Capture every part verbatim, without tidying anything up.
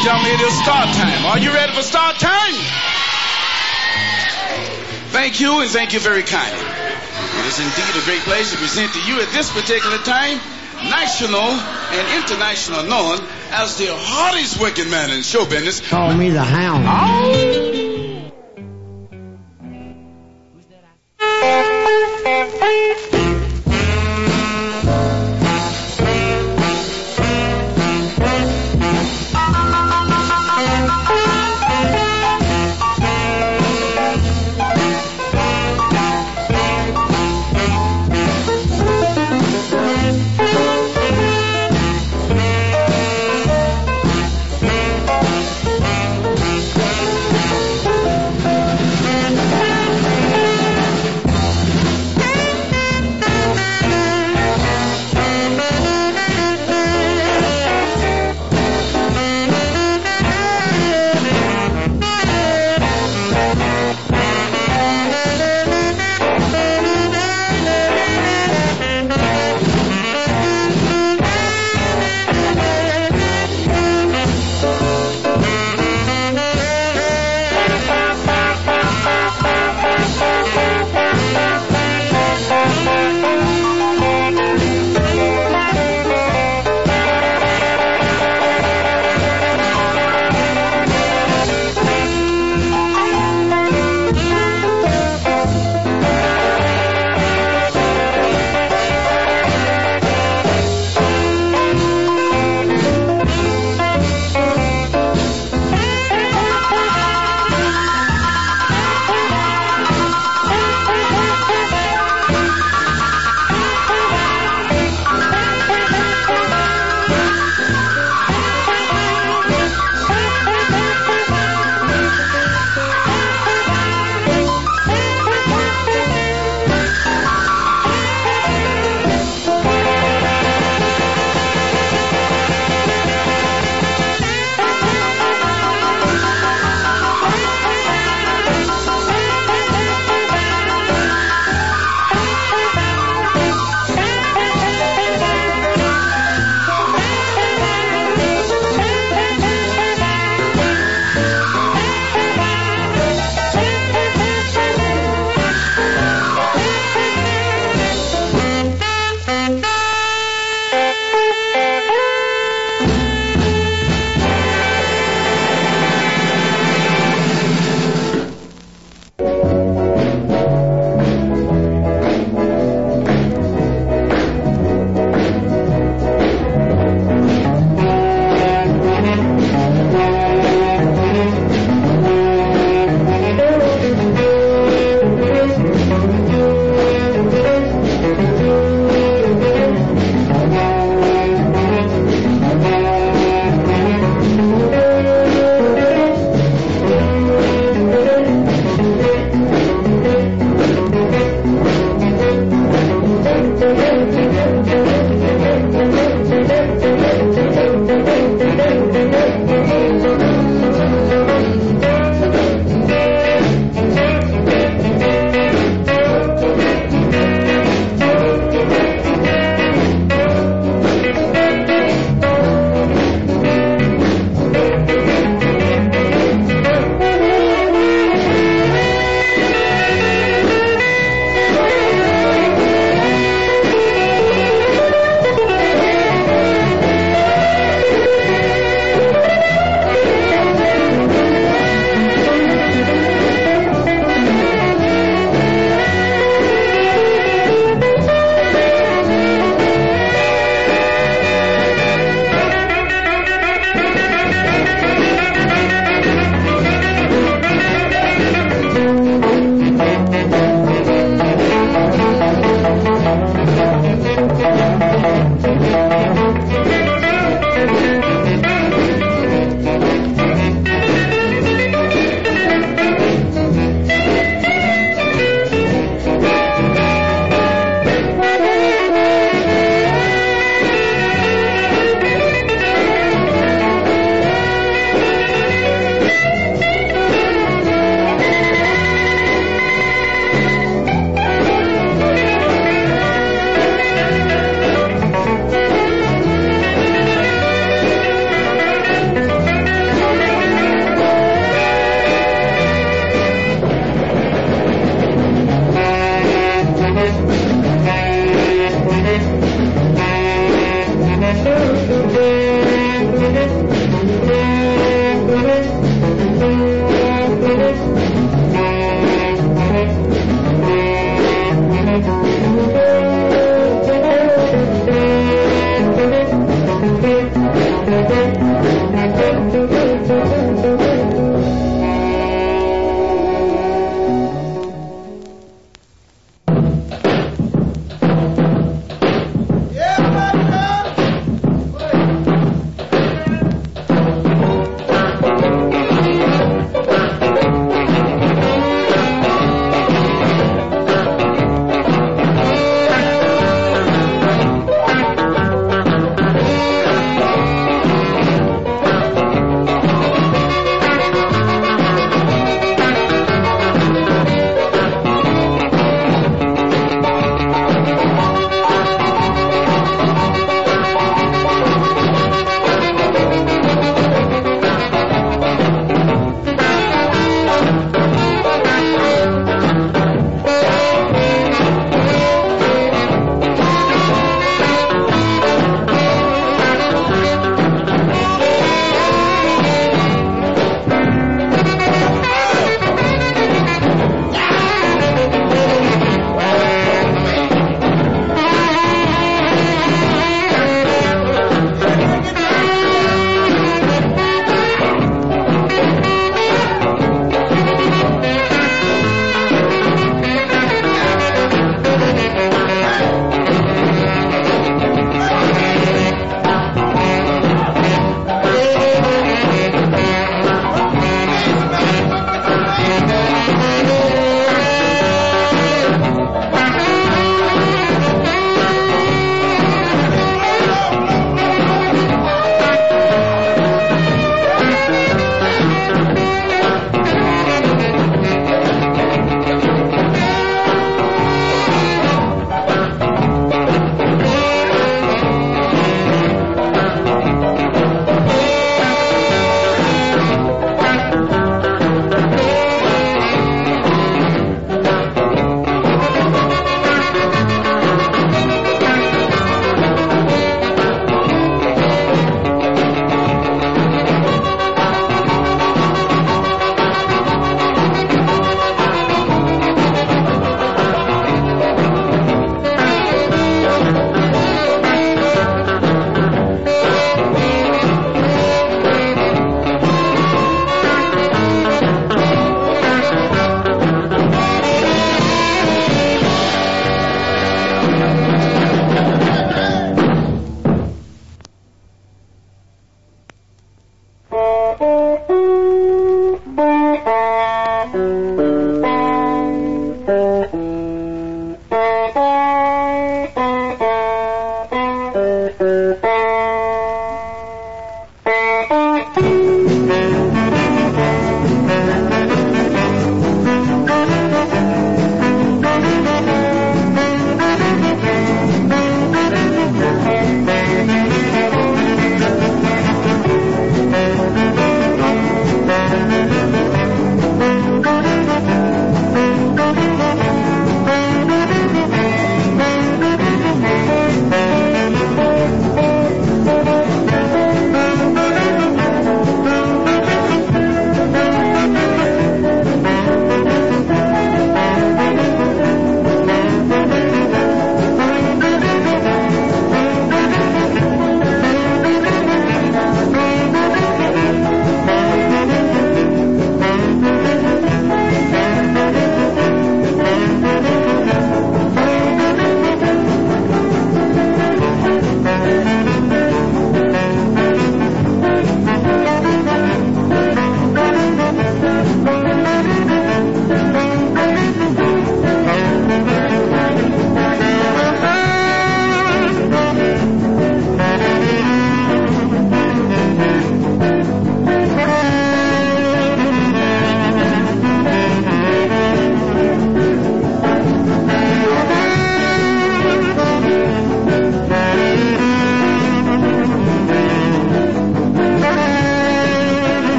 gentlemen, it is start time. Are you ready for start time? Thank you, and thank you very kindly. It is indeed a great pleasure to present to you at this particular time national and international known as the hardest working man in show business. Call me the Hound. Oh.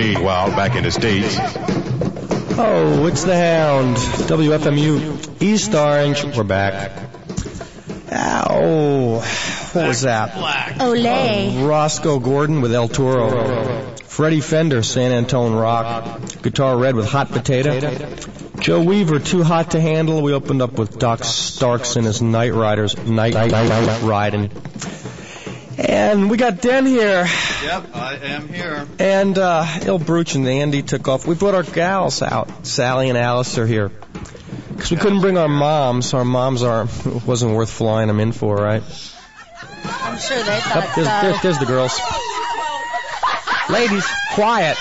me while back in the States. Oh, it's the Hound. W F M U East Orange. We're back. Ow. What was that? Olay. Uh, Roscoe Gordon with El Toro. Freddie Fender, San Antone Rock. Guitar Red with Hot Potato. Joe Weaver, Too Hot to Handle. We opened up with Doc Starks and his Night Riders, Night Riding. And we got Den here. Yep, I am here. And uh, Il Bruch and Andy took off. We brought our gals out. Sally and Alice are here. Because we couldn't bring our moms. Our moms are wasn't worth flying them in for, right? I'm sure they thought Yep, there's, so. there's, there's the girls. Ladies, quiet.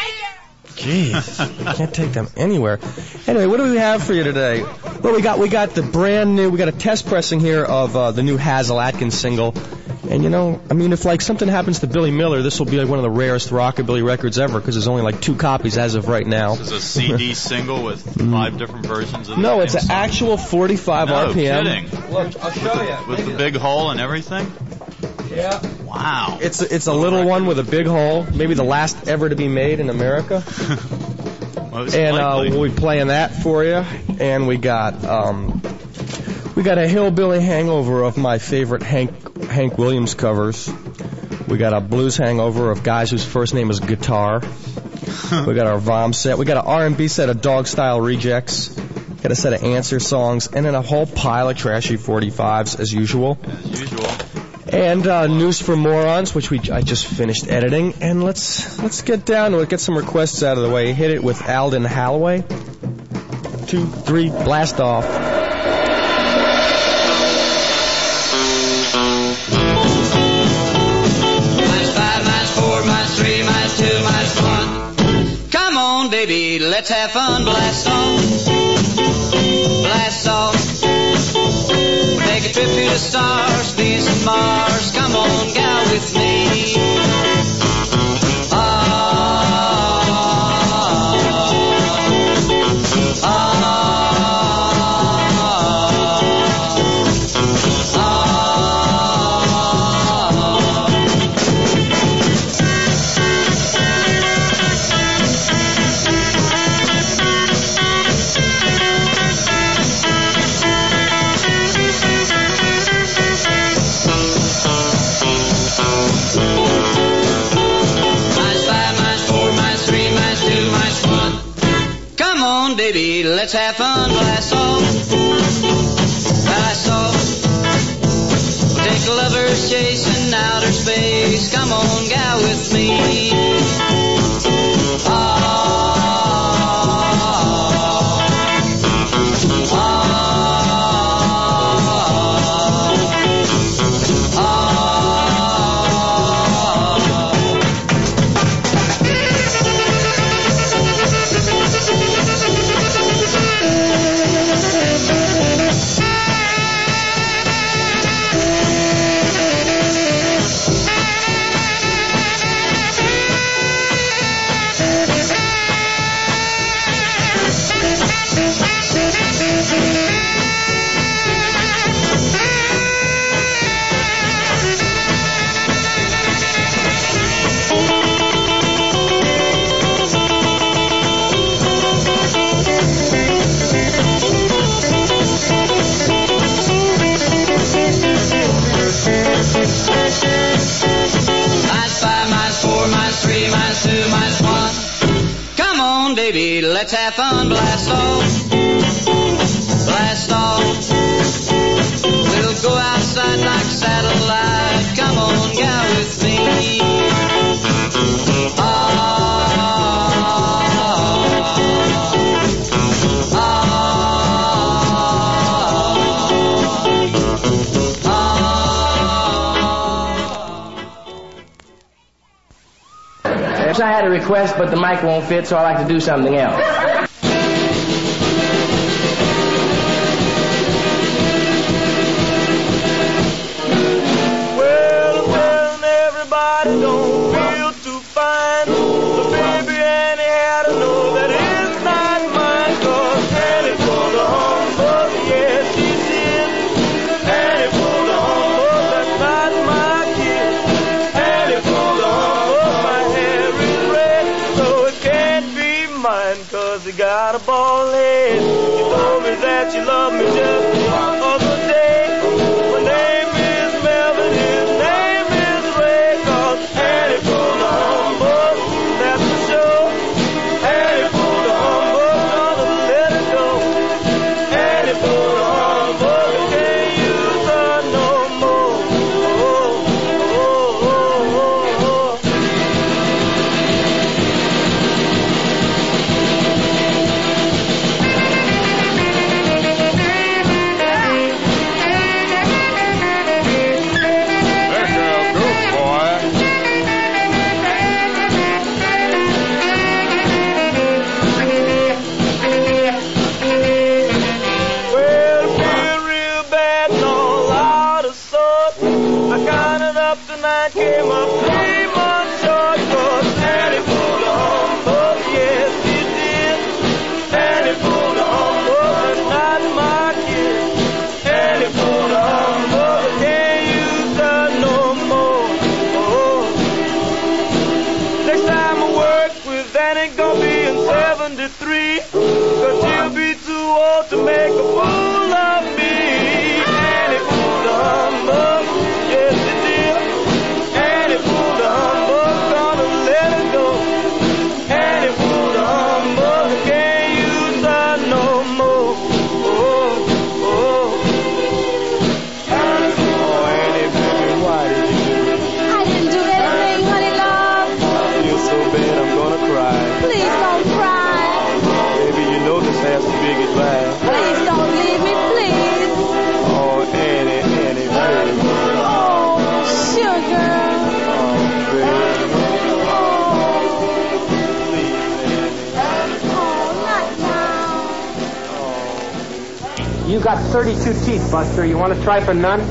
Jeez, can't take them anywhere. Anyway, what do we have for you today? Well, we got we got the brand new, we got a test pressing here of uh, the new Hazel Atkins single. And, you know, I mean, if, like, something happens to Billy Miller, this will be, like, one of the rarest rockabilly records ever because there's only, like, two copies as of right now. This is a C D single with five different versions of the No, it's same an song. actual forty-five No R P M. kidding. Look, I'll show you. With the big hole and everything? Yeah. Wow. It's a, it's a little one with a big hole, maybe the last ever to be made in America. Most And uh, likely. we'll be playing that for you. And we got um, we got a Hillbilly Hangover of my favorite Hank Hank Williams covers. We got a blues hangover of guys whose first name is Guitar. We got our Vom set. We got an R and B set of Dog Style Rejects. Got a set of Answer songs, and then a whole pile of trashy forty-fives as usual. As usual. And uh, News for Morons, which we I just finished editing. And let's let's get down to it. Get some requests out of the way. Hit it with Alden Halloway. Two, three, blast off. Minus five, minus four, minus three, minus two, minus one. Come on, baby, let's have fun. Blast off. Blast off. Take a trip to the stars, Venus and Mars. Come on, gal, with me. Ah, ah, baby, let's have fun. Blast off, blast off. We'll take a lover's chase in outer space. Come on, gal, with me. Ah, baby, let's have fun. Blast off, blast off. We'll go outside like satellite. Come on, gal, with me. Ah, ah, I had a request, but the mic won't fit, so I like to do something else. Well, when everybody don't feel too fine, so baby Annie had to know that it's not mine, 'cause Annie pulled a humble, yes she did. Annie pulled a humble, that's not my kid. Annie pulled a humble, my hair is red, so got a bald head. You told me that you love me just the other day. My name is Melvin, his name is Ray. Cause Annie pulled the humbug, that's for sure. Annie pulled the humbug, gonna let it go. Annie pulled the humbug, can't use her no more. Oh, oh, oh, oh, oh. Well, feel real bad and all out of sort. I counted up tonight, came up three months short. Cause Annie pulled a humbug, yes he did. Annie pulled a humbug, but not my kid. Annie pulled a humbug, can't use her no more. Oh. Next time I work with Annie, gonna be in seventy-three. Cause she'll be too old to make a fool of me. Annie pulled a humbug, yes she did. Annie pulled a humbug, gonna let it go. Annie pulled a humbug, can't use her no more. Oh, oh. Oh, Annie, baby, why did you do it? I didn't do anything, honey love. I feel so bad, I'm gonna cry. Please don't cry. Baby, you know this has to be goodbye. Please don't leave me, please. Oh, Annie, Annie, baby. Oh, sugar. Oh, baby. Oh, not now. You got thirty-two teeth, Buster. You want to try for none?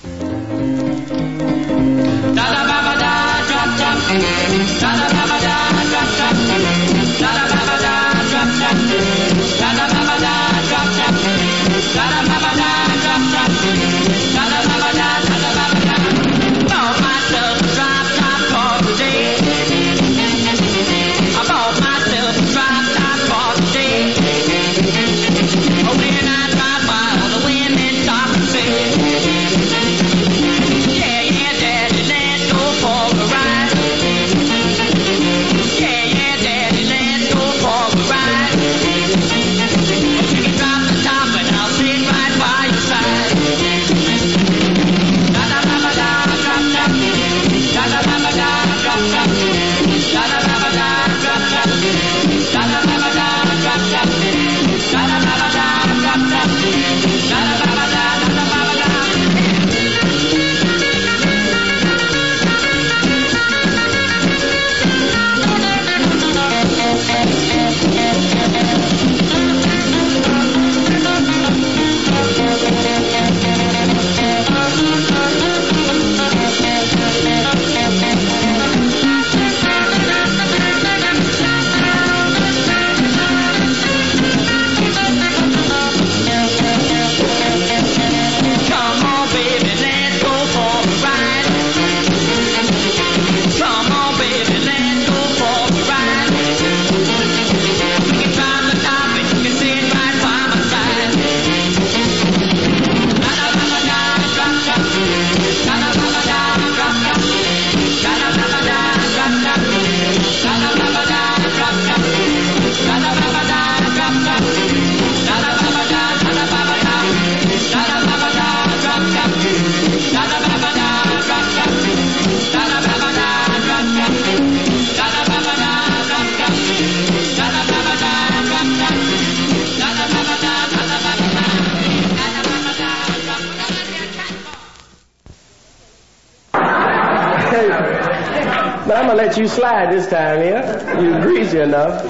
But I'm gonna let you slide this time, yeah? You greasy enough.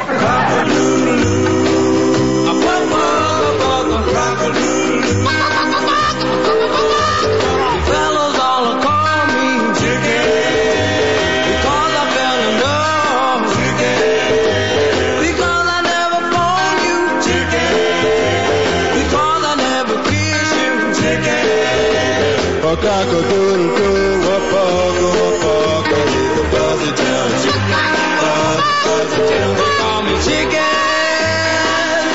Fellas all call me Chicken because I fell in love. Chicken because I never phoned you. Chicken because I never kissed you. Chicken. A cock-a-doodle-doo, a fuck-a-fuck, a little fuzzy-tailed chicken. Fuzzy-tailed, they call me Chicken.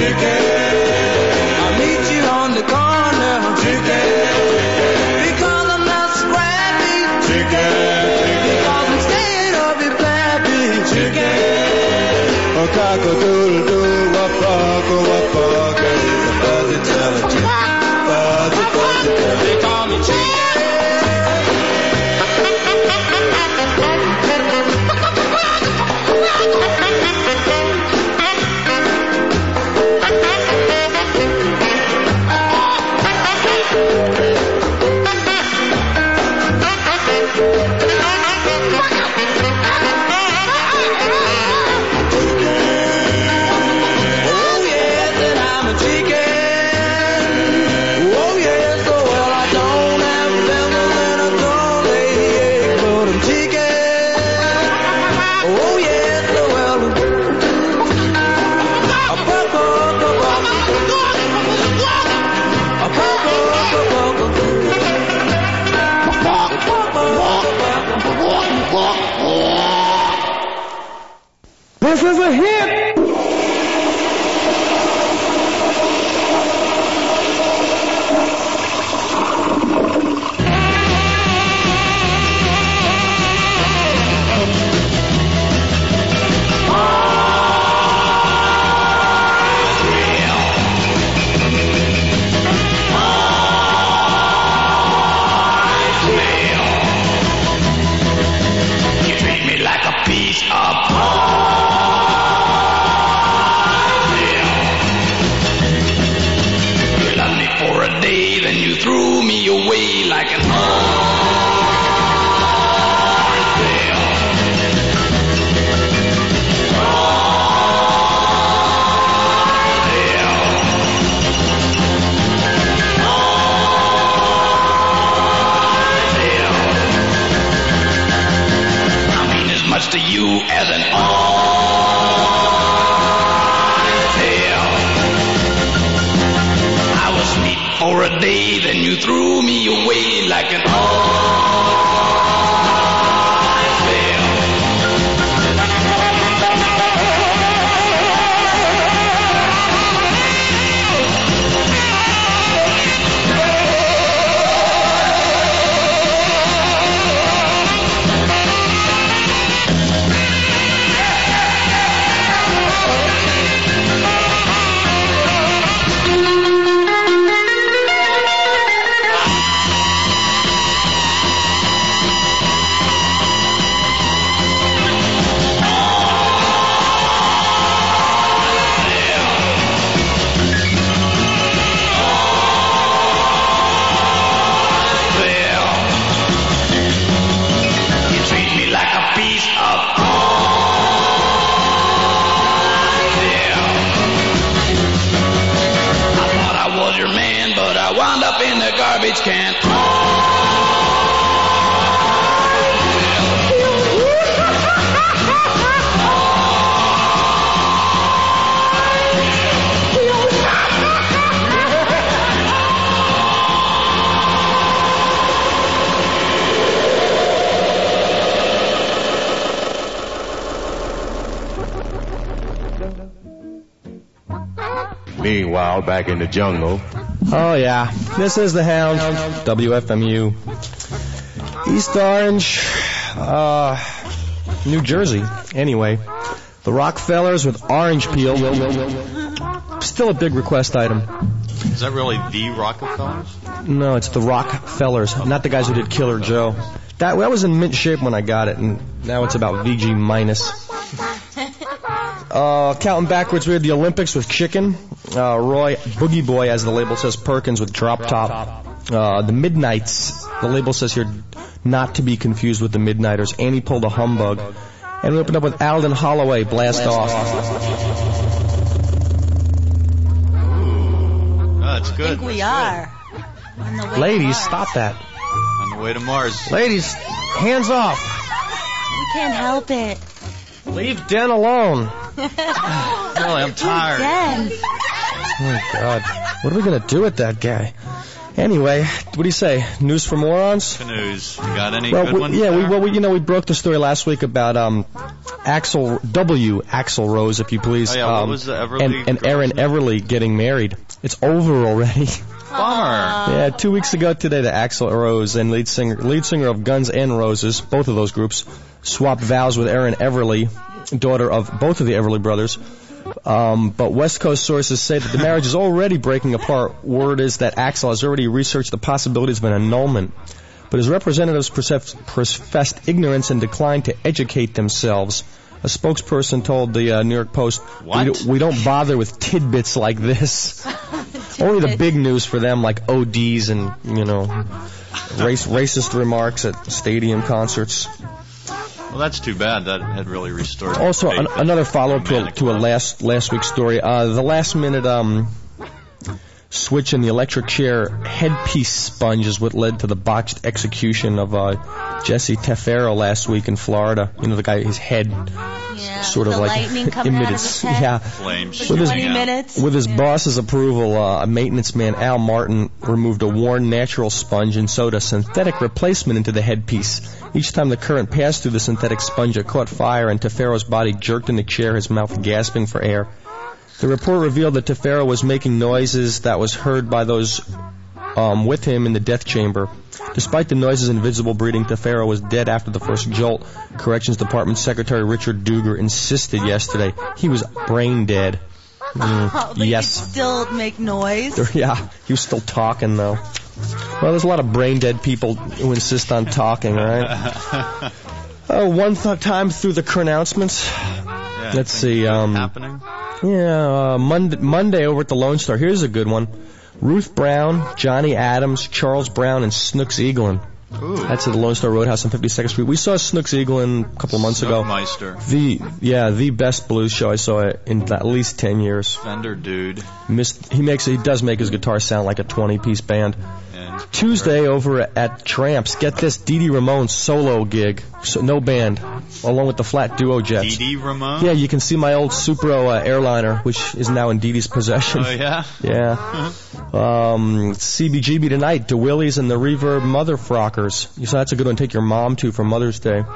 I'll meet you on the corner, because I'm not scrappy, because I'm staying up in Pappy, a cock-a-doodle-doo, wapaka-wapaka, a fuzzy-tailed chicken, fuzzy-fuzzy-tailed. They call me chicken. This is a hit! You treat me like a piece of then you threw me away like an orange peel. Orange peel. Orange peel. I mean as much to you as an orange peel. I was sweet for a day, then you threw me away like an orange peel. In the garbage can. Meanwhile, back in the jungle. Oh, yeah. This is the Hound, W F M U. East Orange, uh, New Jersey. Anyway, the Rockefellers with Orange Peel. Still a big request item. Is that really the Rockefellers? No, it's the Rockefellers, not the guys who did Killer Joe. That, that was in mint shape when I got it, and now it's about V G minus. Uh, counting backwards, we had the Olympics with Chicken. Uh, Roy Boogie Boy, as the label says, Perkins with Drop Top. Uh, the Midnights, the label says here, not to be confused with the Midnighters. Annie Pulled a Humbug. And we opened up with Alden Holloway, Blast, Blast Off. Ooh, that's good. I think we are. On the way Ladies, to stop that. On the way to Mars. Ladies, hands off. We can't help it. Leave Den alone. Really, I'm tired. Den. Oh, God. What are we going to do with that guy? Anyway, what do you say? News for morons? Canoes. You got any Well, good we, ones? yeah, we, there? well, we, you know, we broke the story last week about um, Axel W. Axel Rose, if you please, Oh, yeah, what um, was the Everly and, and girl's Aaron name? Everly getting married. It's over already. Bummer. Yeah, two weeks ago today, the Axl Rose and lead singer, lead singer of Guns N' Roses, both of those groups, swapped vows with Erin Everly, daughter of both of the Everly brothers. Um, but West Coast sources say that the marriage is already breaking apart. Word is that Axl has already researched the possibilities of an annulment, but his representatives professed ignorance and declined to educate themselves. A spokesperson told the uh, New York Post, What? We, don't, we don't bother with tidbits like this. Only the big news for them, like O Ds and, you know, race, racist remarks at stadium concerts. Well, that's too bad. That had really restored. Also, faith an, in another follow-up to a, romantic to a love. last last week's story. Uh, the last-minute um, switch in the electric chair headpiece sponge is what led to the botched execution of uh, Jesse Tefero last week in Florida. You know, the guy, his head Yeah. sort of the like lightning coming out of his head. yeah. Flames For With his- shooting twenty out. minutes. With his Yeah. boss's approval, uh, a maintenance man, Al Martin, removed a worn natural sponge and sewed a synthetic replacement into the headpiece. Each time the current passed through the synthetic sponge, it caught fire, and Tefero's body jerked in the chair, his mouth gasping for air. The report revealed that Tefero was making noises that was heard by those um, with him in the death chamber. Despite the noises and visible bleeding, Tefero was dead after the first jolt. Corrections Department Secretary Richard Duger insisted yesterday he was brain dead. Mm, Oh, but yes. you could still make noise. There- Yeah, he was still talking, though. Well, there's a lot of brain-dead people who insist on talking, right? Oh, one th- time through the announcements. Yeah, Let's things see, um, happening. Yeah, uh, Monday, Monday over at the Lone Star. Here's a good one. Ruth Brown, Johnny Adams, Charles Brown, and Snooks Eaglin. Ooh. That's at the Lone Star Roadhouse on fifty-second Street. We saw Snooks Eaglin a couple of months ago. Snookmeister. The yeah, the best blues show I saw in at least ten years. Fender dude. Missed, he makes he does make his guitar sound like a twenty-piece band. And Tuesday over at Tramps, get this, Dee Dee Ramone solo gig, so no band, along with the Flat Duo Jets. Dee Dee Ramone? Yeah, you can see my old Supro uh, airliner, which is now in Dee Dee's possession. Oh, yeah? Yeah. Um, C B G B tonight, DeWillies and the Reverb Mother Frockers. So that's a good one to take your mom to for Mother's Day.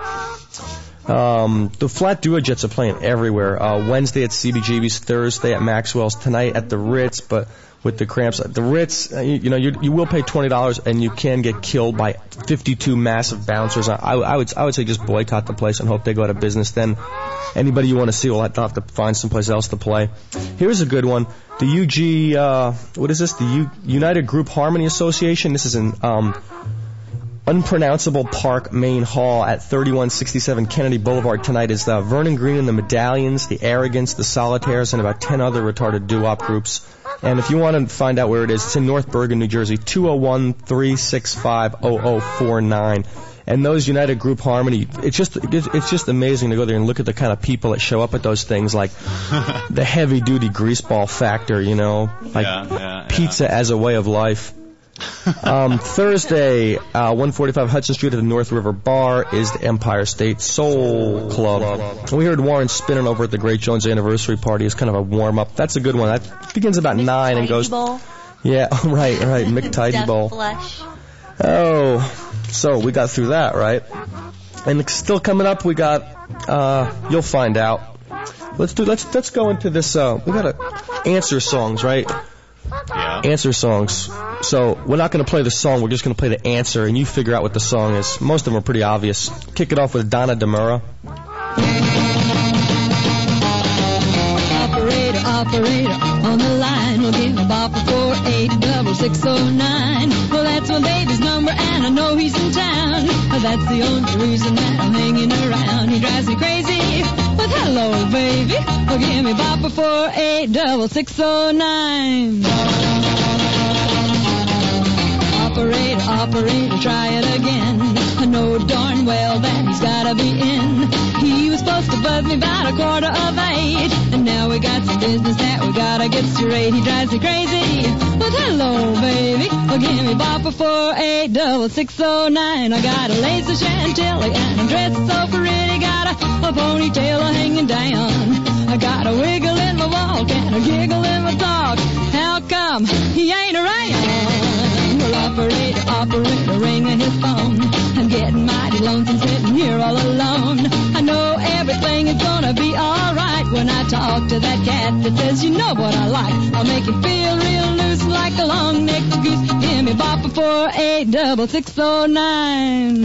Um, the Flat Duo Jets are playing everywhere. Uh, Wednesday at C B G B's, Thursday at Maxwell's, tonight at the Ritz, but with the cramps. The Ritz, uh, you, you know, you, you will pay twenty dollars and you can get killed by fifty-two massive bouncers. I, I would I would say just boycott the place and hope they go out of business. Then anybody you want to see will have to, have to find someplace else to play. Here's a good one. The U G, uh, what is this? The U, United Group Harmony Association. This is in um, Unpronounceable Park, Main Hall at thirty-one sixty-seven Kennedy Boulevard tonight is uh, Vernon Green and the Medallions, the Arrogants, the Solitaires, and about ten other retarded doo-wop groups. And if you want to find out where it is, it's in North Bergen, New Jersey, two oh one, three six five, oh oh four nine. And those United Group Harmony, it's just it's just amazing to go there and look at the kind of people that show up at those things, like the heavy-duty greaseball factor, you know, like Yeah, yeah, pizza yeah. as a way of life. um, Thursday, uh, one forty-five Hudson Street at the North River Bar is the Empire State Soul Club. And we heard Warren spinning over at the Great Jones Anniversary Party as kind of a warm-up. That's a good one. That begins about nine and goes... Bowl. Yeah, right, right, McTidy Death Bowl. Flesh. Oh, so we got through that, right? And still coming up, we got, uh, you'll find out. Let's do, let's, let's go into this, uh, we gotta answer songs, right? Yeah. Answer songs. So we're not going to play the song, we're just going to play the answer, and you figure out what the song is. Most of them are pretty obvious. Kick it off with Donna DeMura. Operator, operator, on the line. We'll give a bop for four eight double six oh nine. Well, that's my baby's number, and I know he's in town. That's the only reason that I'm hanging around. He drives me crazy, but hello, baby. Well, give me bop for four eight double six oh nine. Operator, operator, try it again. I know darn well that he's gotta be in. He was supposed to buzz me about a quarter of eight, and now we got some business that we gotta get straight. He drives me crazy, but hello, baby. Well, give me bop for four eight double six oh nine. I got a lacy chantilly and I'm dressed so pretty. Got a, a ponytail hanging down. I got a wiggle in my walk and a giggle in my talk. How come he ain't around? Well, operator ringing his phone. I'm getting mighty lonesome sitting here all alone. I know everything is gonna be alright when I talk to that cat that says, you know what I like. I'll make you feel real loose like a long-necked goose. Give me bop four eight double six oh nine.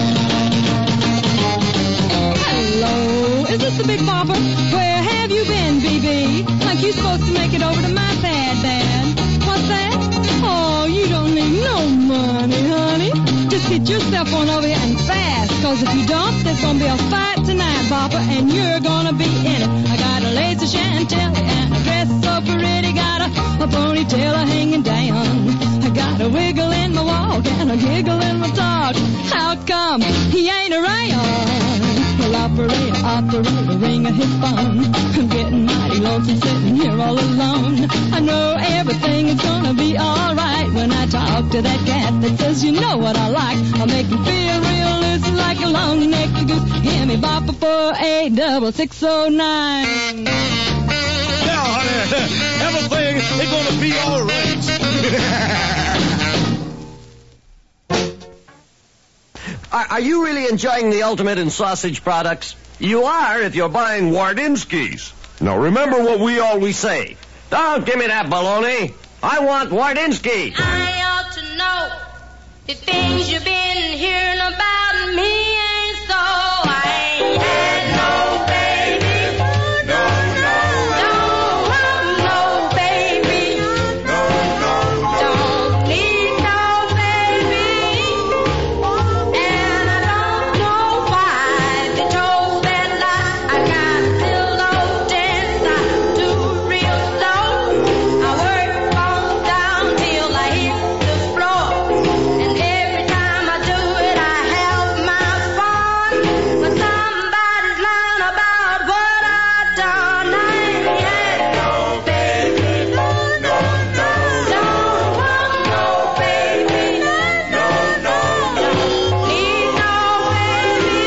Hello, is this the Big Bopper? Where have you been, B B? Like you supposed to make it over to my pad, Dad. What's that? Oh, you don't need no money, honey. Just get yourself on over here and fast, cause if you don't, there's gonna be a fight tonight, Bopper, and you're gonna be in it. I got a lazy chantilly and a dress so pretty, got a, a ponytail hanging down. I got a wiggle in my walk and a giggle in my talk. How come he ain't around? Well, operator, operator, ring his phone. I'm getting mighty lonesome sitting here all alone. I know everything is gonna be alright when I talk to that cat that says, you know what I like. I'll make you feel real loose like a long-necked goose. Give me bop four eight double six oh nine. Now, honey, everything is gonna be alright. Are, are you really enjoying the ultimate in sausage products? You are if you're buying Wardinsky's. Now remember what we always say. Don't give me that baloney. I want Wardinsky. I ought to know the things you've been hearing about me ain't so. I ain't had no baby. No, no, don't want no baby. No, no, don't need no baby. And I don't know why they told that lie. I got a little old dance I do real slow. I work on down till I hit the floor. And every time I do it, I have my fun. But somebody's lying about what I done. I ain't had no baby. No, no, no. Don't want no baby. No, no, no. Don't need no baby.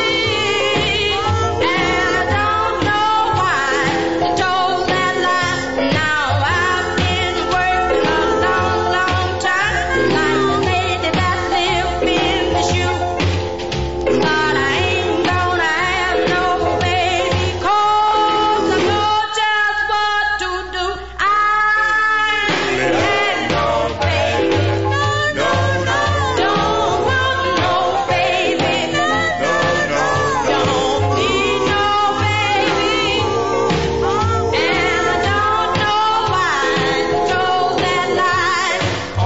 And I don't know why they told that lie. Now I've been working a long, long time like the lady that lived in the shoe. But I ain't gonna have no baby 'cause I know just what to do. I ain't had no baby. No, no, no. Don't want no baby. No, no, no. Don't need no baby. And I don't know why they told that lie.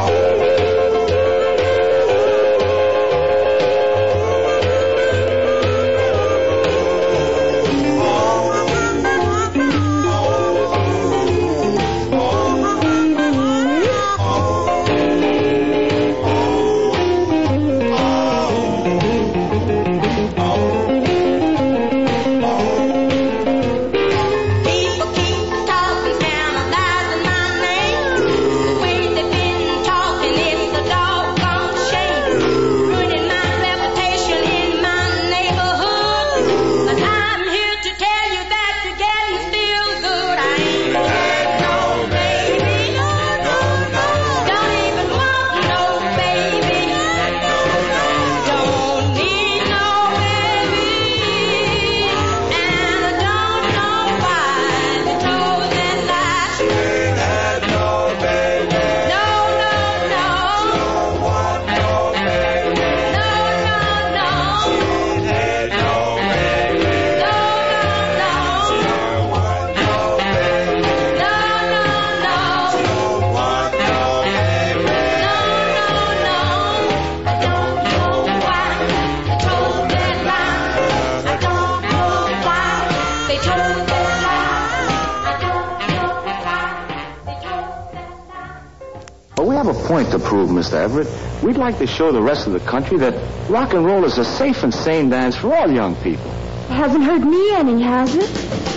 People keep talking, scandalizing my name. The way they've been talking, it's a doggone shame. Ruining my reputation in my neighborhood. But I'm here to tell you that you're getting still good. I ain't had no baby. No, no, no. Don't even want no baby. No, no, no. Don't need no baby. And I don't know why they told that lie. Had no baby. No, no, no. Don't want no baby. No, no, no. Had no baby. No, no, no. Don't want no baby. No, no, no. Don't want no baby. No, no, no. I don't know why they told that lie. I don't know why they told that lie. I don't know why they told that lie. But we have a point to prove, Mister Everett. We'd like to show the rest of the country that rock and roll is a safe and sane dance for all young people. Hasn't hurt me any, has it?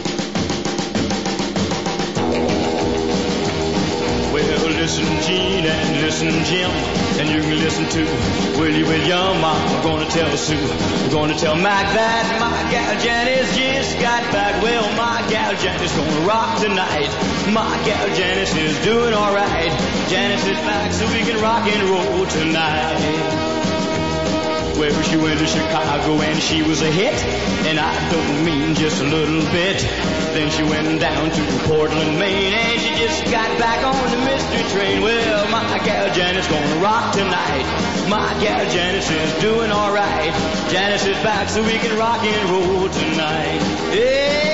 Well, listen, Gene, and listen, Jim, and you can listen to Willie William. I'm gonna tell Sue, I'm gonna tell Mac that my gal Janice just got back. Well, my gal Janice gonna rock tonight. My gal Janice is doing alright. Janice is back so we can rock and roll tonight. Well, she went to Chicago and she was a hit, and I don't mean just a little bit. Then she went down to Portland, Maine, and she just got back on the mystery train. Well, my gal Janice gonna rock tonight. My gal Janice is doing alright. Janice is back so we can rock and roll tonight. Yeah!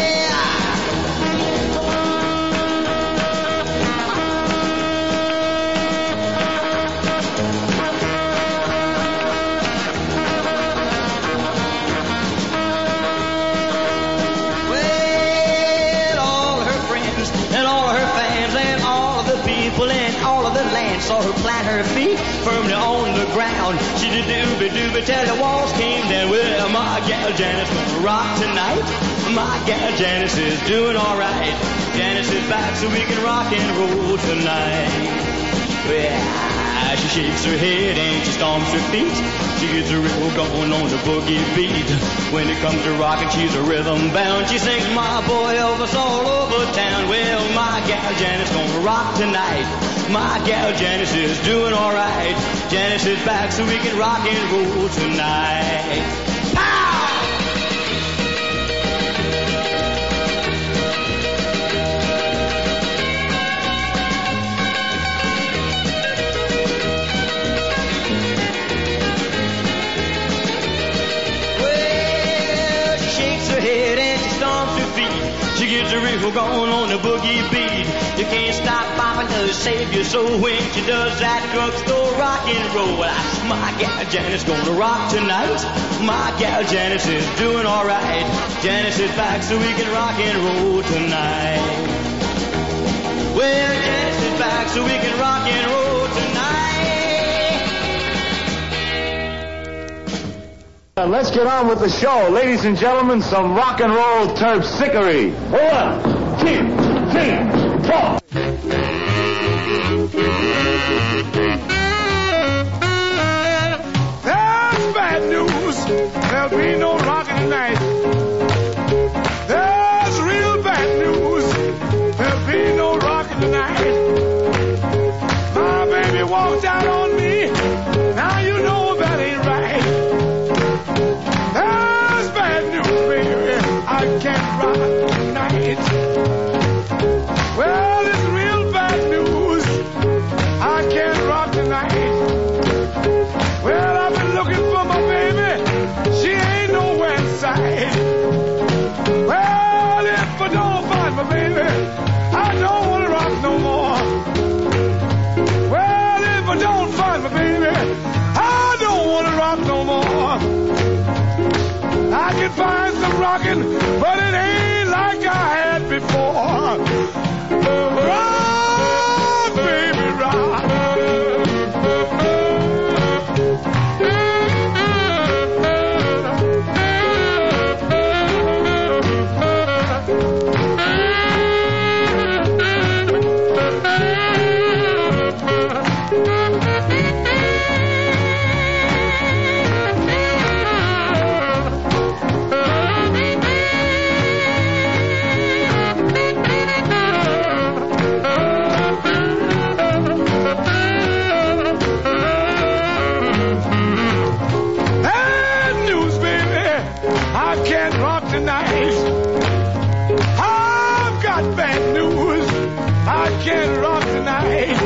Saw her plant her feet firmly on the ground. She did dooby dooby till the walls came down. Well, my gal Janice gonna rock tonight. My gal Janice is doing alright. Janice is back so we can rock and roll tonight. Well, she shakes her head and she stomps her feet. She gets a rhythm going on the boogie beat. When it comes to rocking, she's a rhythm bound. She sings my boy Elvis all over town. Well, my gal Janice gonna rock tonight. My gal Janice is doing alright. Janice is back so we can rock and roll tonight. Well, she shakes her head and she stomps her feet. She gets a rhythm going on the boogie beat. You can't stop bopping to save your soul when she does that drugstore rock and roll. My gal Janice gonna rock tonight. My gal Janice is doing alright. Janice is back so we can rock and roll tonight. Well, Janice is back so we can rock and roll tonight. Uh, let's get on with the show. Ladies and gentlemen, some rock and roll terpsichore. One, two, three. Four. That's bad news. There'll be no rocking tonight. That's real bad news. There'll be no rocking tonight. My baby walked out on me. Now you know that ain't right. That's bad news, baby. I can't rock tonight. Well, it's real bad news. I can't rock tonight. Well, I've been looking for my baby. She ain't nowhere in sight. Well, if I don't find my baby, I don't want to rock no more. Well, if I don't find my baby, I don't want to rock no more. I can find some rocking, but it ain't like I had before. Rock, baby, rock. I've got bad news. I can't rock tonight.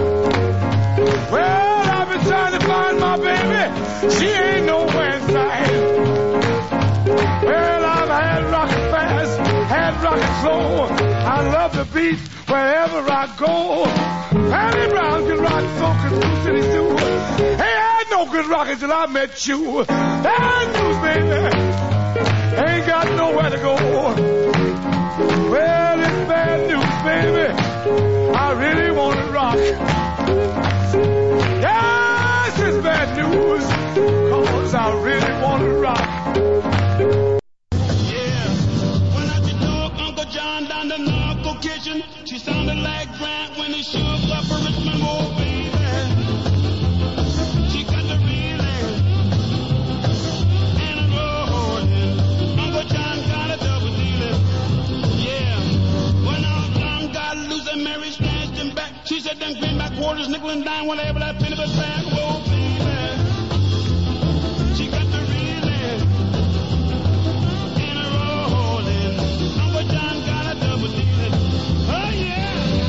Well, I've been trying to find my baby. She ain't nowhere in sight. Well, I've had rockin' fast, had rockin' slow. I love the beat wherever I go. Patty Brown can rock, so can Blue City too. Hey, I had no good rockin' till I met you. Bad news, baby. Ain't got nowhere to go. Well, it's bad news, baby. I really want to rock. Yes, it's bad news, cause I really want to rock. Yeah, when I did know Uncle John down the narco kitchen, she sounded like Grant when he shook up her Richmond, oh baby. She got the reeling and a rolling. Uncle John got a double dealing. Yeah, when Uncle John got loose and Mary Stan smashed him back. She said, them greenback quarters, nickel and dime, whatever that penny was back. Whoa, baby. She got the reeling and a rolling. Uncle John got a double dealing. Oh, yeah.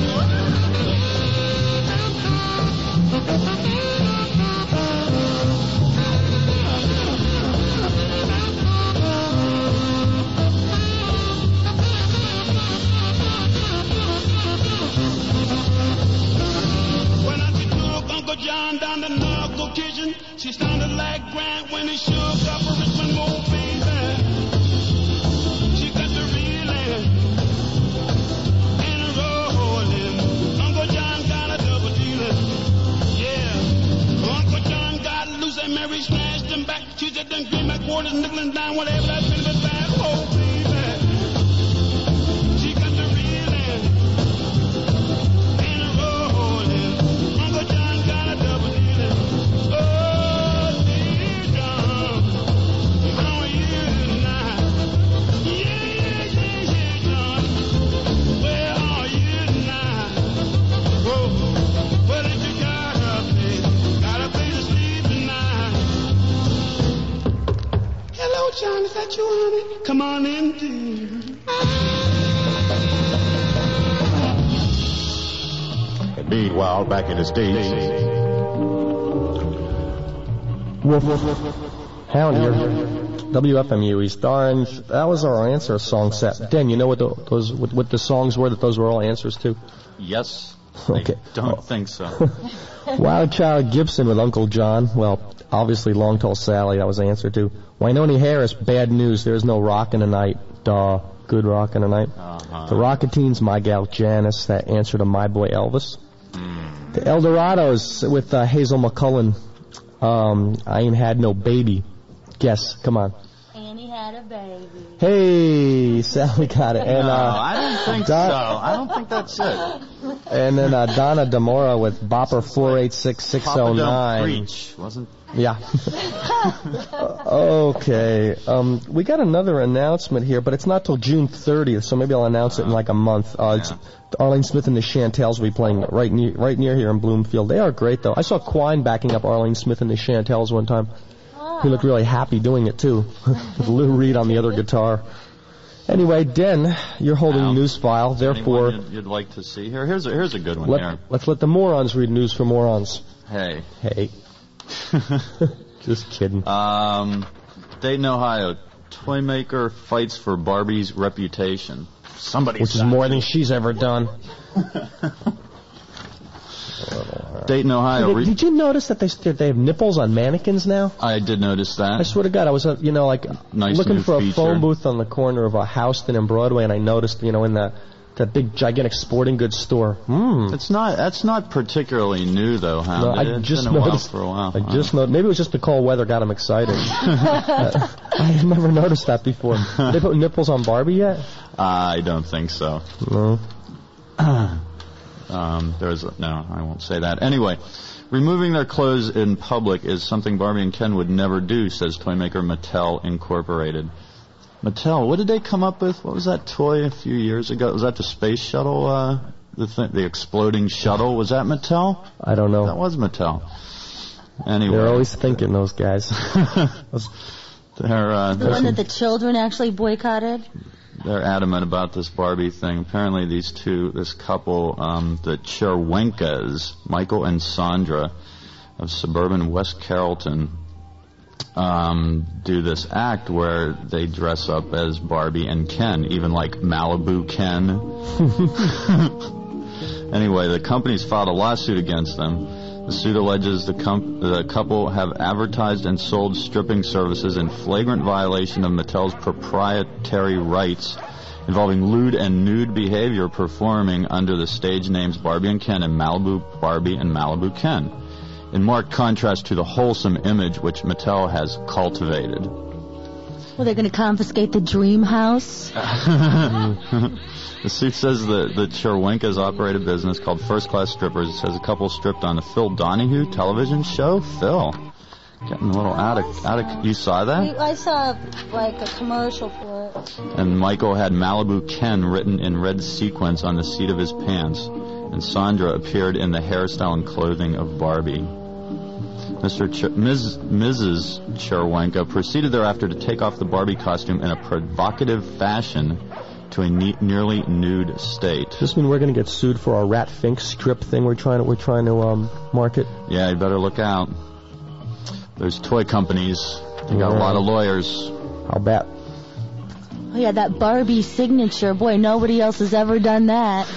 When I took Uncle John down the knuckle kitchen, she sounded like Grant when he shook up a Richmond move, baby. She got the reeling and a rolling. Uncle John got a double dealing. Yeah. Uncle John got loose and Mary smashed him back. She said, them greenback quarters, nickel and dime, whatever that penny was back. Oh, baby. She got the reeling and a rolling. Uncle John got a double dealing. Oh, dear John, how are you tonight? Yeah, yeah, yeah, yeah, John. Where are you tonight? Oh, what did you got up there? Got a place to sleep tonight. Hello, John, is that you, honey? Come on in, dear. Meanwhile, back in the States. Woof, woof, woof. Hound here. W F M U East Orange. That was our answer song set. Dan, you know what the, those what, what the songs were that those were all answers to? Yes. Okay. I don't think so. Wild Child Gibson with Uncle John. Well, obviously Long Tall Sally, that was the answer to. Wynoni Harris, Bad News, There's No Rockin' Tonight. Duh. Good Rockin' Tonight. Uh-huh. The Rocketeens, My Gal Janice, that answer to My Boy Elvis. The Eldorados with uh, Hazel McCullen. Um, I Ain't Had No Baby. Guess. Come on. Annie had a baby. Hey, Sally got it. And, no, uh, I don't think Don- so. I don't think that's it. And then uh, Donna Demora with Bopper four eight six six oh Papa nine. Don't Preach, wasn't? Yeah. Okay. Um, we got another announcement here, but it's not till June thirtieth, so maybe I'll announce it in like a month. Uh, it's Arlene Smith and the Chantels will be playing right near, right near here in Bloomfield. They are great, though. I saw Quine backing up Arlene Smith and the Chantels one time. He looked really happy doing it, too, with Lou Reed on the other guitar. Anyway, Den, you're holding Now, news file, therefore... Anyone you'd, you'd like to see here? Here's a, here's a good one let, here. Let's let the morons read news for morons. Hey. Hey. Just kidding. Um, Dayton, Ohio. Toy maker fights for Barbie's reputation. Somebody Which is more than she's ever done. Dayton, Ohio. Did, did you notice that they they have nipples on mannequins now? I did notice that. I swear to God, I was uh, you know like Nice looking new for a feature. phone booth on the corner of uh, Houston and Broadway, and I noticed you know in the that big gigantic sporting goods store. Hmm. It's not. That's not particularly new, though, huh? No, I it's just been a noticed. while for a while. I just noticed. Maybe it was just the cold weather got them excited. uh, I had never noticed that before. They put nipples on Barbie yet? I don't think so. No. um, there's a, no. I won't say that. Anyway, removing their clothes in public is something Barbie and Ken would never do, says toy maker Mattel Incorporated. Mattel, what did they come up with? What was that toy a few years ago? Was that the space shuttle? Uh, the th- the exploding shuttle? Was that Mattel? I don't know. That was Mattel. Anyway, They're always thinking, those guys. they're uh, The one that the children actually boycotted? They're adamant about this Barbie thing. Apparently these two, this couple, um, the Cherwenkas, Michael and Sandra of suburban West Carrollton, um, do this act where they dress up as Barbie and Ken, even like Malibu Ken. Anyway, the company's filed a lawsuit against them. The suit alleges the, com- the couple have advertised and sold stripping services in flagrant violation of Mattel's proprietary rights involving lewd and nude behavior performing under the stage names Barbie and Ken and Malibu Barbie and Malibu Ken, in marked contrast to the wholesome image which Mattel has cultivated. Well, they're going to confiscate the dream house? The suit says the, the Cherwenkas operate a business called First Class Strippers. It says a couple stripped on the Phil Donahue television show. Phil, getting a little out of, out of, you saw that? I saw, like, a commercial for it. And Michael had Malibu Ken written in red sequins on the seat of his pants. And and Sandra appeared in the hairstyle and clothing of Barbie. Mister Ch- Miz Missus Cherwenka proceeded thereafter to take off the Barbie costume in a provocative fashion to a ne- nearly nude state. Does this mean we're going to get sued for our Rat Fink strip thing we're trying to we're trying to um, market? Yeah, you better look out. Those toy companies, they got a lot of lawyers. I'll bet. Oh, yeah, that Barbie signature. Boy, nobody else has ever done that.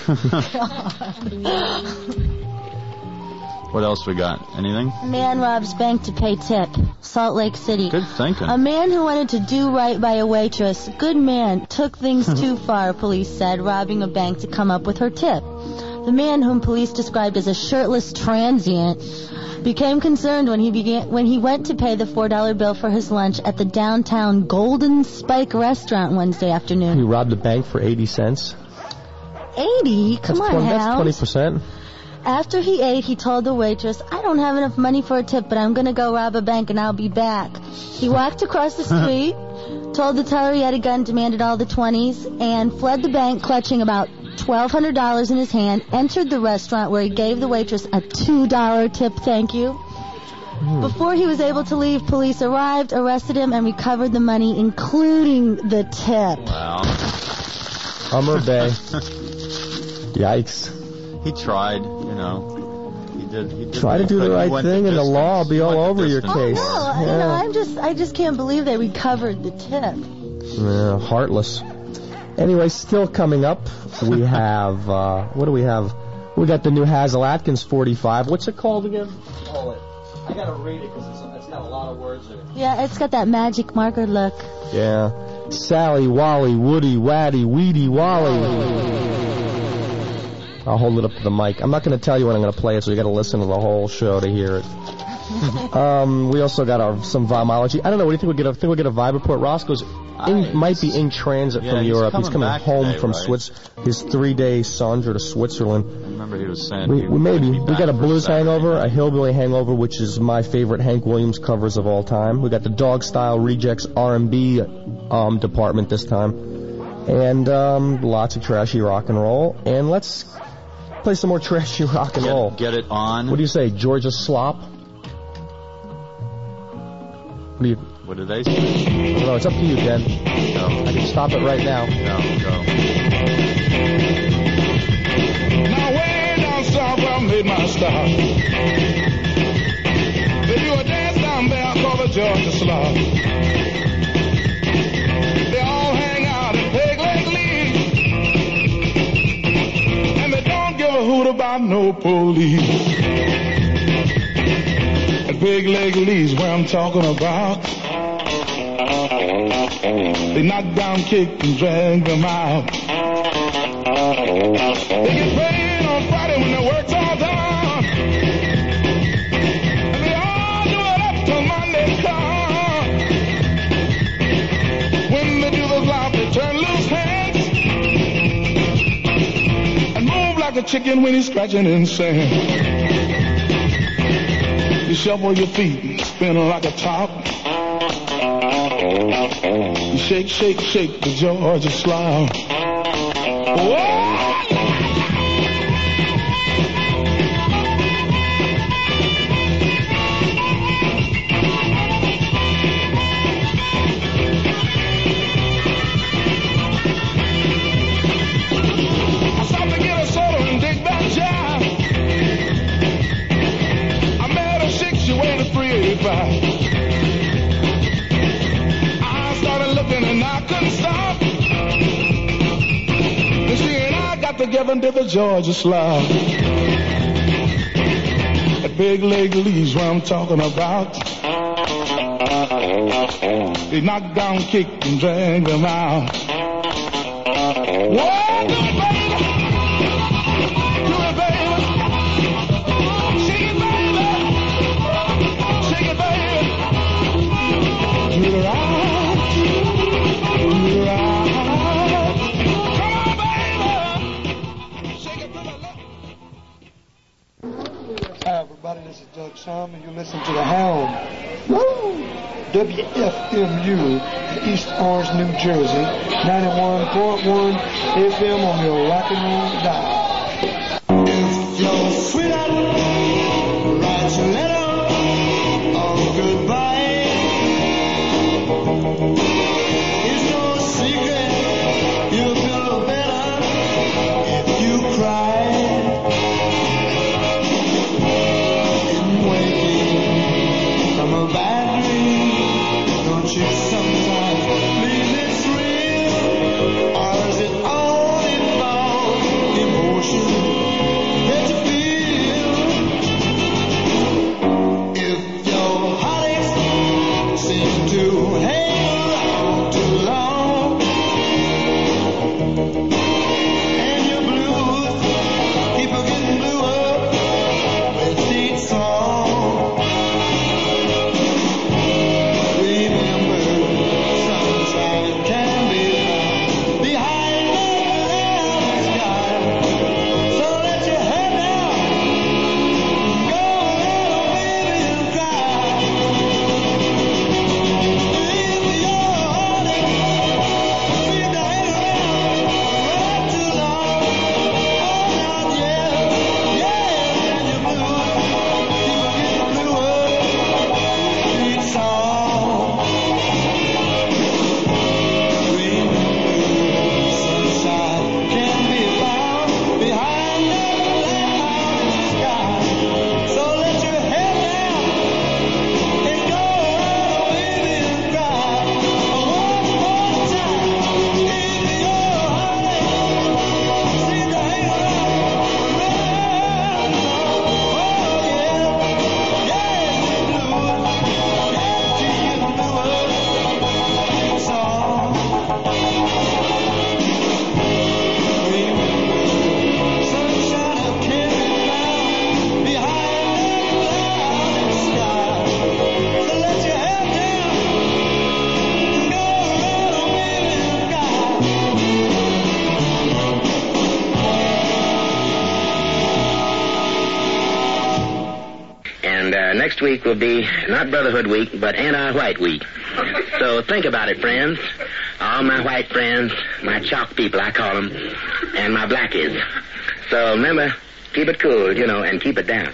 What else we got? Anything? Man robs bank to pay tip. Salt Lake City. Good thinking. A man who wanted to do right by a waitress, good man, took things too far, police said, robbing a bank to come up with her tip. The man, whom police described as a shirtless transient, became concerned when he began when he went to pay the four dollar bill for his lunch at the downtown Golden Spike restaurant Wednesday afternoon. He robbed a bank for eighty cents. eighty? Come that's on, twenty, House. That's twenty percent. After he ate, he told the waitress, I don't have enough money for a tip, but I'm going to go rob a bank and I'll be back. He walked across the street, told the teller he had a gun, demanded all the twenties, and fled the bank clutching about twelve hundred dollars in his hand, entered the restaurant where he gave the waitress a two dollar tip thank you. Hmm. Before he was able to leave, police arrived, arrested him, and recovered the money, including the tip. Wow. Hummer Bay. Yikes. He tried, you know. He did. He did Try to do the right thing, and the law will be all over your case. Oh, no, yeah. you know, I'm just, I just can't believe they recovered the tip. Yeah, heartless. Anyway, still coming up, we have, uh, what do we have? We got the new Hazel Atkins forty-five. What's it called again? Hold it. I gotta read it because it's, it's got a lot of words in it. Yeah, it's got that magic marker look. Yeah. Sally, Wally, Woody, Waddy, Weedy, Wally. I'll hold it up to the mic. I'm not going to tell you when I'm going to play it, so you got to listen to the whole show to hear it. um, we also got our, some Vimology. I don't know. What do you think we'll get? I think we'll get a Vibe report. Roscoe's in, might be in transit yeah, from he's Europe. coming He's coming back home today, from right? Swiss. His three-day Sandra to Switzerland. I remember he was saying We, he we maybe would be we got a back blues for Saturday. hangover, a hillbilly hangover, which is my favorite Hank Williams covers of all time. We got the Dog Style Rejects R and B um, department this time, and um, lots of trashy rock and roll. And let's play some more trashy rock and Get, roll. get it on. What do you say, Georgia Slop? What do you? What do they say? I don't know. It's up to you, Den. Go. I can stop it right now. Go, go. Now way down south where I made my stop, they do a dance down there called the Georgia Slop. They all hang out in Peg Leg Lee, and they don't give a hoot about no police. And Peg Leg Lee's where I'm talking about. They knock down, kick, and drag them out. They get paid on Friday when their work's all done. And they all do it up till Monday come. When they do the flop, they turn loose hands and move like a chicken when he's scratching in sand. You shuffle your feet and spin like a top. You shake, shake, shake the Georgia Slop. Whoa! I stopped to get a soda and dig that jive. I met a chick, she weighed a three eighty-five. And I couldn't stop. And she and I got together and did the Georgia Slop. That Big Leg Lee's where I'm talking about. They knock down, kick, and drag them out. Whoa, do it, baby. Do it, baby. Shake it, baby. Shake it, baby. Do it right. Hi everybody, this is Doug Shum and you listen to The Hound. W F M U, East Orange, New Jersey, ninety-one point one F M on your rock and roll dial. next week will be not Brotherhood Week, but Anti-White Week. So think about it, friends. All my white friends, my chalk people, I call them, and my blackies. So remember, keep it cool, you know, and keep it down.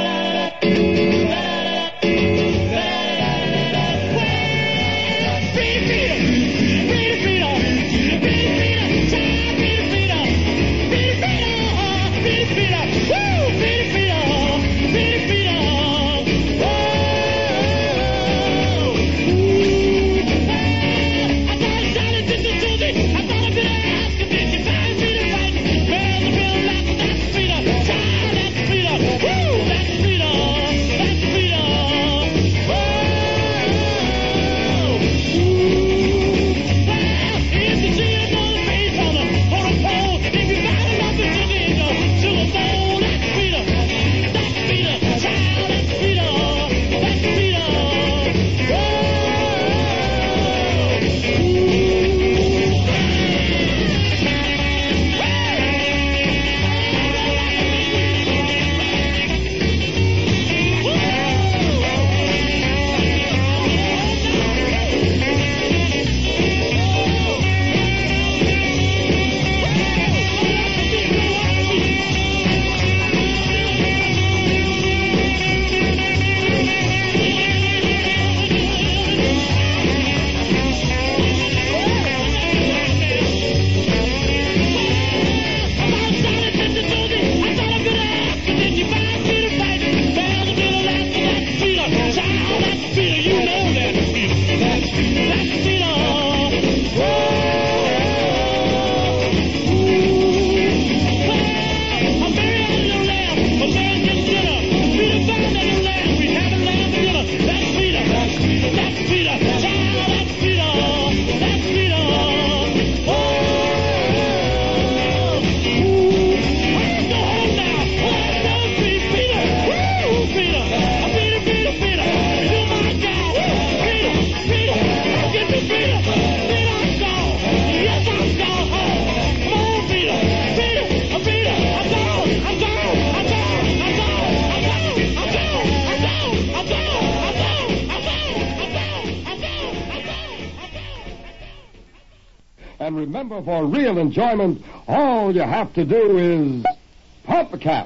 And remember, for real enjoyment, all you have to do is pop a cap.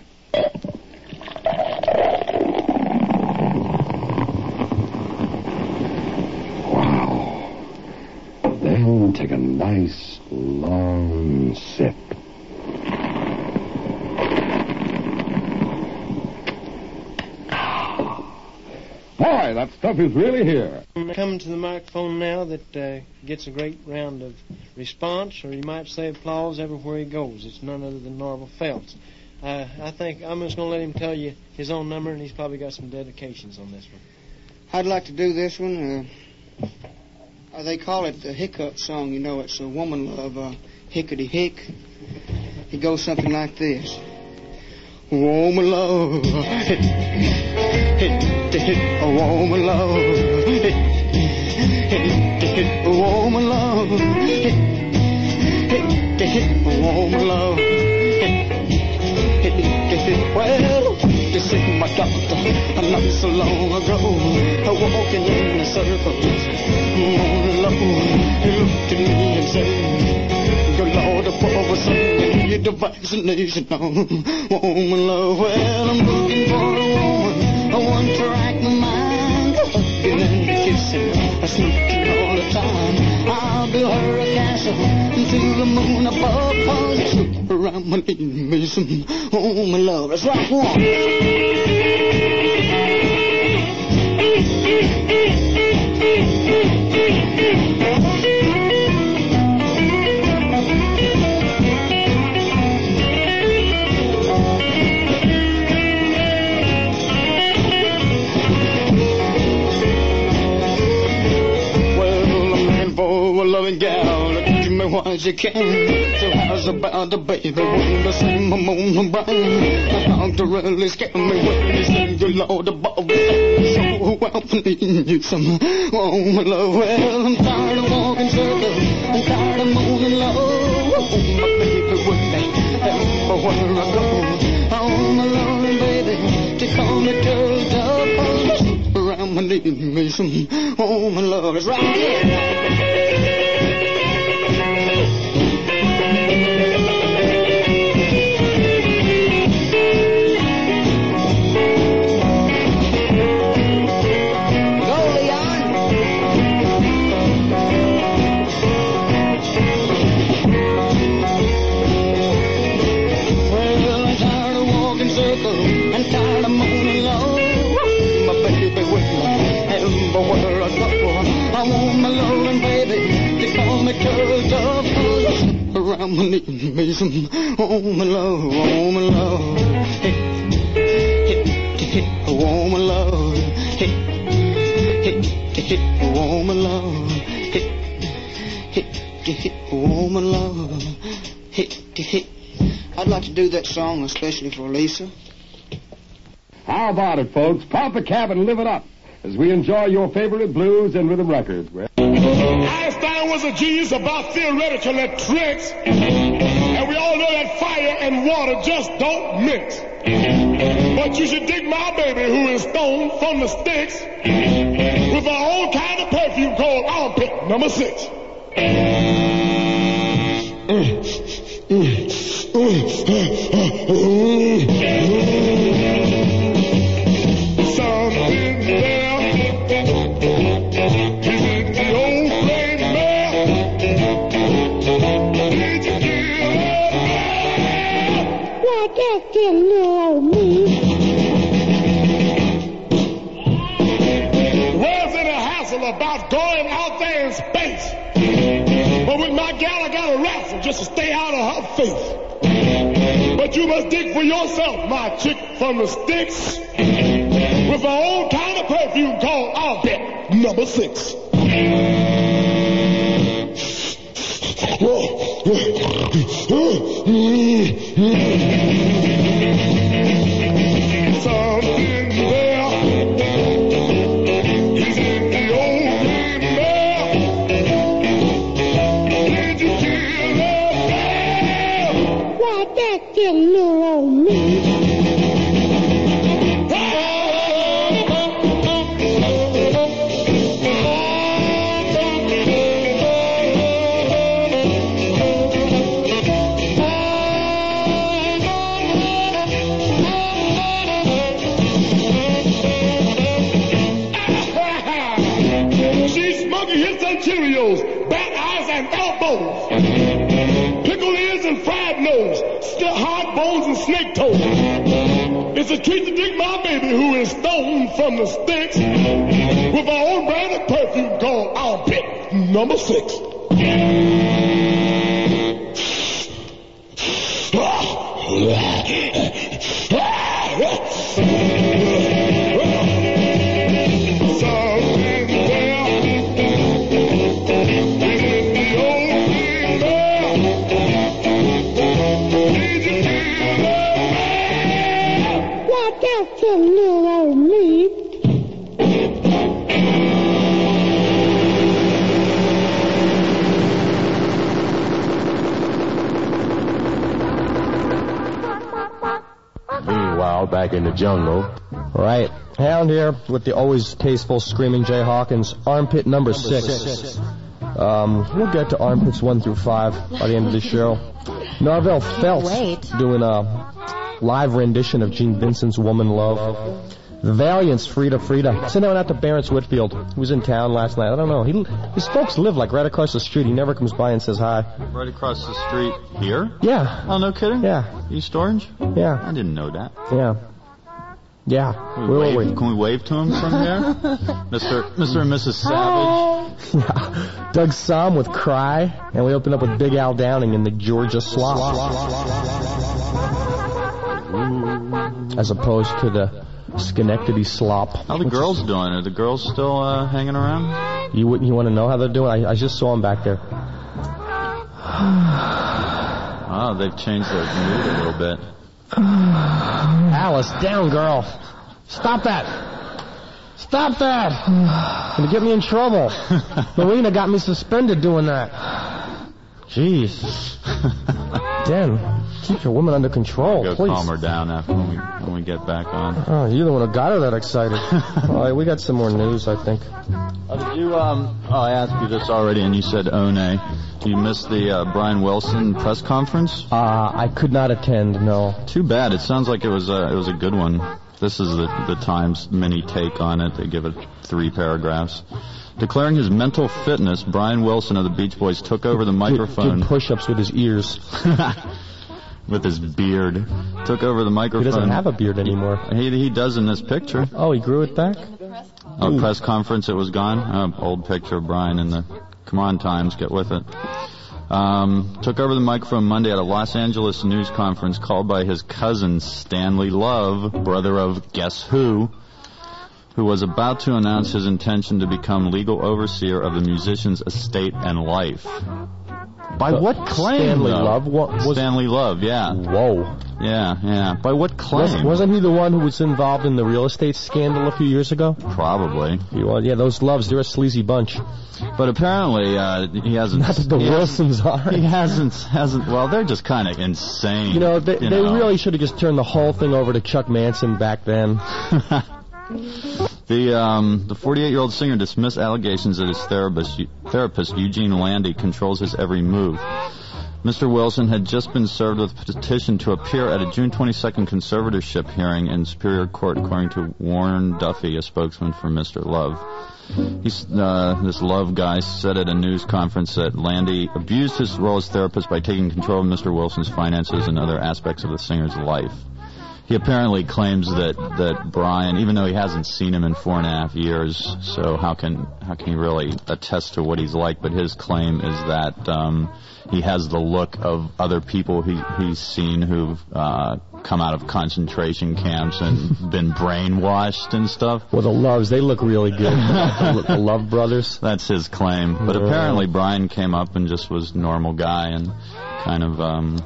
Wow. Then take a nice long sip. Boy, that stuff is really here. Coming to the microphone now that uh, gets a great round of response, or you might say applause everywhere he goes. It's none other than Norval Phelps. Uh, I think I'm just going to let him tell you his own number, and he's probably got some dedications on this one. I'd like to do this one. Uh, uh, they call it the hiccup song. You know, it's a woman love, uh, hickety hick. It goes something like this. Woman love, hit, hit, hit, a woman love, hit, hit, hit, a woman love, hit, hit, hit, a woman love, hit, hit, hit, well, this is my doctor, not so long ago, walking in the circles, woman love, he looked at me and said, good Lord, for a son, you need the vaccination on. Woman love, well, I'm looking for a woman, a one to rack my mind, a hugging and a kissing, a sneaking all the time. I'll build her a castle to the moon above, cause snoop around my need me some woman love. Let's rock one. Loving gal, give me what you can. So how's about the baby? When the same I'm on the brain. The doctor really scared me when he said, you Lord, the ball was so well for needing you some woman love. Well, I'm tired of walking circles. I'm tired of moaning low. Oh, my baby, would they everywhere I go? Oh, my lonely baby, to call me turtle dove. need me some woman love. It's right here. Around my knee, me some woman love, woman love. Hey, hey, hey, woman love. Hey, hey, hey, woman love. Hey, hey, hey, woman love. Hey, hey. I'd like to do that song especially for Lisa. How about it, folks? Pop a cab and live it up as we enjoy your favorite blues and rhythm records. Einstein was a genius about theoretical tricks, and we all know that fire and water just don't mix. But you should dig my baby who is stoned from the sticks with our own kind of perfume called Armpit Number Six. Something there. About going out there in space. But with my gal, I got a raffle just to stay out of her face. But you must dig for yourself, my chick from the sticks, with her own kind of perfume called Armpit Number Six. Something there. Cheerios, bat eyes and elbows, pickle ears and fried nose, still hard bones and snake toes. It's a treat to dig my baby who is stoned from the sticks with our own brand of perfume called Armpit Number Six. Meanwhile, back in the jungle. Right. Hound here with the always tasteful Screaming Jay Hawkins, Armpit Number Six. Um, we'll get to armpits one through five by the end of the show. Narvel Feltz doing a live rendition of Gene Vincent's Woman Love. The Valiant's Frida Frida. Send that one out to Barrence Whitfield, who was in town last night. I don't know. He, his folks live like right across the street. He never comes by and says hi. Right across the street here? Yeah. Oh, no kidding? Yeah. East Orange? Yeah. I didn't know that. Yeah. Yeah. Can we, wave, wait. Can we wave to him from here? Mister Mister and Missus Savage? Yeah. Doug Somm with Cry, and we open up with Big Al Downing in the Georgia Slop. As opposed to the Schenectady Slop. How the girls doing? Are the girls still uh, hanging around? You you want to know how they're doing? I, I just saw them back there. Oh, they've changed their mood a little bit. Alice, down, girl. Stop that. Stop that. Gonna get me in trouble. Marina got me suspended doing that. Jeez. Den. Keep your woman under control, Go please. calm her down after when we, when we get back on. Oh, you're the one who got her that excited. All right, we got some more news, I think. Oh, did you, um, oh, I asked you this already, and you said One. You missed the uh, Brian Wilson press conference? Uh, I could not attend, no. Too bad. It sounds like it was a, it was a good one. This is the, the Times mini take on it. They give it three paragraphs. Declaring his mental fitness, Brian Wilson of the Beach Boys took over the microphone. Did push-ups with his ears. With his beard. Took over the microphone. He doesn't have a beard anymore. He, he does in this picture. Oh, he grew it back? Oh, press conference, it was gone? Oh, old picture of Brian in the... Come on, Times, get with it. Um, took over the microphone Monday at a Los Angeles news conference called by his cousin Stanley Love, brother of Guess Who, who was about to announce his intention to become legal overseer of the musician's estate and life. By But what claim, Stanley though? Love? What was... Stanley Love, yeah. Whoa. Yeah, yeah. By what claim? Wasn't, wasn't he the one who was involved in the real estate scandal a few years ago? Probably. He was, yeah, those Loves, they're a sleazy bunch. But apparently, uh, he hasn't... Not that the he Wilsons hasn't, are. He hasn't, hasn't... Well, they're just kind of insane. You know, they, you they know. really should have just turned the whole thing over to Chuck Manson back then. The um, the forty-eight-year-old singer dismissed allegations that his therapist, therapist Eugene Landy controls his every move. Mister Wilson had just been served with a petition to appear at a June twenty-second conservatorship hearing in Superior Court, according to Warren Duffy, a spokesman for Mister Love. He's, uh, this Love guy said at a news conference that Landy abused his role as therapist by taking control of Mister Wilson's finances and other aspects of the singer's life. He apparently claims that, that Brian, even though he hasn't seen him in four and a half years, so how can how can he really attest to what he's like? But his claim is that um, he has the look of other people he, he's seen who've uh, come out of concentration camps and been brainwashed and stuff. Well, the Loves, they look really good. the, the Love brothers. That's his claim. But Yeah. apparently Brian came up and just was a normal guy and kind of... Um,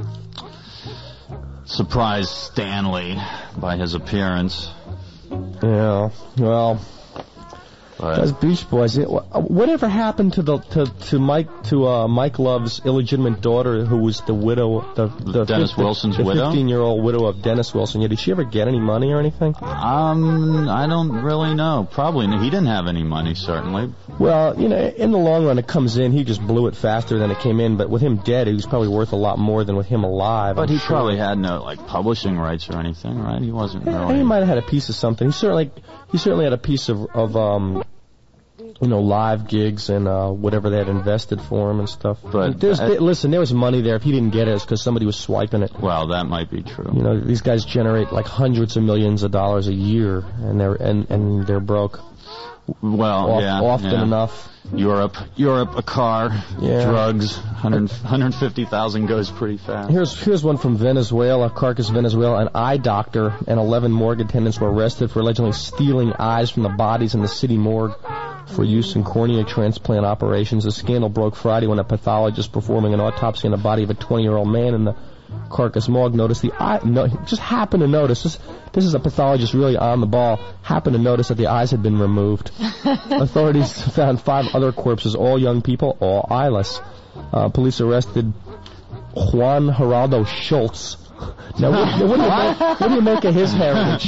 surprised Stanley by his appearance. Yeah, well, But those Beach Boys. It, whatever happened to the to to Mike to uh, Mike Love's illegitimate daughter, who was the widow, the, the Dennis fifteen, Wilson's the widow? fifteen-year-old widow of Dennis Wilson. Yeah, did she ever get any money or anything? Um, I don't really know. Probably he didn't have any money, certainly. Well, you know, in the long run, it comes in. He just blew it faster than it came in. But with him dead, he was probably worth a lot more than with him alive. But I'm he sure. probably had no like publishing rights or anything, right? He wasn't Yeah, really. he might have had a piece of something. He certainly, he certainly had a piece of, of um, you know, live gigs and uh, whatever they had invested for him and stuff. But There's, I- listen, there was money there. If he didn't get it, it's because somebody was swiping it. Well, that might be true. You know, these guys generate like hundreds of millions of dollars a year, and they're and, and they're broke. Well, Off- yeah, often yeah. enough. Europe, Europe, a car, Yeah. drugs, one hundred, one hundred fifty thousand goes pretty fast. Here's here's one from Venezuela, Caracas, Venezuela. An eye doctor and eleven morgue attendants were arrested for allegedly stealing eyes from the bodies in the city morgue for use in cornea transplant operations. The scandal broke Friday when a pathologist performing an autopsy on the body of a twenty-year-old man in the Caracas morgue noticed the eye. No, just happened to notice this. This is a pathologist really on the ball. Happened to notice that the eyes had been removed. Authorities found five other corpses, all young people, all eyeless. Uh, police arrested Juan Geraldo Schultz. Now, what, what, do you make, what do you make of his heritage?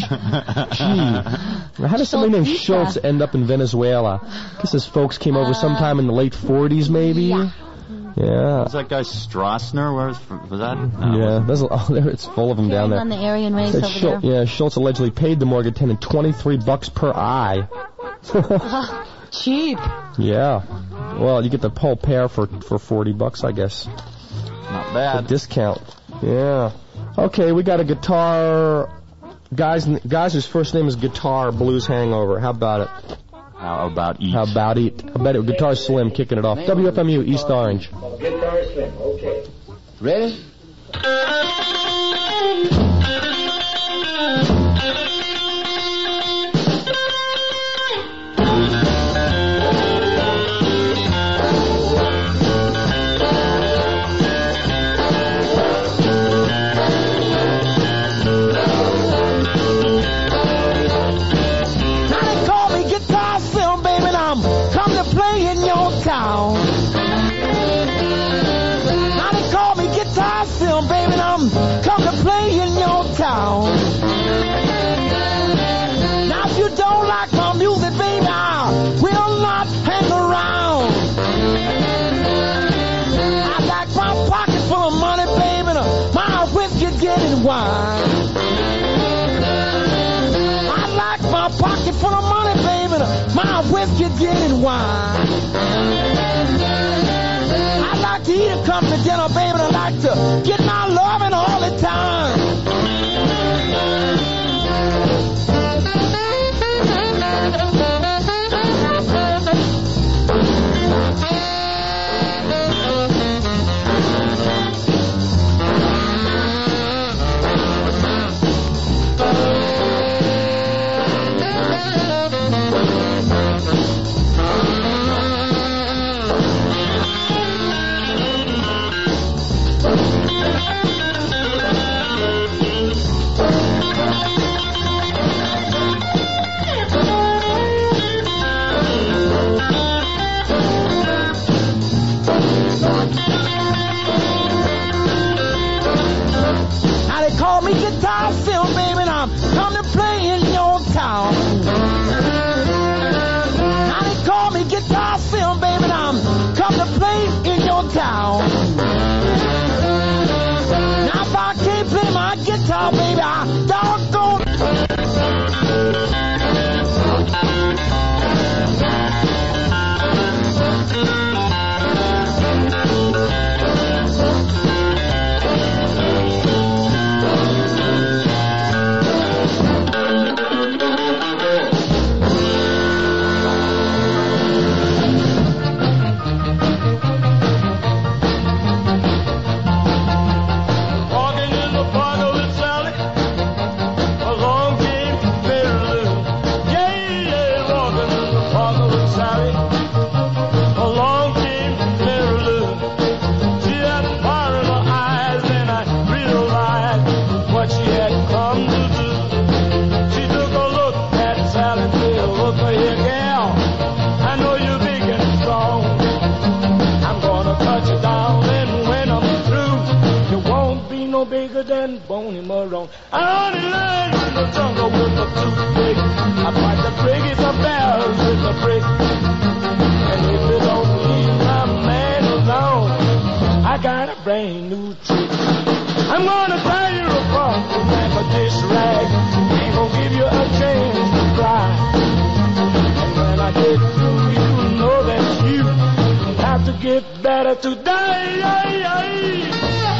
Gee, how does somebody named Schultz end up in Venezuela? I guess his folks came over sometime in the late forties, maybe. Yeah. Yeah. Was that guy Strassner? Where was, was that? No, Yeah, there's a, oh, there, it's full of them down there. on the Aryan race Said over Schul- there. Yeah, Schultz allegedly paid the morgue attendant twenty-three bucks per eye. Cheap. Yeah. Well, you get the whole pair for for forty bucks, I guess. Not bad. A discount. Yeah. Okay, we got a guitar. Guys, guys whose first name is Guitar Blues Hangover. How about it? How about eat? How about it? I bet it. Guitar Slim kicking it off. W F M U East Orange. Guitar Slim, okay. Ready? Now they call me Guitar Slim, baby, and I'm come to play in your town. Now they call me Guitar don't like my music, baby, I will not hang around. I like my pocket full of money, baby, and my whiskey getting wine. I like my pocket full of money, baby, and my whiskey getting wine. I like to eat a company dinner, baby, and I like to get my loving all the time. Call me Guitar Phil, baby, and I'm coming to play in your town. Now they call me Guitar Phil, baby, and I'm coming to play in your town. Now if I can't play my guitar, baby, I doggone. Than Boney Marone. I only learned in the jungle with a toothpick. I fight the biggest of bears with a brick. And if it don't leave my man alone, I got a brand new trick. I'm gonna tie you apart like a dish rag. Ain't gonna give you a chance to cry. And when I get through, you know that you have to get better to die.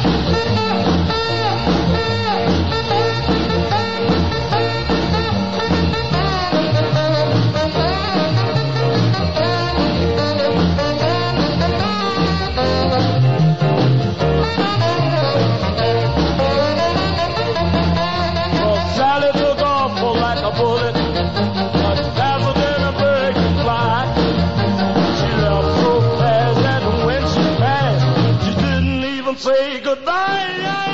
Say goodbye.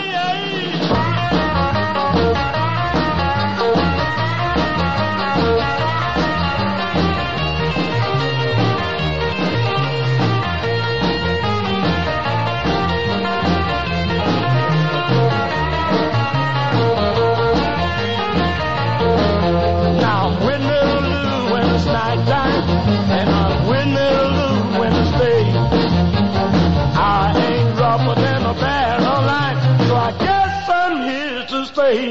Now I'm windmill when it's night time, and I'm windmill when it's day. I ain't rougher than a barrel line, so I guess I'm here to stay.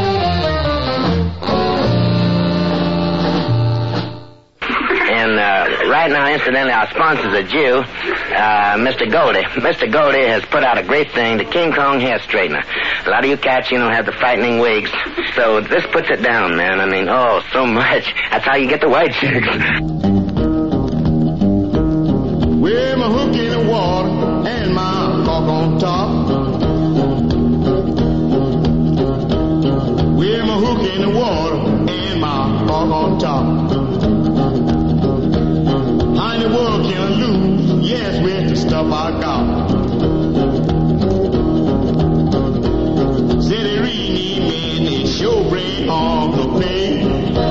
And uh, right now, incidentally, our sponsor's a Jew, uh, Mister Goldie. Mister Goldie has put out a great thing, the King Kong hair straightener. A lot of you cats, you know, have the frightening wigs. So this puts it down, man. I mean, oh, so much. That's how you get the white chicks. With my hook in the water and my cork on top. With my hook in the water and my cork on top. How in the world can I lose? Yes, with the stuff I got. Said they read me, man, they sure bring home the pain.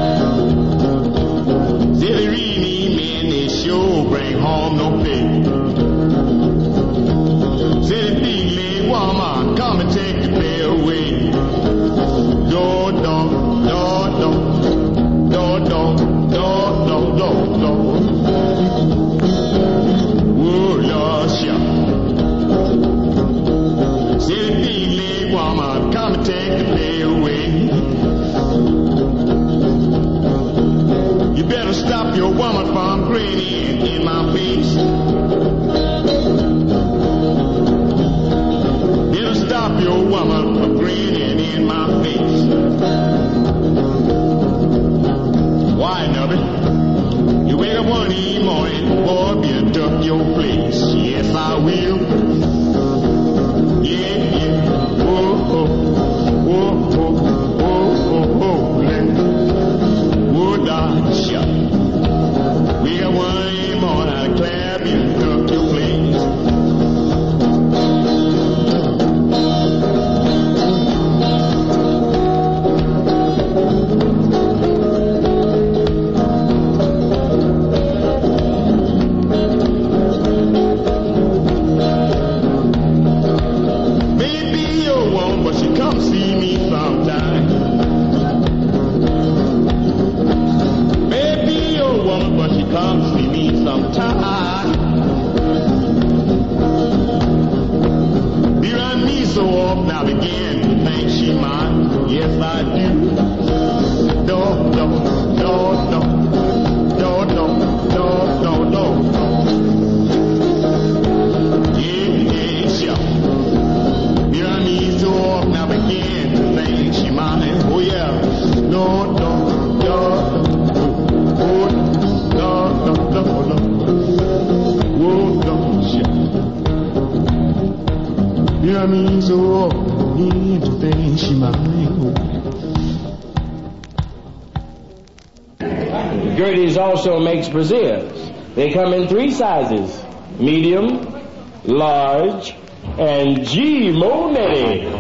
Said they read me, man, they sure bring home no pay. Said the big leg woman, come and take the pay away. Do, do, do, do, do, Lord, Lord. Oh, Lord, sure. Say the big leg woman, come and take the play away. You better stop your woman from grinning in my face. Better stop your woman from grinning in my face. Why, Nubby? You wake up one e morning, boy, you duck your place. Yes, I will. Yeah, yeah. Oh, oh, oh, oh, oh, oh, oh, let wood I shut. We got one e morning, I clap you, duck your place. Come see me sometime. Be around me so often I begin to think she mine. Yes, I do. Do, do, do, do. Do, do, do, do, do. Yeah, yeah, sure. Be around me so often I begin to think she mine. Oh, yeah. Do, do, do, do. Yeah, I mean, so need to think she might. Gertie's also makes brassieres. They come in three sizes: medium, large, and G. Monetti.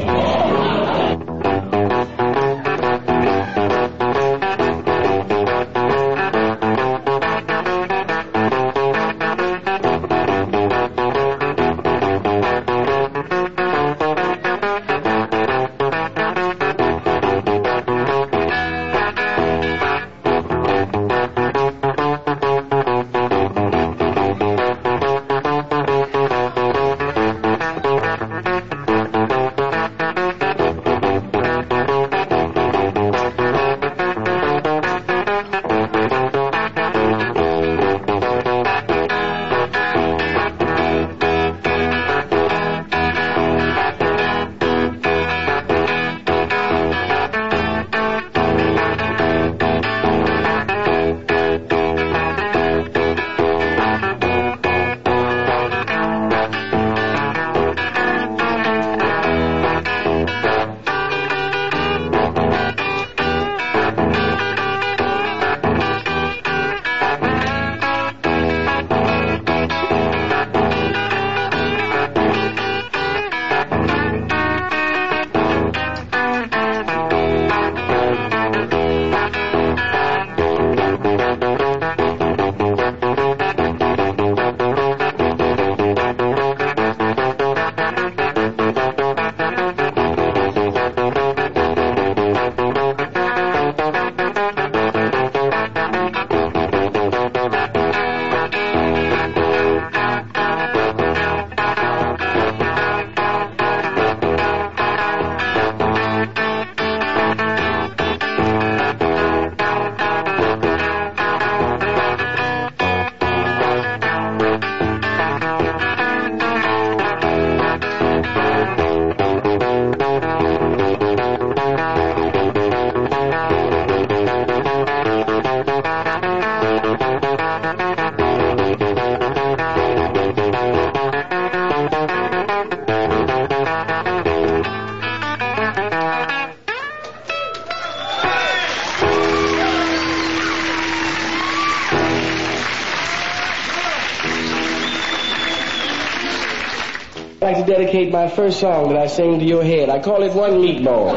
I'd like to dedicate my first song that I sing to your head. I call it One Meatball.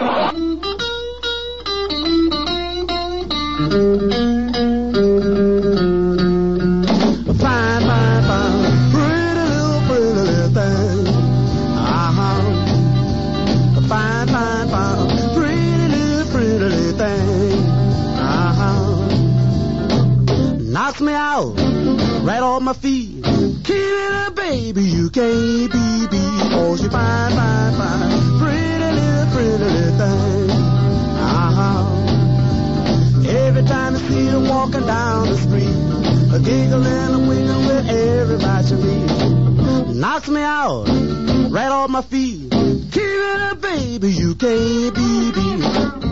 Fine, fine, fine, pretty little, pretty little thing. Uh-huh. Fine, fine, fine, pretty little, pretty little thing. Uh-huh. Not me out, right off my feet. Keep it up, baby, you can't be beat. Oh, she fine, fine, fine, pretty little, pretty little thing. Uh-huh. Every time I see her walking down the street, a giggle and a wiggle with everybody she meets. Knocks me out, right off my feet. Keep it up, baby, you can't be beat.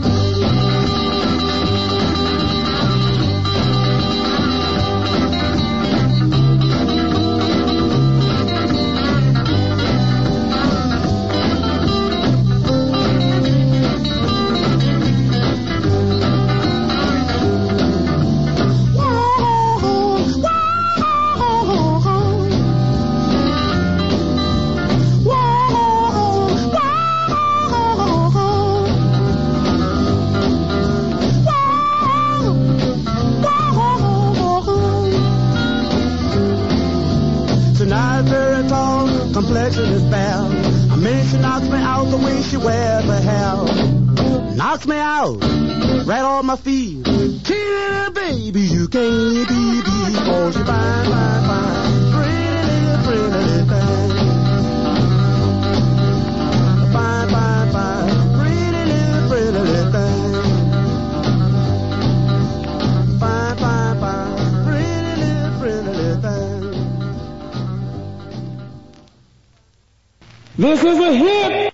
Complexion is bad. I mean, she knocks me out the way she wears her hair. Knocks me out, right on my feet. Keep it up, baby, you can't be beat. Oh, she fine, fine, fine, pretty little, pretty little thing. Fine, fine, fine, pretty little, pretty little thing. Fine, fine, fine, pretty little, pretty little thing. This is a hit!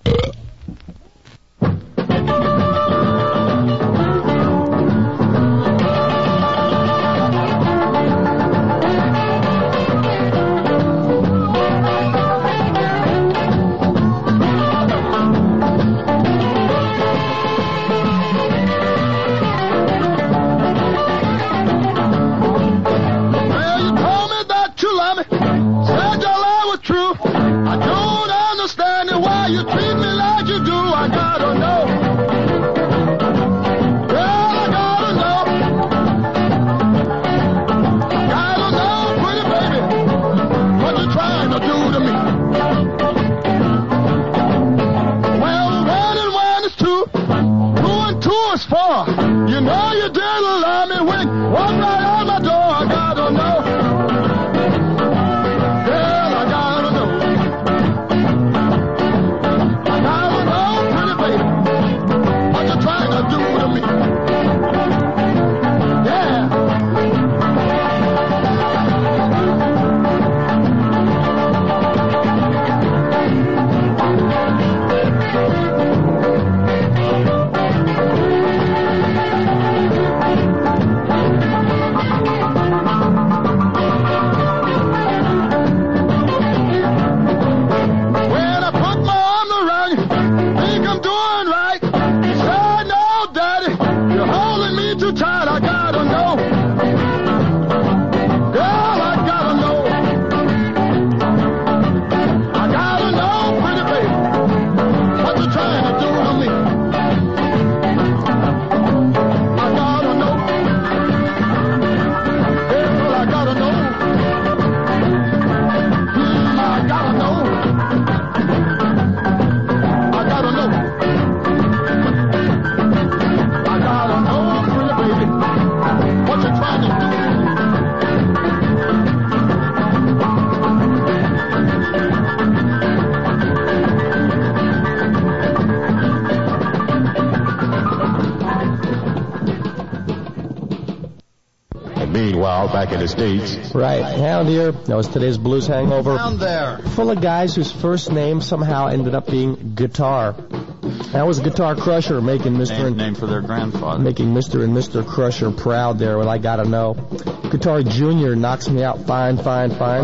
Back in the States. Right. Hound here. That was today's Blues Hangover. Down there. Full of guys whose first name somehow ended up being Guitar. That was Guitar Crusher making Mister Name, and, name for their grandfather. Making Mister and Mister Crusher proud there. Well, I gotta know. Guitar Junior knocks me out fine, fine, fine.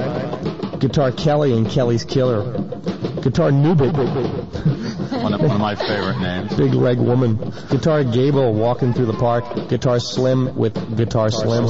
fine. Guitar Kelly and Kelly's Killer. Guitar Nubit. One of, one of my favorite names. Big leg woman. Guitar Gable walking through the park. Guitar Slim with Guitar Slim.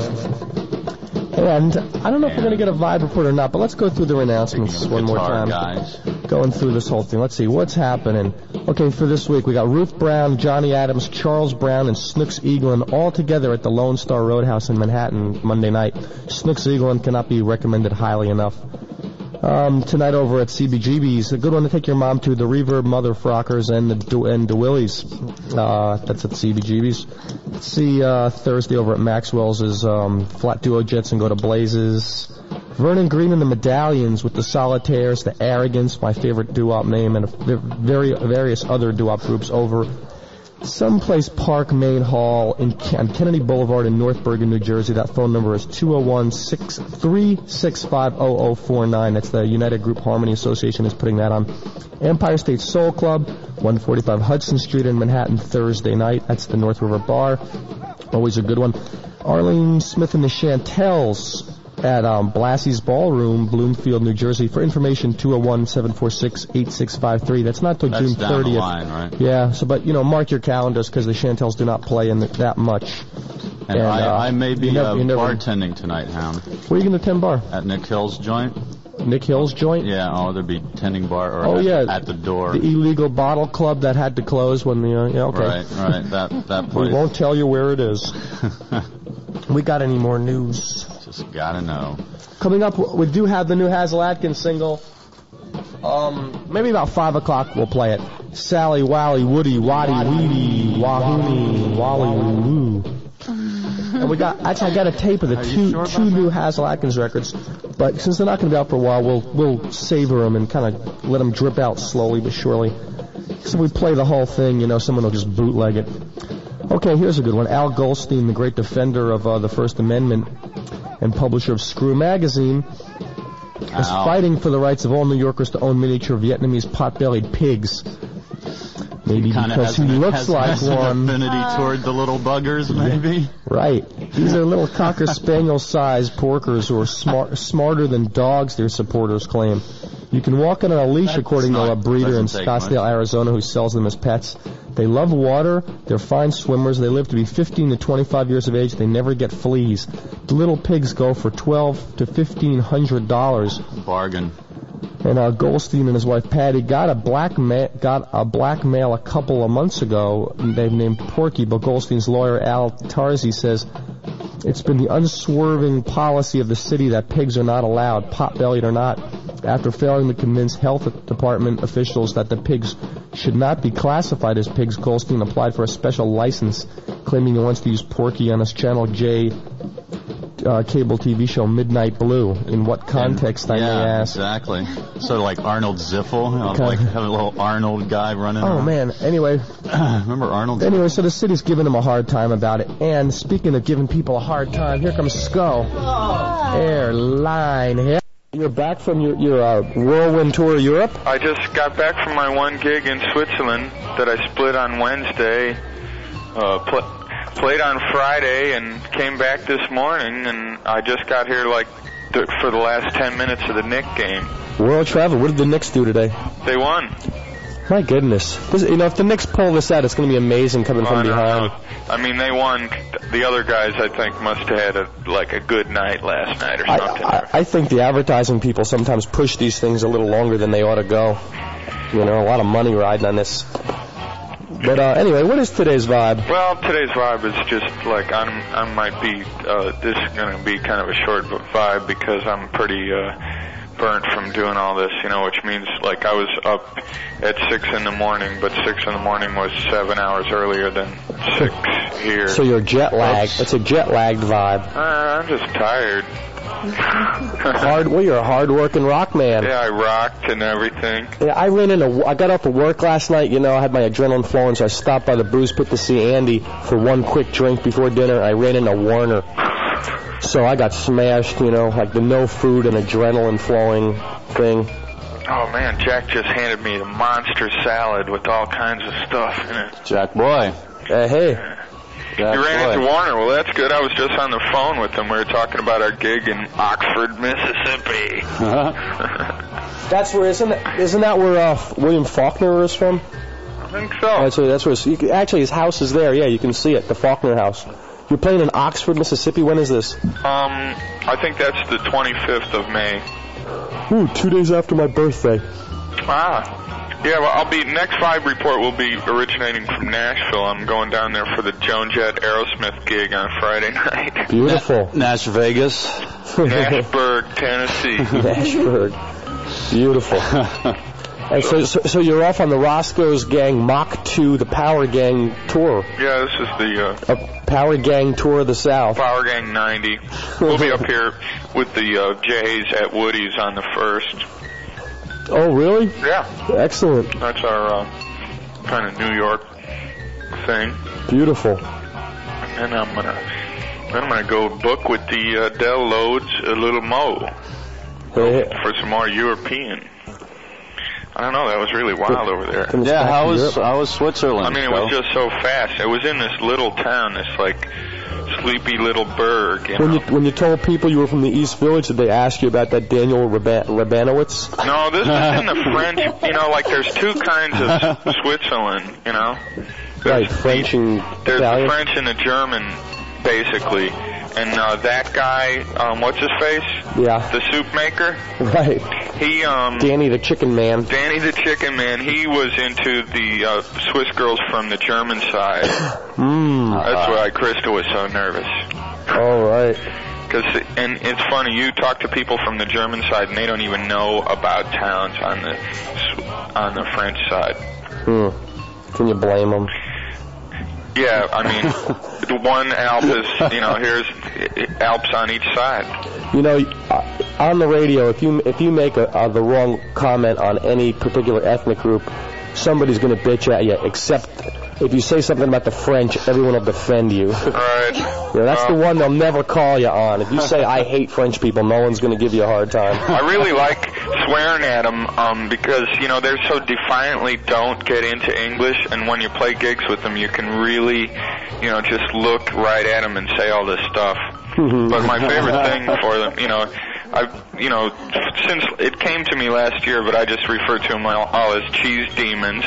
And I don't know if we're going to get a vibe report or not, but let's go through the announcements one more time. Guys. Going through this whole thing. Let's see what's happening. Okay, for this week we got Ruth Brown, Johnny Adams, Charles Brown, and Snooks Eaglin all together at the Lone Star Roadhouse in Manhattan Monday night. Snooks Eaglin cannot be recommended highly enough. Um, tonight over at C B G B's, a good one to take your mom to, the Reverb Motherfrockers and the du- and DeWillies. Uh, that's at C B G B's. See uh, Thursday over at Maxwell's is um, Flat Duo Jets and Go to Blazes. Vernon Green and the Medallions with the Solitaires, the Arrogance, my favorite doo-wop name, and a, very various other doo-wop groups over Someplace Park Main Hall in on Kennedy Boulevard in North Bergen, New Jersey. That phone number is two oh one, six three six five, oh oh four nine. That's the United Group Harmony Association is putting that on. Empire State Soul Club, one forty-five Hudson Street in Manhattan, Thursday night. That's the North River Bar. Always a good one. Arlene Smith and the Chantels at um, Blassie's Ballroom, Bloomfield, New Jersey. For information, two oh one, seven four six, eight six five three. That's not till That's June down thirtieth. the line, right? Yeah, so but you know, mark your calendars because the Chantels do not play in the, that much. And, And, I, uh, I may be you never- uh, you never- bartending tonight, Hound. Where are you going to tend bar? At Nick Hill's joint. Nick Hill's joint? Yeah, oh, there'd be tending bar or Oh at, yeah, at the door. The illegal bottle club that had to close when the uh, yeah okay. Right, right. That that place. We won't tell you where it is. We got any more news? Just gotta know. Coming up, we do have the new Hazel Atkins single. Um, maybe about five o'clock we'll play it. Sally, Wally, Woody, Waddy, Weedy, Wahoony, Wally, Woo. And we got, actually, I got a tape of the two sure two new Hazel Atkins records, but since they're not going to be out for a while, we'll we'll savor them and kind of let them drip out slowly but surely. So we play the whole thing, you know, someone will just bootleg it. Okay, here's a good one. Al Goldstein, the great defender of uh, the First Amendment and publisher of Screw Magazine, is Al. fighting for the rights of all New Yorkers to own miniature Vietnamese pot-bellied pigs. Maybe Kinda because has he an, looks has, like has an one. affinity toward the little buggers, maybe. Right. These are little Cocker Spaniel-sized porkers who are smart, smarter than dogs, their supporters claim. You can walk in on a leash, That's according to not- a breeder in doesn't take Scottsdale, much. Arizona, who sells them as pets. They love water. They're fine swimmers. They live to be fifteen to twenty-five years of age. They never get fleas. The little pigs go for twelve to fifteen hundred dollars. Bargain. And uh, Goldstein and his wife Patty got a black ma- got a black male a couple of months ago. They've named Porky, but Goldstein's lawyer Al Tarzi says it's been the unswerving policy of the city that pigs are not allowed, pot-bellied or not. After failing to convince health department officials that the pigs should not be classified as pigs, Goldstein applied for a special license, claiming he wants to use Porky on his Channel J uh, cable T V show Midnight Blue. In what context, I yeah, may ask? exactly. So like Arnold Ziffel, you know, Okay. like have a little Arnold guy running Oh, around. man. Anyway. Remember Arnold? Anyway, so the city's giving him a hard time about it. And speaking of giving people a hard time, here comes Sco. Airline. Here. You're back from your, your uh, whirlwind tour of Europe? I just got back from my one gig in Switzerland that I split on Wednesday, uh, pl- played on Friday, and came back this morning, and I just got here like th- for the last ten minutes of the Knick game. World travel. What did the Knicks do today? They won. My goodness. This, you know, if the Knicks pull this out, it's going to be amazing coming Oh, from I don't behind. know. I mean, they won. The other guys, I think, must have had a, like a good night last night or I, something. I, I think the advertising people sometimes push these things a little longer than they ought to go. You know, a lot of money riding on this. But uh, anyway, what is today's vibe? Well, today's vibe is just like I'm. I might be. Uh, this is going to be kind of a short vibe because I'm pretty uh, burnt from doing all this. You know, which means like I was up at six in the morning, but six in the morning was seven hours earlier than six here. So you're jet lagged. It's a jet lagged vibe. Uh, I'm just tired. Hard. Well, you're a hard-working rock man. Yeah, I rocked and everything. Yeah, I ran into. I got off of work last night. You know, I had my adrenaline flowing, so I stopped by the booze pit to see Andy for one quick drink before dinner. I ran into Warner, so I got smashed. You know, like the no food and adrenaline flowing thing. Oh man, Jack just handed me a monster salad with all kinds of stuff in it. Jack Boy. Uh, hey. You ran into Warner. Well, that's good. I was just on the phone with him. We were talking about our gig in Oxford, Mississippi. That's where isn't that, isn't that where uh, William Faulkner is from? I think so. Actually, that's where you can, actually his house is there. Yeah, you can see it, the Faulkner house. You're playing in Oxford, Mississippi. When is this? Um, I think that's the twenty-fifth of May. Ooh, two days after my birthday. Ah. Yeah, well, I'll be, next Vibe Report will be originating from Nashville. I'm going down there for the Joan Jett Aerosmith gig on Friday night. Beautiful. Nash Vegas. Nashburg, Tennessee. Nashburg. Beautiful. And so, so, so you're off on the Roscoe's Gang Mach two, the Power Gang tour. Yeah, this is the uh, a Power Gang tour of the South. Power Gang ninety. We'll be up here with the uh, Jays at Woody's on the first. Oh, really? Yeah. Excellent. That's our uh, kind of New York thing. Beautiful. And I'm gonna, then I'm gonna go book with the uh, Del Loads a little mo Hey. for some more European. I don't know, that was really wild over there. Yeah, how was how was Switzerland? I mean, it was just so fast. It was in this little town, this like sleepy little burg. You When know? you when you told people you were from the East Village, did they ask you about that Daniel Raban- Rabanowitz? No, this is in the French. You know, like there's two kinds of Switzerland. You know, Right, French and there's Italian. the French and the German, basically. And uh, that guy, um, what's his face? Yeah. The soup maker. Right. He, um, Danny the Chicken Man. Danny the Chicken Man. He was into the uh, Swiss girls from the German side. Mm. That's why Krista was so nervous. All right. Cause, and it's funny, you talk to people from the German side, and they don't even know about towns on the on the French side. Hmm. Can you blame them? Yeah, I mean, the one Alp is, you know, here's Alps on each side. You know, uh, on the radio, if you if you make a, uh, the wrong comment on any particular ethnic group, somebody's going to bitch at you. Except if you say something about the French, everyone will defend you. Right. Yeah, that's Well, the one they'll never call you on. If you say I hate French people, no one's going to give you a hard time. I really like swearing at them um, because, you know, they're so defiantly don't get into English, and when you play gigs with them, you can really, you know, just look right at them and say all this stuff. But my favorite thing for them, you know, I've, you know, since it came to me last year, but I just refer to them all, all as cheese demons.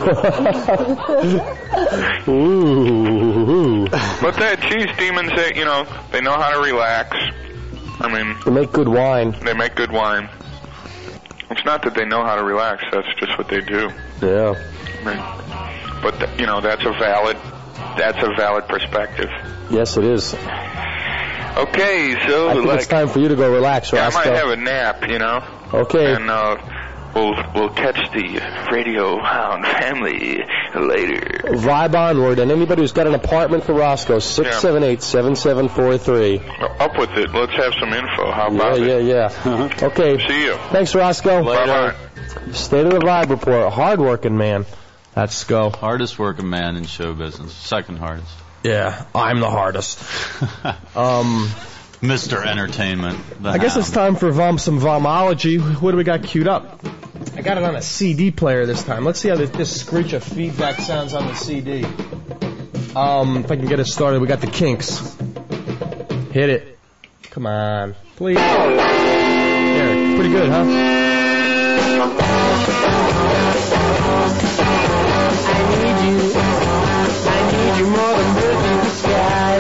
Ooh. But the cheese demons, they, you know, they know how to relax. I mean, They make good wine. they make good wine. It's not that they know how to relax, that's just what they do. Yeah. I mean, but, th- you know, that's a valid, that's a valid perspective. Yes, it is. Okay, so, I think like, it's time for you to go relax, yeah, I Roscoe. might have a nap, you know? Okay. And, uh, we'll, we'll catch the Radio Hound family later. Vibe onward, and anybody who's got an apartment for Roscoe, six seven eight, seven seven four three. Up with it. Let's have some info. How Yeah, about yeah, it? yeah. Okay. See you. Thanks, Roscoe. Bye-bye. State of the Vibe Report. Hard-working man. That's go. Hardest working man in show business. Second hardest. Yeah, I'm the hardest. um, Mister Entertainment. the I guess Hound. it's time for vom, some vomology. What do we got queued up? I got it on a C D player this time. Let's see how this, this screech of feedback sounds on the C D. Um, if I can get it started, we got the Kinks. Hit it. Come on. Please. There. Pretty good, huh? I need you. I need you more than birds in the sky.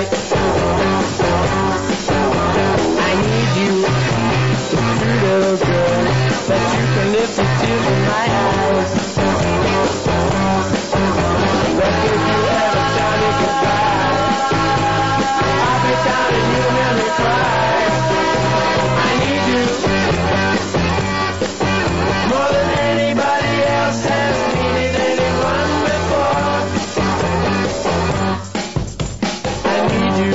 I need you. It's true, little girl, that you can lift the tears from my eyes. But if you ever tell me goodbye, I'll be down and you'll hear me cry. I need you more than anybody else has needed anyone before. I need you.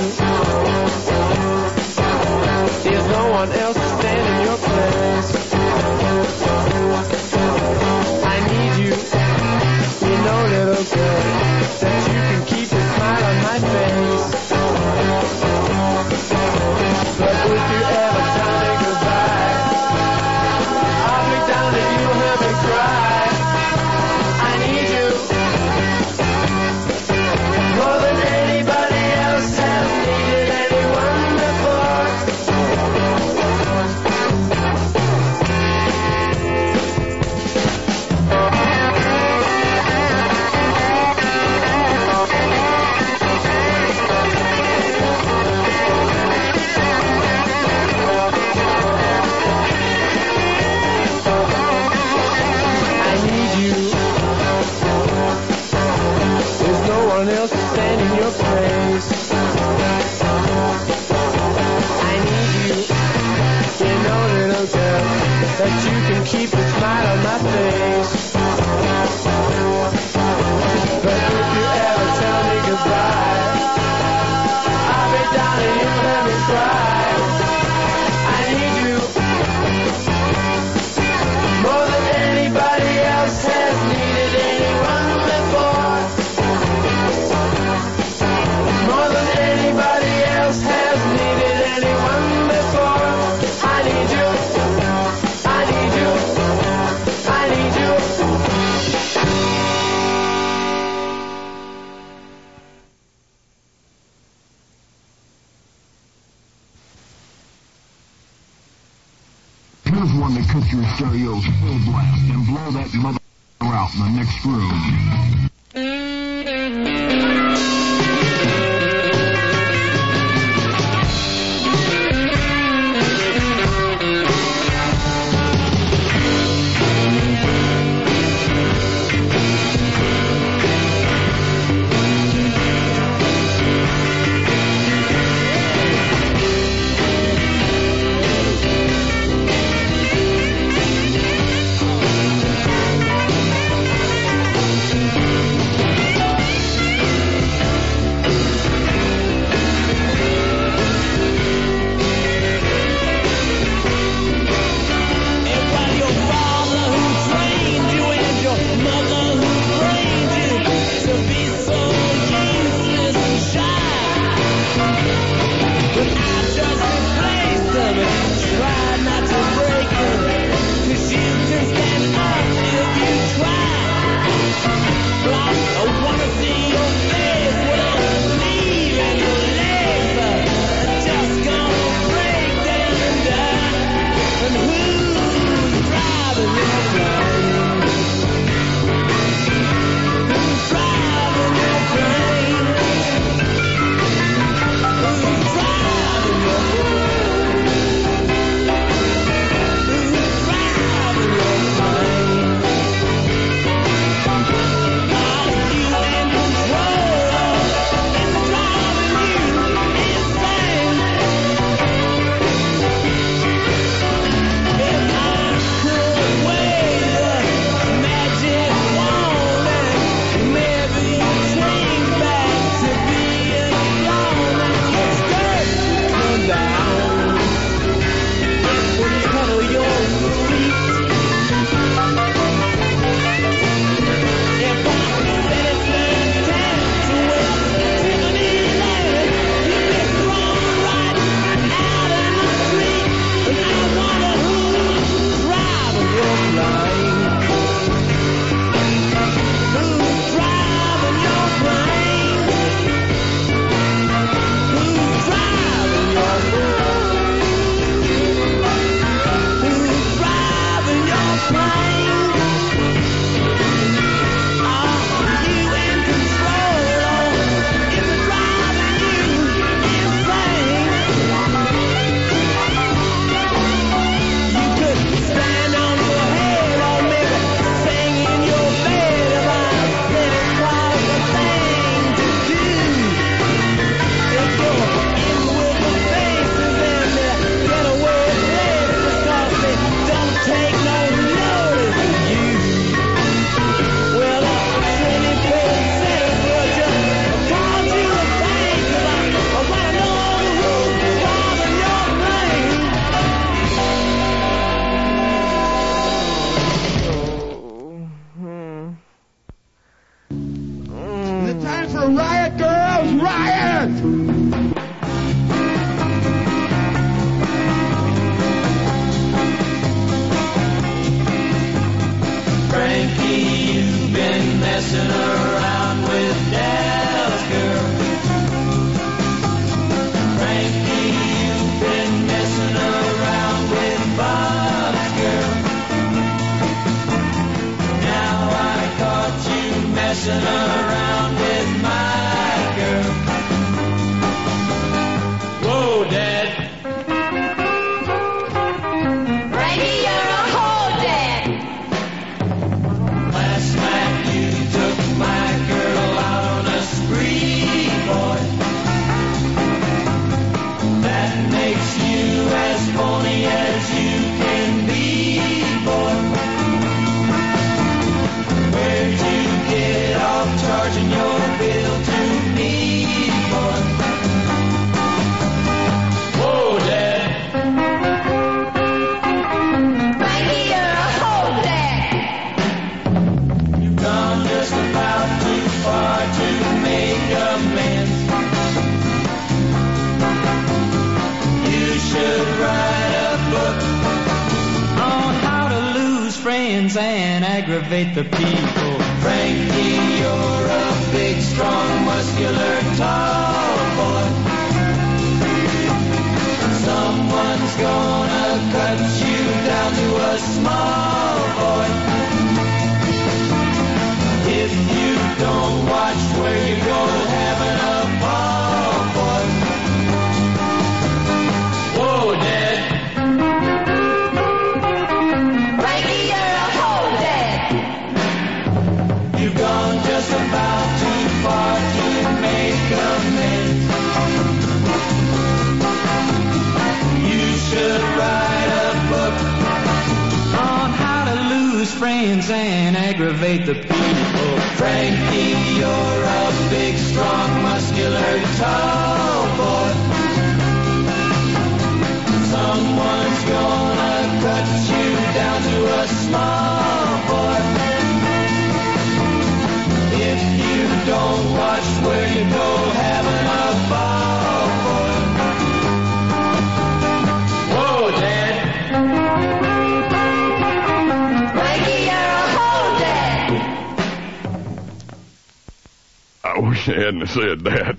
There's no one else to stand in your place. I need you. You know, little girl, that you can keep a smile on my face. But if you ever tell me goodbye, I'll be down and you'll hear me cry. I need you more than anybody else has needed anyone before. I that you can keep a smile on my face. But if you ever tell me goodbye, I'll be down and you let me cry. I need you more than anybody else has needed anyone before. More than anybody else has needed anyone before. I need you. I need you. I need you. Here's one that cuts your stereos full blast and blow that mother out in the next room. Messing around with my girl. friends and aggravate the people. Frankie, you're a big, strong, muscular, tall boy. Someone's gonna cut you down to a small boy. If you don't watch where you go, having a ball, boy. Whoa, Dad. Frankie, you're a hole, Dad. You've gone just about too far to make amends. You should write a book on how to lose friends and aggravate the people. Frankie, you're a big, strong, muscular, tall boy. Someone's gonna cut you down to a small boy. If you don't watch where you go, having a ball, boy. Whoa, Dad. Frankie, you're a hole, Dad. I wish they hadn't said that.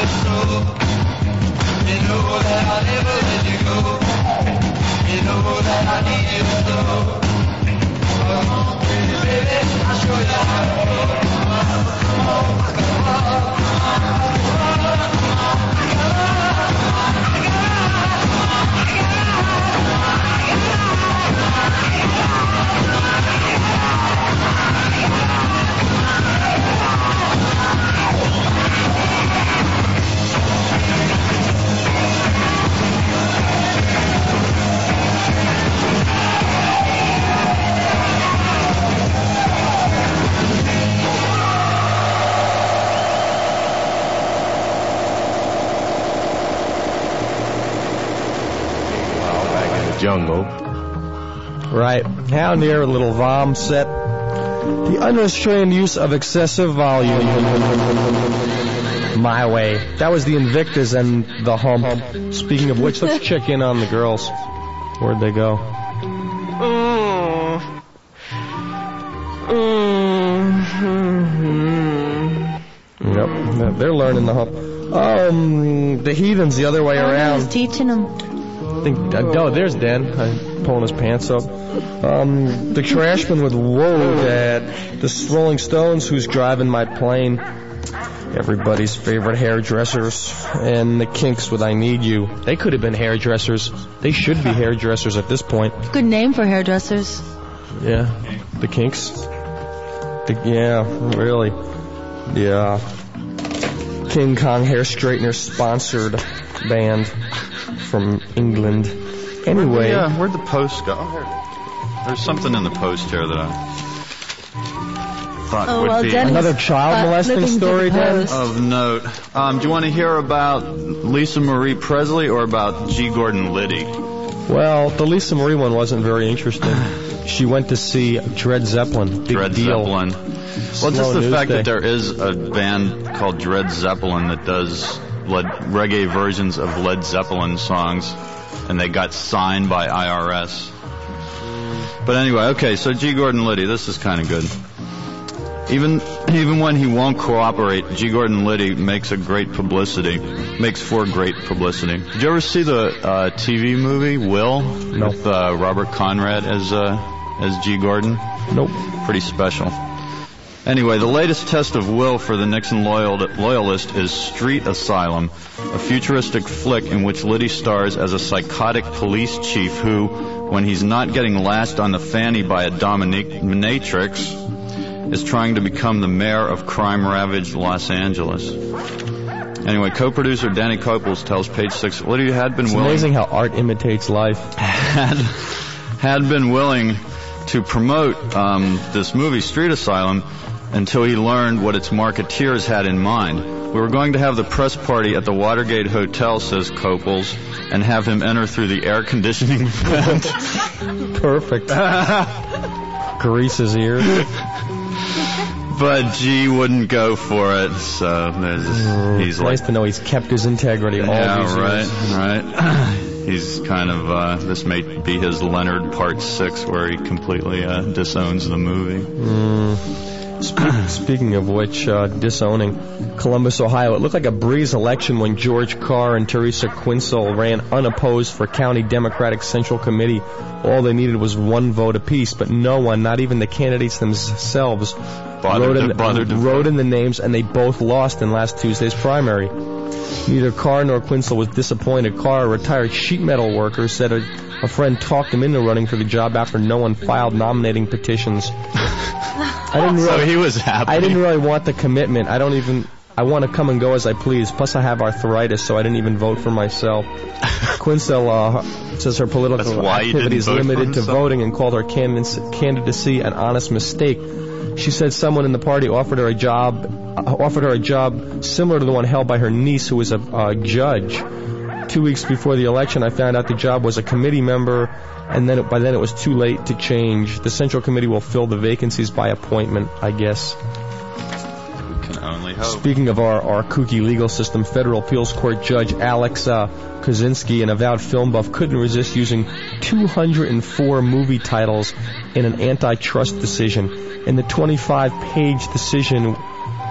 so. You know that I'll never let you go. You know that I need you so. Come on, pretty baby, I'll show you how to love. Come on, come on, come on, Jungle. Right. How near a little Vom set. The unrestrained use of excessive volume. My way. That was the Invictus and the Hump. Speaking of which, let's check in on the girls. Where'd they go? Yep. They're learning the Hump. Um, the Heathens the other way around. Who's teaching them? I think, uh, oh, there's Dan, uh, pulling his pants up. Um, the Trashman with Whoa, Dad. The Rolling Stones, Who's Driving My Plane. Everybody's favorite hairdressers. And the Kinks with I Need You. They could have been hairdressers. They should be hairdressers at this point. Good name for hairdressers. Yeah, the Kinks. The, yeah, really. Yeah. King Kong Hair Straightener sponsored band from England. Anyway. Yeah, where'd the post go? Oh, here. There's something in the post here that I thought Oh, would well, be Dennis, Another child uh, molesting flipping to story, the Dan? post. of note. Um, do you want to hear about Lisa Marie Presley or about G. Gordon Liddy? Well, the Lisa Marie one wasn't very interesting. She went to see Dred Zeppelin. Big Dred deal. Zeppelin. Well, Slow just the news fact day. that there is a band called Dred Zeppelin that does lead, reggae versions of Led Zeppelin songs, and they got signed by I R S. But anyway, okay, so G. Gordon Liddy, this is kind of good. Even even when he won't cooperate, G. Gordon Liddy makes a great publicity, makes for great publicity. Did you ever see the uh, T V movie Will No. with uh, Robert Conrad as uh, as G. Gordon? Nope. Pretty special. Anyway, the latest test of will for the Nixon loyal, loyalist is Street Asylum, a futuristic flick in which Liddy stars as a psychotic police chief who, when he's not getting lashed on the fanny by a dominatrix, is trying to become the mayor of crime-ravaged Los Angeles. Anyway, co-producer Danny Copels tells Page Six Liddy had been It's willing amazing how art imitates life. had had been willing to promote um, this movie Street Asylum until he learned what its marketeers had in mind. We were going to have the press party at the Watergate Hotel, says Copels, and have him enter through the air conditioning vent. Perfect. Grease his ears. But G wouldn't go for it, so there's Mm, he's nice like, to know he's kept his integrity all yeah, these right, years. right. He's kind of, uh, this may be his Leonard Part six where he completely uh, disowns the movie. Mm. Spe- speaking of which, uh, disowning Columbus, Ohio. It looked like a breeze election when George Carr and Teresa Quinsel ran unopposed for County Democratic Central Committee. All they needed was one vote apiece, but no one, not even the candidates themselves, Bothered wrote, in, to- bothered to wrote in the names, and they both lost in last Tuesday's primary. Neither Carr nor Quinsel was disappointed. Carr, a retired sheet metal worker, said a, a friend talked him into running for the job after no one filed nominating petitions. I didn't really, So he was happy. I didn't really want the commitment. I don't even. I want to come and go as I please. Plus, I have arthritis, so I didn't even vote for myself. Quinsel uh, says her That's political why you activity didn't is vote for limited to himself? voting and called her candidacy, candidacy an honest mistake. She said someone in the party offered her a job, uh, offered her a job similar to the one held by her niece, who was a uh, judge. Two weeks before the election, I found out the job was a committee member, and then it, by then it was too late to change. The Central Committee will fill the vacancies by appointment, I guess. We can only hope. Speaking of our, our kooky legal system, federal appeals court judge Alex uh, Kozinski, an avowed film buff, couldn't resist using two hundred four movie titles in an antitrust decision. In the twenty-five page decision,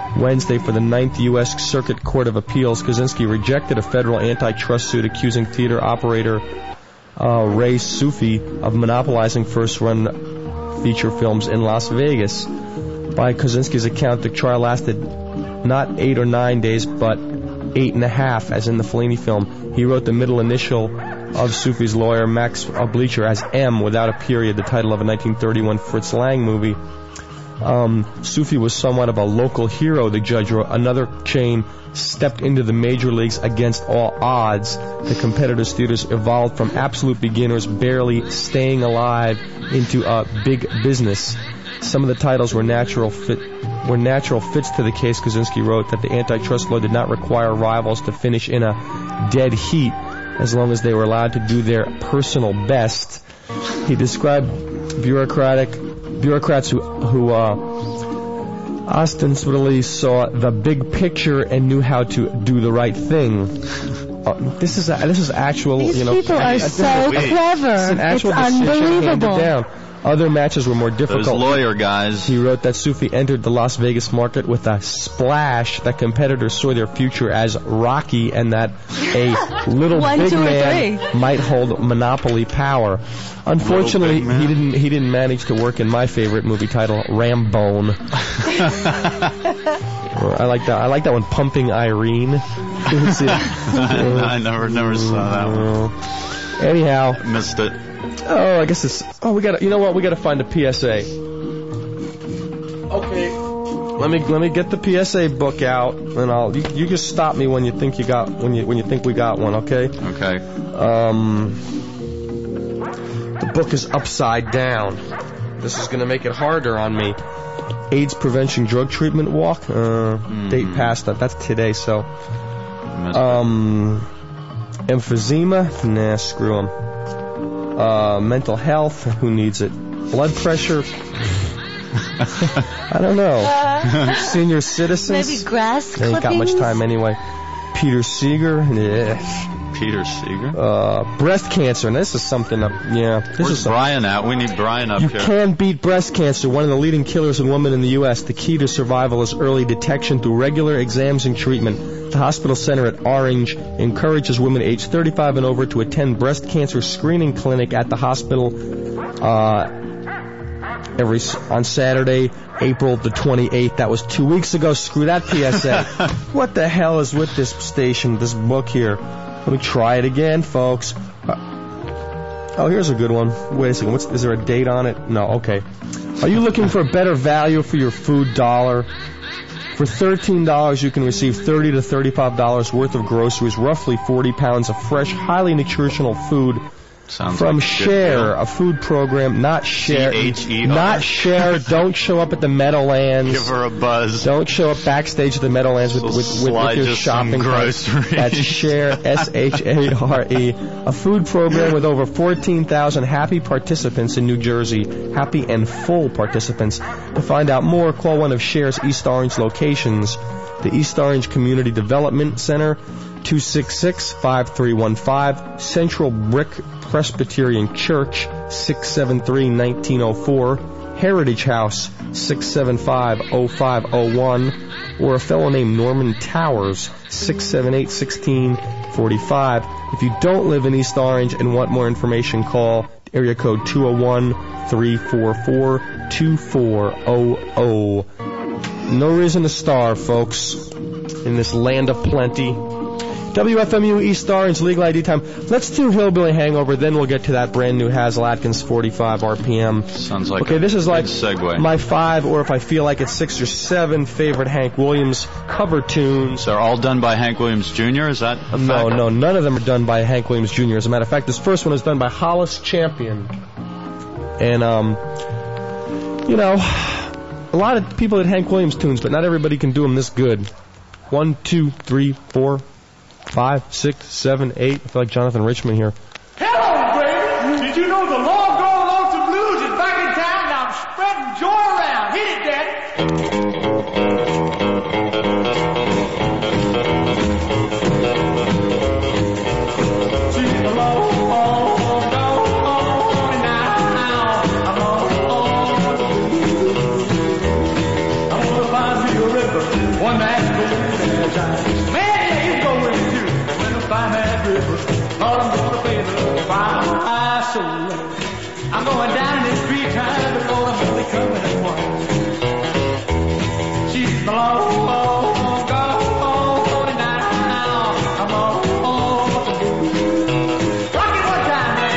Wednesday for the Ninth U S Circuit Court of Appeals. Kaczynski rejected a federal antitrust suit accusing theater operator uh, Ray Sufi of monopolizing first-run feature films in Las Vegas. By Kaczynski's account, the trial lasted not eight or nine days, but eight and a half, as in the Fellini film. He wrote the middle initial of Sufi's lawyer, Max Bleacher, as M without a period, the title of a nineteen thirty-one Fritz Lang movie. Um, Sufi was somewhat of a local hero, the judge wrote. Another chain stepped into the major leagues against all odds. The competitors' theaters evolved from absolute beginners, barely staying alive, into a big business. Some of the titles were natural fit, were natural fits to the case. Kaczynski wrote that the antitrust law did not require rivals to finish in a dead heat as long as they were allowed to do their personal best. He described bureaucratic bureaucrats who, who uh, ostensibly saw the big picture and knew how to do the right thing. Uh, this is a, this is actual. These you know, people are a, a, so a, clever. It's an actual It's decision handed unbelievable. down. Other matches were more difficult. Those lawyer guys. He wrote that Sufi entered the Las Vegas market with a splash, that competitors saw their future as rocky, and that a little One, big two, or man three. might hold monopoly power. Unfortunately, big man. he didn't he didn't manage to work in my favorite movie title, Rambone. I like that. I like that one, Pumping Irene. See it? I never never saw that one. Anyhow, Missed it. oh, I guess it's. Oh, we got. You know what? We got to find a P S A. Okay. Let me let me get the P S A book out, and I'll. You, you just stop me when you think you got when you when you think we got one. Okay. Okay. Um. The book is upside down. This is going to make it harder on me. AIDS Prevention Drug Treatment Walk. Uh, Mm-hmm. Date past that. That's today. So. Um. Emphysema. Nah, screw 'em. Uh, mental health, who needs it? Blood pressure, I don't know. Senior citizens, Maybe grass they ain't got much clippings? time anyway. Peter Seeger, yeah. Peter Seeger. Uh, breast cancer, and this is something up, yeah. This Where's is some- Brian at? We need Brian up You here. can beat breast cancer, one of the leading killers in women in the U S. The key to survival is early detection through regular exams and treatment. The hospital center at Orange encourages women aged thirty-five and over to attend breast cancer screening clinic at the hospital uh, every on Saturday, April the twenty-eighth. That was two weeks ago. Screw that P S A. What the hell is with this station, this book here? Let me try it again, folks. Uh, oh, here's a good one. Wait a second. What's, is there a date on it? No, okay. Are you looking for a better value for your food dollar? For thirteen dollars, you can receive thirty to thirty-five dollars worth of groceries, roughly forty pounds of fresh, highly nutritional food. Sounds From like a good Share, deal. a food program, not Share. C H E R. Not Share. Don't show up at the Meadowlands. Give her a buzz. Don't show up backstage at the Meadowlands with, with, with, with Slide your just some shopping cart. groceries. That's Share, S H A R E, a food program with over fourteen thousand happy participants in New Jersey. Happy and full participants. To find out more, call one of Share's East Orange locations. The East Orange Community Development Center, two six six, five three one five, Central Brick Presbyterian Church, six seven three, one nine zero four, Heritage House, six seven five, oh five oh one, or a fellow named Norman Towers, six seven eight, one six four five. If you don't live in East Orange and want more information, call area code two oh one, three four four, two four oh oh. No reason to starve, folks, in this land of plenty. W F M U East Orange, legal I D time. Let's do Hillbilly Hangover, then we'll get to that brand new Hazel Atkins forty-five R P M. Sounds like okay, a this is good like segue. my five, or if I feel like it's six or seven favorite Hank Williams cover tunes. They're all done by Hank Williams Junior Is that a fact? No, no, none of them are done by Hank Williams Junior As a matter of fact, this first one is done by Hollis Champion. And, um, you know, a lot of people did Hank Williams tunes, but not everybody can do them this good. One, two, three, four, five, six, seven, eight. I feel like Jonathan Richman here. Hello, baby. Did you know the long gone lonesome blues is back in town and I'm spreading joy around? Hit it, Daddy. She's a long, long, gone now. I'm all on the blues. I'm gonna find me a river. soul. I'm going down in the street trying to below I'm only coming at once. She's below, oh, go, oh, now, come on, oh, rock it one time, man.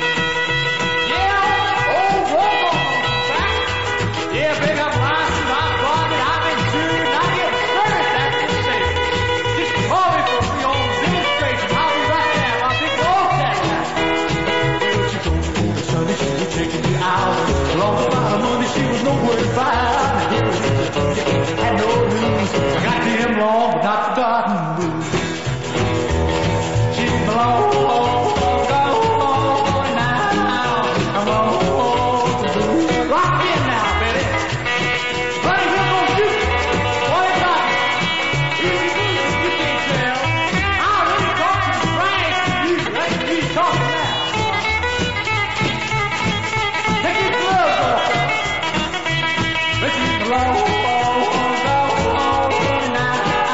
Yeah, oh, roll on, back. Yeah, big up license, I'm blonde, I've been sued, and I get service after the sale. Just call me for the old demonstration. I'll be right there. I'll pick you off that time. Well, she told me the Sunday she was taking me out. Along the bottom money, she was no word fine. Had no news. I got them wrong, but not forgotten blues. She's below, go, now, come on, rock in now, Betty. Buddy, here goes you. What is up? You, you, you can't tell. I really talk to the price to you. That's what he's talking now. Take your gloves off. Listen, below, go, now,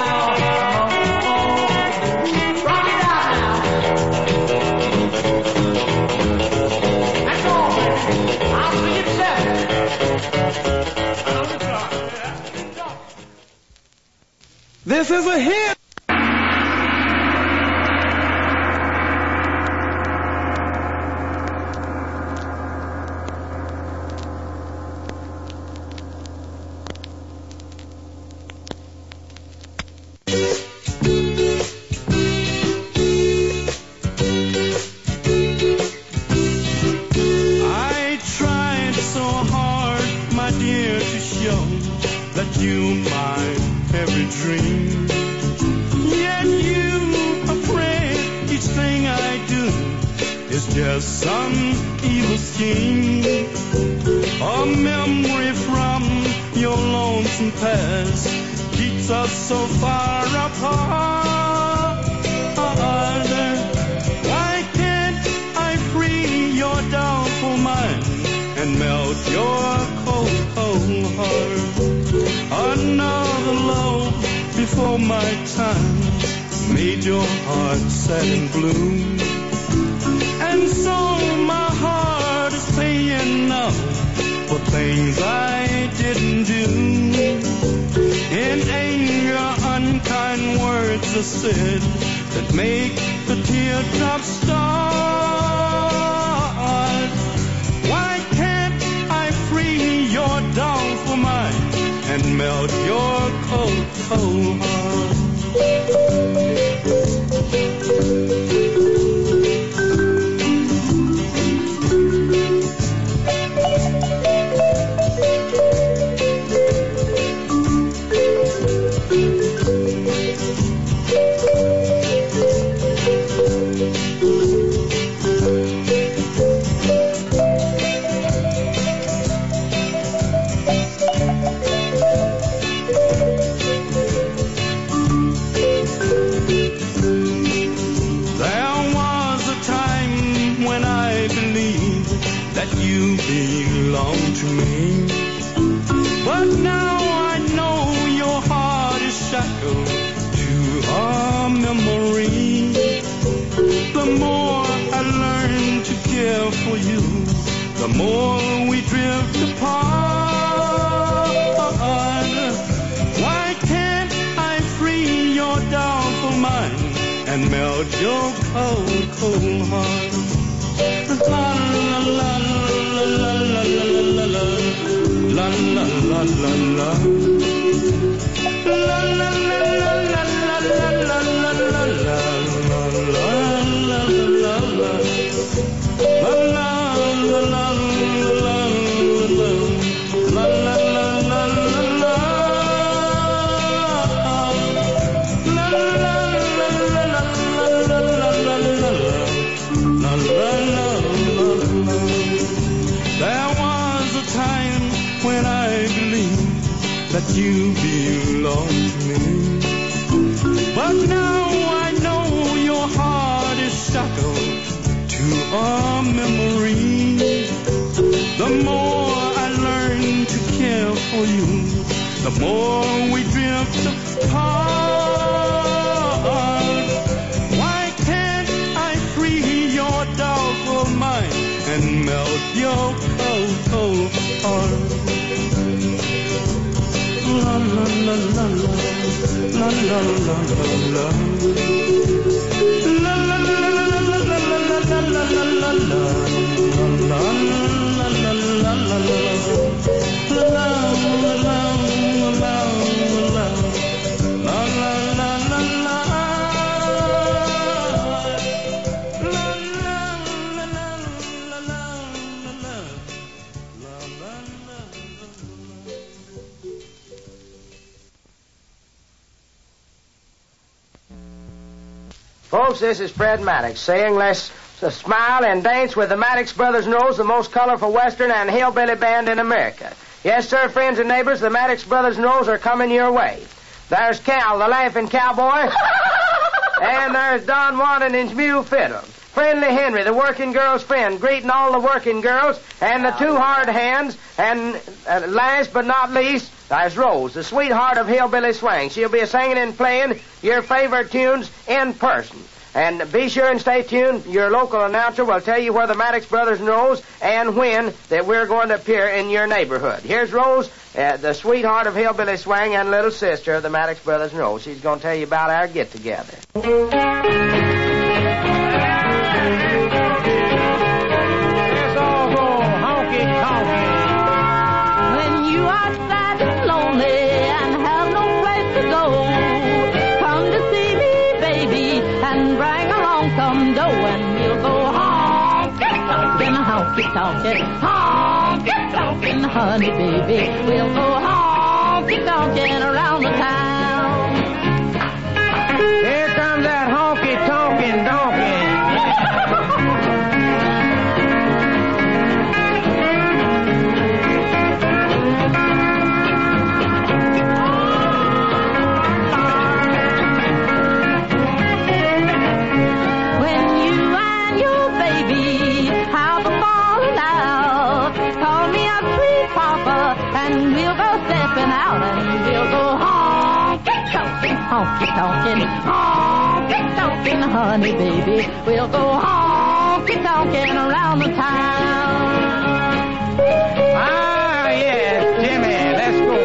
rock it out now. That's all, baby. I'll see you at seven. On the clock. This is a hit. I tried so hard, my dear, to show that you my every dream. Yet you afraid each thing I do is just some evil scheme. A memory from your lonesome past keeps us so far apart. Why can't I free your doubtful mind and melt your cold, cold heart? Another love before my time made your heart sad and blue. And so my heart is paying now for things I didn't do. In anger, unkind words are said that make the teardrops start. Why can't I free your doubtful mind and melt your cold, cold heart? To me, but now I know your heart is shackled to a memory. The more I learn to care for you, the more we drift apart. Why can't I free your doubtful mind and melt your cold, cold heart? La la la la la la la la la la la la la la. La la la la la la la la la la la la la la. La la la la la la la la la la. There was a time when I believed that you belonged to me. But now I know your heart is shackled to a memory. The more I learn to care for you, the more we drift apart. Why can't I free your doubtful mind and melt your cold, cold heart. La la la la la, la la la la la. La la la la la la la la la la la la la. La la la la la la Folks, this is Fred Maddox saying let's uh, smile and dance with the Maddox Brothers Knows, the most colorful western and hillbilly band in America. Yes, sir, friends and neighbors, the Maddox Brothers Knows are coming your way. There's Cal, the laughing cowboy, and there's Don Juan and his mule fiddle. Friendly Henry, the working girl's friend, greeting all the working girls, and the two hard hands, and uh, last but not least, there's Rose, the sweetheart of hillbilly swing. She'll be singing and playing your favorite tunes in person. And be sure and stay tuned. Your local announcer will tell you where the Maddox Brothers knows and when that we're going to appear in your neighborhood. Here's Rose, uh, the sweetheart of hillbilly swing and little sister of the Maddox Brothers knows. She's going to tell you about our get-together. Let's all go honky-tonky. When you are sad and lonely and have no place to go, come to see me, baby, and bring along some dough, and we'll go honky-tonkin', honky-tonkin', honky-tonkin', honey, baby. We'll go honky-tonkin' around the town. Here comes that honky-tonkin' donkey. And we'll go stepping out and we'll go honky-tonkin', honky-tonkin', honky-tonkin', honey, baby. We'll go honky-tonkin' around the town. Ah, yes, Jimmy, let's go.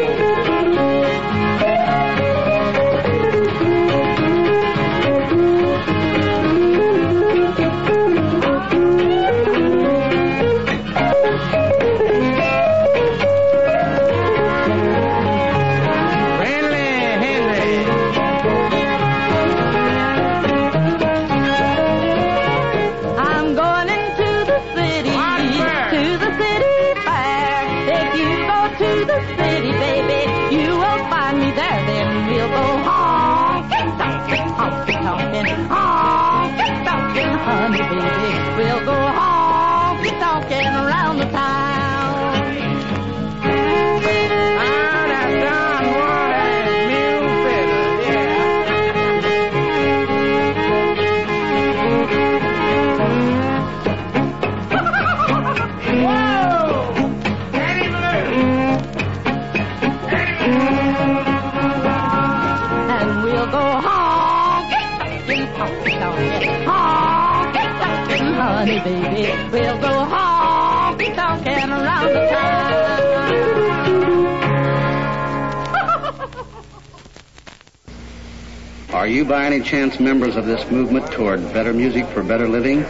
Honey, baby, we'll go honky-tonkin' around the town. Ah, that's Don Juan and his mule fiddle, yeah. Whoa! Daddy Blue! And we'll go honky-tonkin', honky-tonkin', honky-tonkin', honey, baby. We'll go honky-tonkin' around the town. Are you by any chance members of this movement toward better music for better living?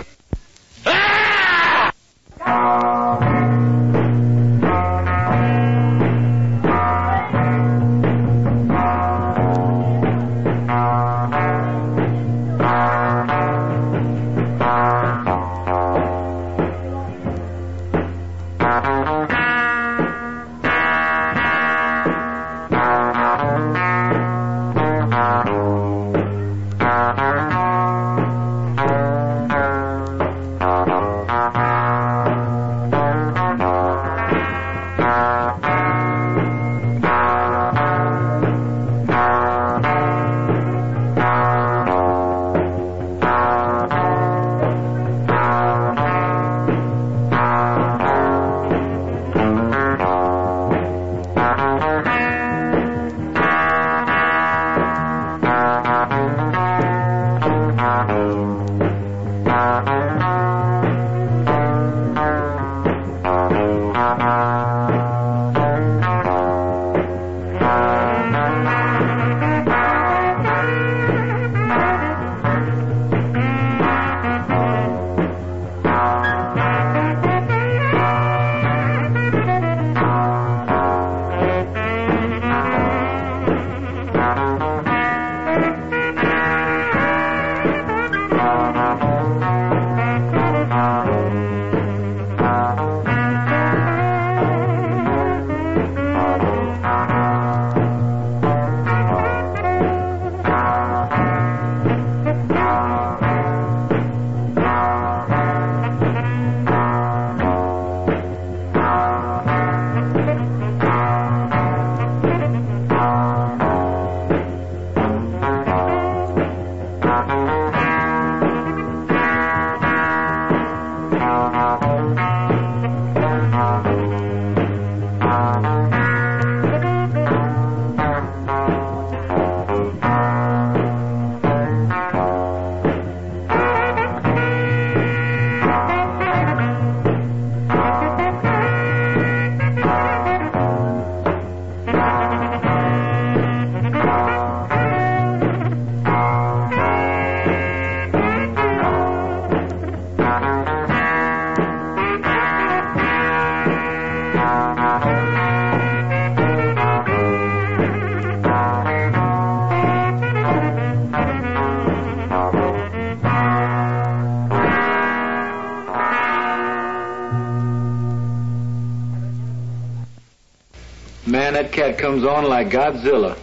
man, that cat comes on like Godzilla.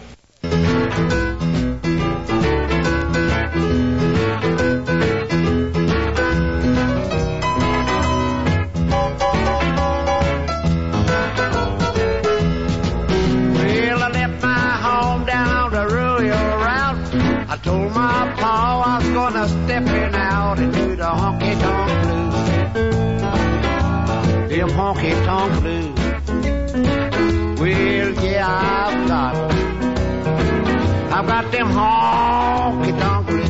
Well, I left my home down the rural route. I told my pa I was gonna step in out and do the honky-tonk blues. Them honky-tonk blues. Well, yeah, I've got I've got them honky-tonk blues.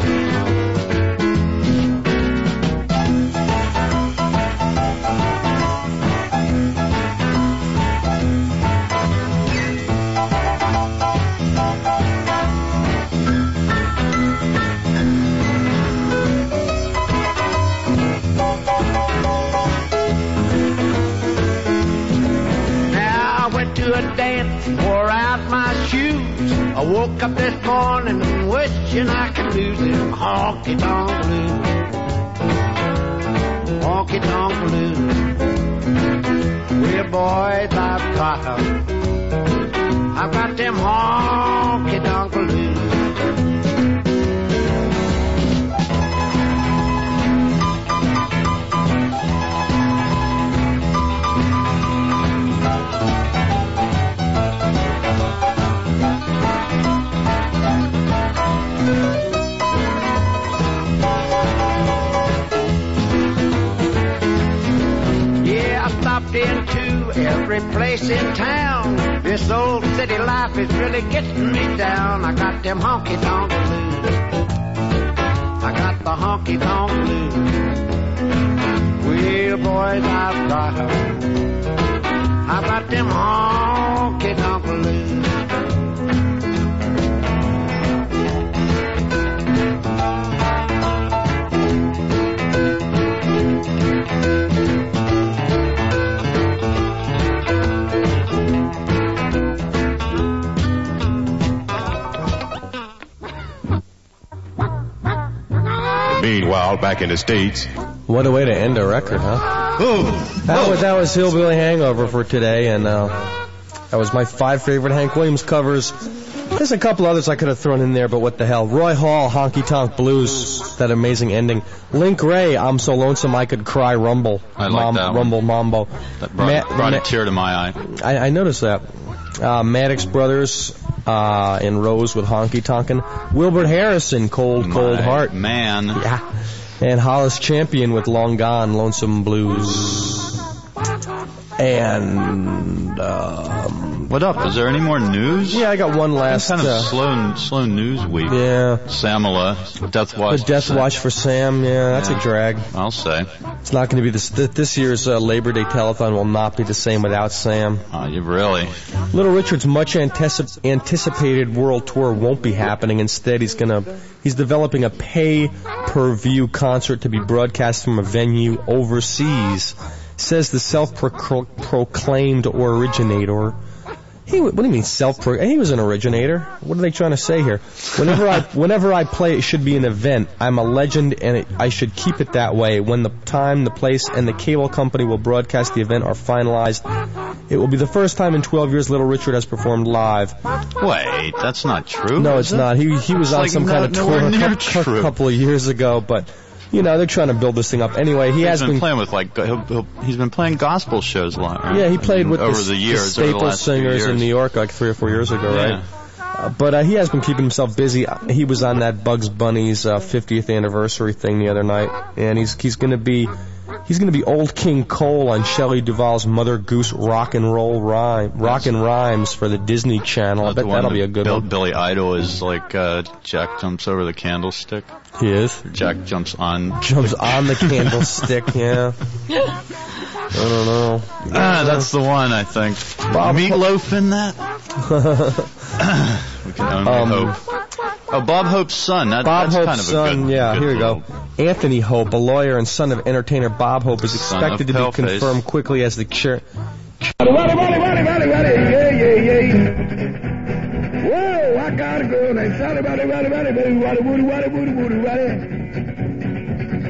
To a dance, wore out my shoes. I woke up this morning wishing I could lose them honky-tonk blues. Honky-tonk blues. Well, boys, I've got 'em. I've got them honky-tonk blues. Into every place in town. This old city life is really getting me down. I got them honky-tonk blues. I got the honky-tonk blues. Well, boys, I've got 'em. I've got them honky-tonk blues. Meanwhile, back in the States. What a way to end a record, huh? Ooh. That was, that was Hillbilly Hangover for today, and uh, that was my five favorite Hank Williams covers. There's a couple others I could have thrown in there, but what the hell. Roy Hall, Honky Tonk Blues, that amazing ending. Link Ray, I'm So Lonesome I Could Cry, Rumble. I like Mom, that one. Rumble Mambo. That brought, Matt, brought Matt, a tear to my eye. I, I noticed that. Uh, Maddox Brothers uh, in Rose with Honky Tonkin'. Wilbert Harrison, Cold, Cold My Heart. Man. Yeah. And Hollis Champion with Long Gone, Lonesome Blues. And, um... What up? Is there any more news? Yeah, I got one last... Kind of uh, slow, slow news week. Yeah. Samala, Death Watch. The Death Watch for Sam, yeah, that's Yeah. a drag. I'll say. It's not going to be this. Th- this year's uh, Labor Day telethon will not be the same without Sam. Oh, you really? Little Richard's much antici- anticipated world tour won't be happening. Instead, he's gonna he's developing a pay-per-view concert to be broadcast from a venue overseas. Says the self-proclaimed originator. He, what do you mean self-pro? He was an originator. What are they trying to say here? Whenever I, whenever I play, it should be an event. I'm a legend, and it, I should keep it that way. When the time, the place, and the cable company will broadcast the event are finalized, it will be the first time in twelve years Little Richard has performed live. Wait, that's not true. No, is it's it? not. He he was It's on like some no- kind of nowhere tour a near couple, true. couple of years ago, but you know they're trying to build this thing up. Anyway, he he's has been, been playing with like he'll, he'll, he's been playing gospel shows a lot. Right? Yeah, he played with over the, the years, the over the Staples last few Singers years. in New York like three or four years ago, Yeah. right? Uh, but uh, he has been keeping himself busy. He was on that Bugs Bunny's uh, fiftieth anniversary thing the other night, and he's he's going to be he's going to be Old King Cole on Shelley Duvall's Mother Goose Rock and Roll Rhyme, Rock and Rhymes for the Disney Channel. I Not bet the one that'll that be a good Bill, one. Billy Idol is like uh, Jack jumps over the candlestick. He is. Jack jumps on. Jumps on the candlestick. Yeah. I don't know. Ah, that's the one, I think. Bob Meatloaf in that? We can only Um, hope. Oh, Bob Hope's son. That, Bob that's Hope's kind of a son, good, yeah, good here we little- go. Anthony Hope, a lawyer and son of entertainer Bob Hope, is Son expected of to be Paleface. confirmed quickly as the chair. Waddy, waddy, waddy, waddy, waddy, yeah, yeah, yeah. Whoa, I gotta go now. Waddy, waddy, waddy, waddy, waddy, waddy, woody, waddy, woody, woody, waddy.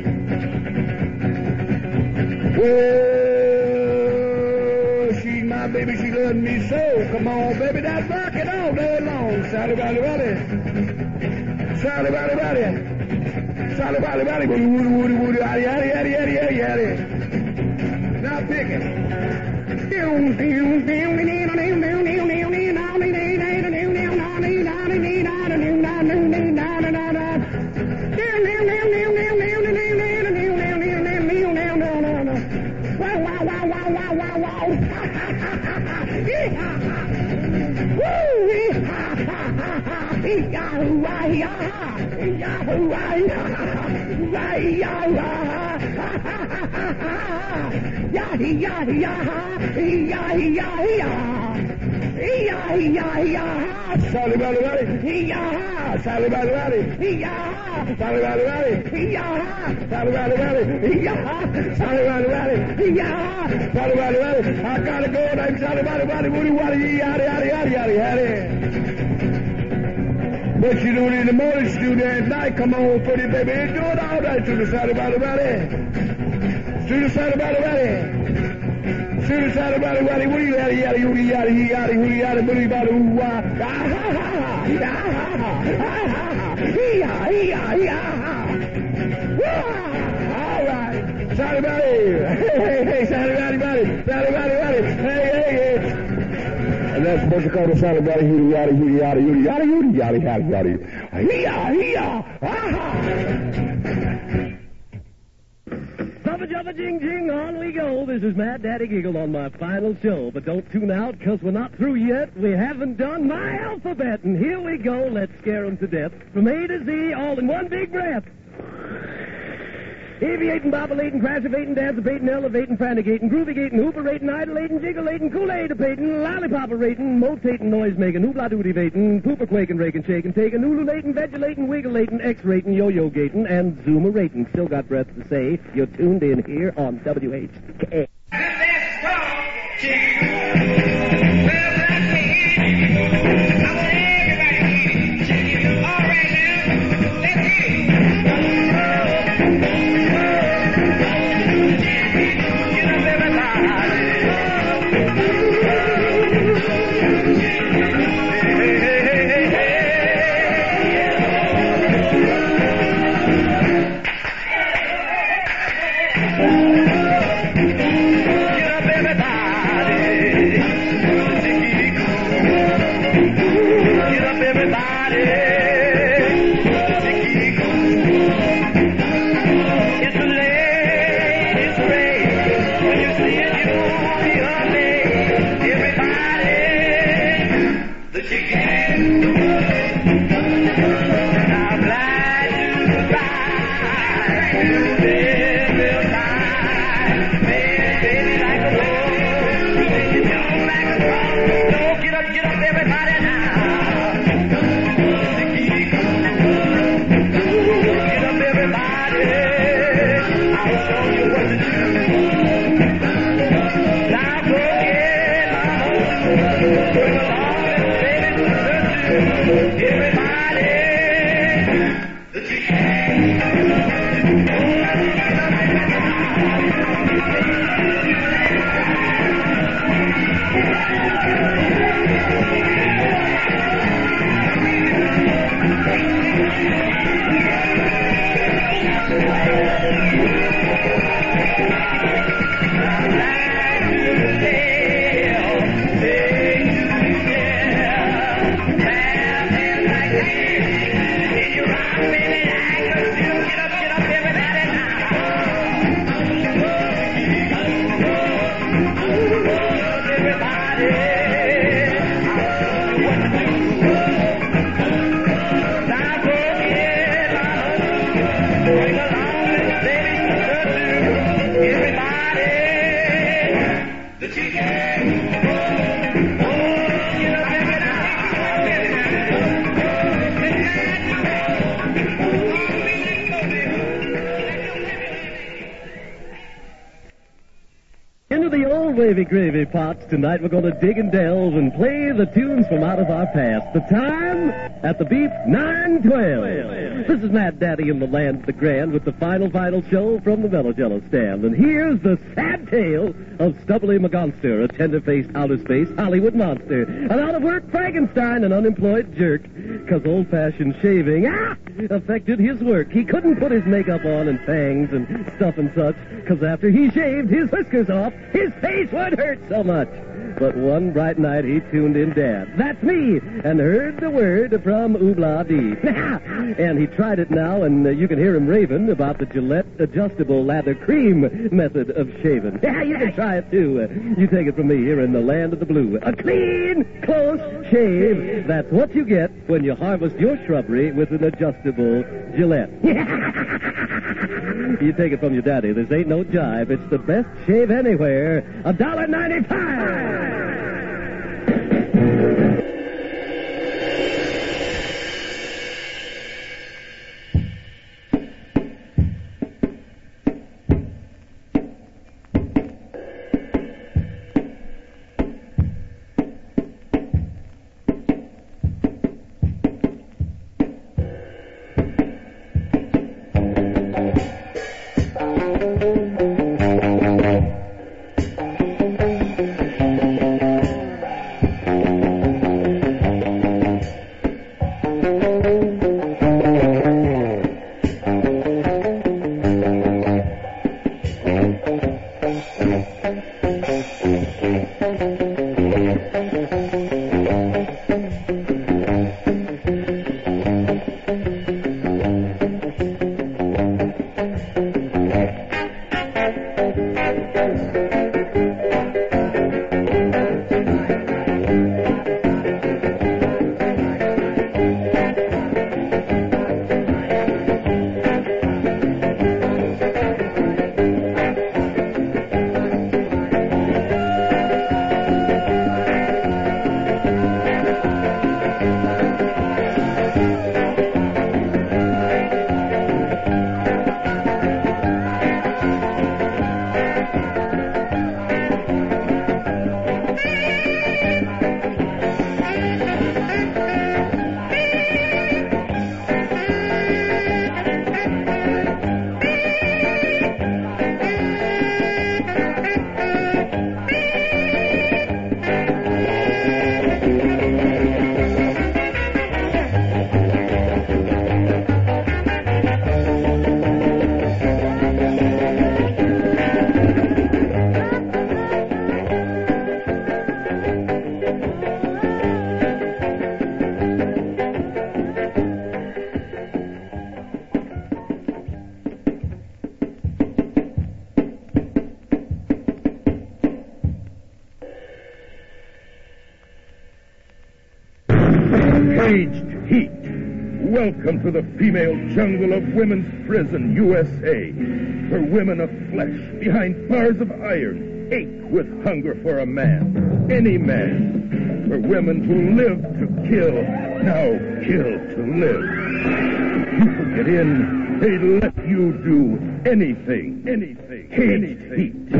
Whoa, she's my baby, she loves me so. Come on, baby, that's rocking all day long. Sally, Valley, Valley. Sally, Valley, Valley. Sally, Valley, Valley. Woody, woody, woody, woody, yaddy, yaddy, yaddy, yaddy, yaddy, yaddy. Now pick it. Sally, Valley, Valley. Hee-yah-ha! Sally, Valley, Valley. Hee-yah-ha! Sally, Valley, Valley. Hee-yah-ha! Sally, Valley, Valley. Hee-yah-ha! Sally, Valley, Valley. Hee-yah-ha! Sally, Valley, Valley. I gotta go. I'm Sally, Valley, Valley. Woody, Waddy, yaddy, yaddy, yaddy, yaddy, yaddy. What you doing in the morning, she do that at night. Come on, pretty baby. Do it all night to the Sally, Valley, Valley. To the Sally, Valley, Valley. To the Sally, Valley, Valley. Woody, yaddy, yaddy, woody, yaddy, yaddy, woody, yaddy, woody, yaddy, ooh, wah. Hee-yah, hee-yah, hee-yah. All right. Sally, Valley. Hey, hey, hey, Sally, Valley, Valley. Sally, Valley, Valley. Hey, hey, hey. And that's supposed to call the Sally, Valley, hooty, yaddy, hooty, yaddy, hooty, yaddy, hooty, yaddy, yaddy, yaddy. Hee-yah, hee-yah. Ah-ha. Jubba jubba jing jing, on we go. This is Mad Daddy Giggle on my final show. But don't tune out, because we're not through yet. We haven't done my alphabet. And here we go. Let's scare 'em to death. From A to Z, all in one big breath. Aviating, bobbulating, crashivating, dancipating, elevating, franigating, groovigating, hooperating, idolating, jiggleating, Kool-Aid-apating, lollipop-arating, motating, noise-making, hoobla-doody-vating, pooper-quaking, raking, shaking, taking, ululating, vegulating, wiggleating, X-rating, yo-yo-gating, and zoomerating. Still got breath to say. You're tuned in here on W H K. Thank you. the old wavy gravy pots. Tonight we're going to dig and delve and play the tunes from out of our past. The time at the beep, nine twelve. This is Mad Daddy in the land of the grand with the final, final show from the Mellow Jello stand. And here's the sad tale of Stubbly McGonster, a tender-faced outer space Hollywood monster. An out-of-work Frankenstein, an unemployed jerk, because old-fashioned shaving, ah, affected his work. He couldn't put his makeup on and fangs and stuff and such, because after he shaved his whiskers off, his face would hurt so much. But one bright night he tuned in Dad, that's me, and heard the word from Oobla Dee. And he tried it now, and uh, you can hear him raving about the Gillette adjustable lather cream method of shaving. Yeah, you can try it too. Uh, you take it from me here in the land of the blue. A clean, close shave. That's what you get when you harvest your shrubbery with an adjustable Gillette. You take it from your daddy. This ain't no jive. It's the best shave anywhere. A dollar ninety-five. Aged Heat. Welcome to the female jungle of women's prison, U S A. For women of flesh, behind bars of iron, ache with hunger for a man, any man. For women who live to kill, now kill to live. You could get in, they'd let you do anything, anything, Aged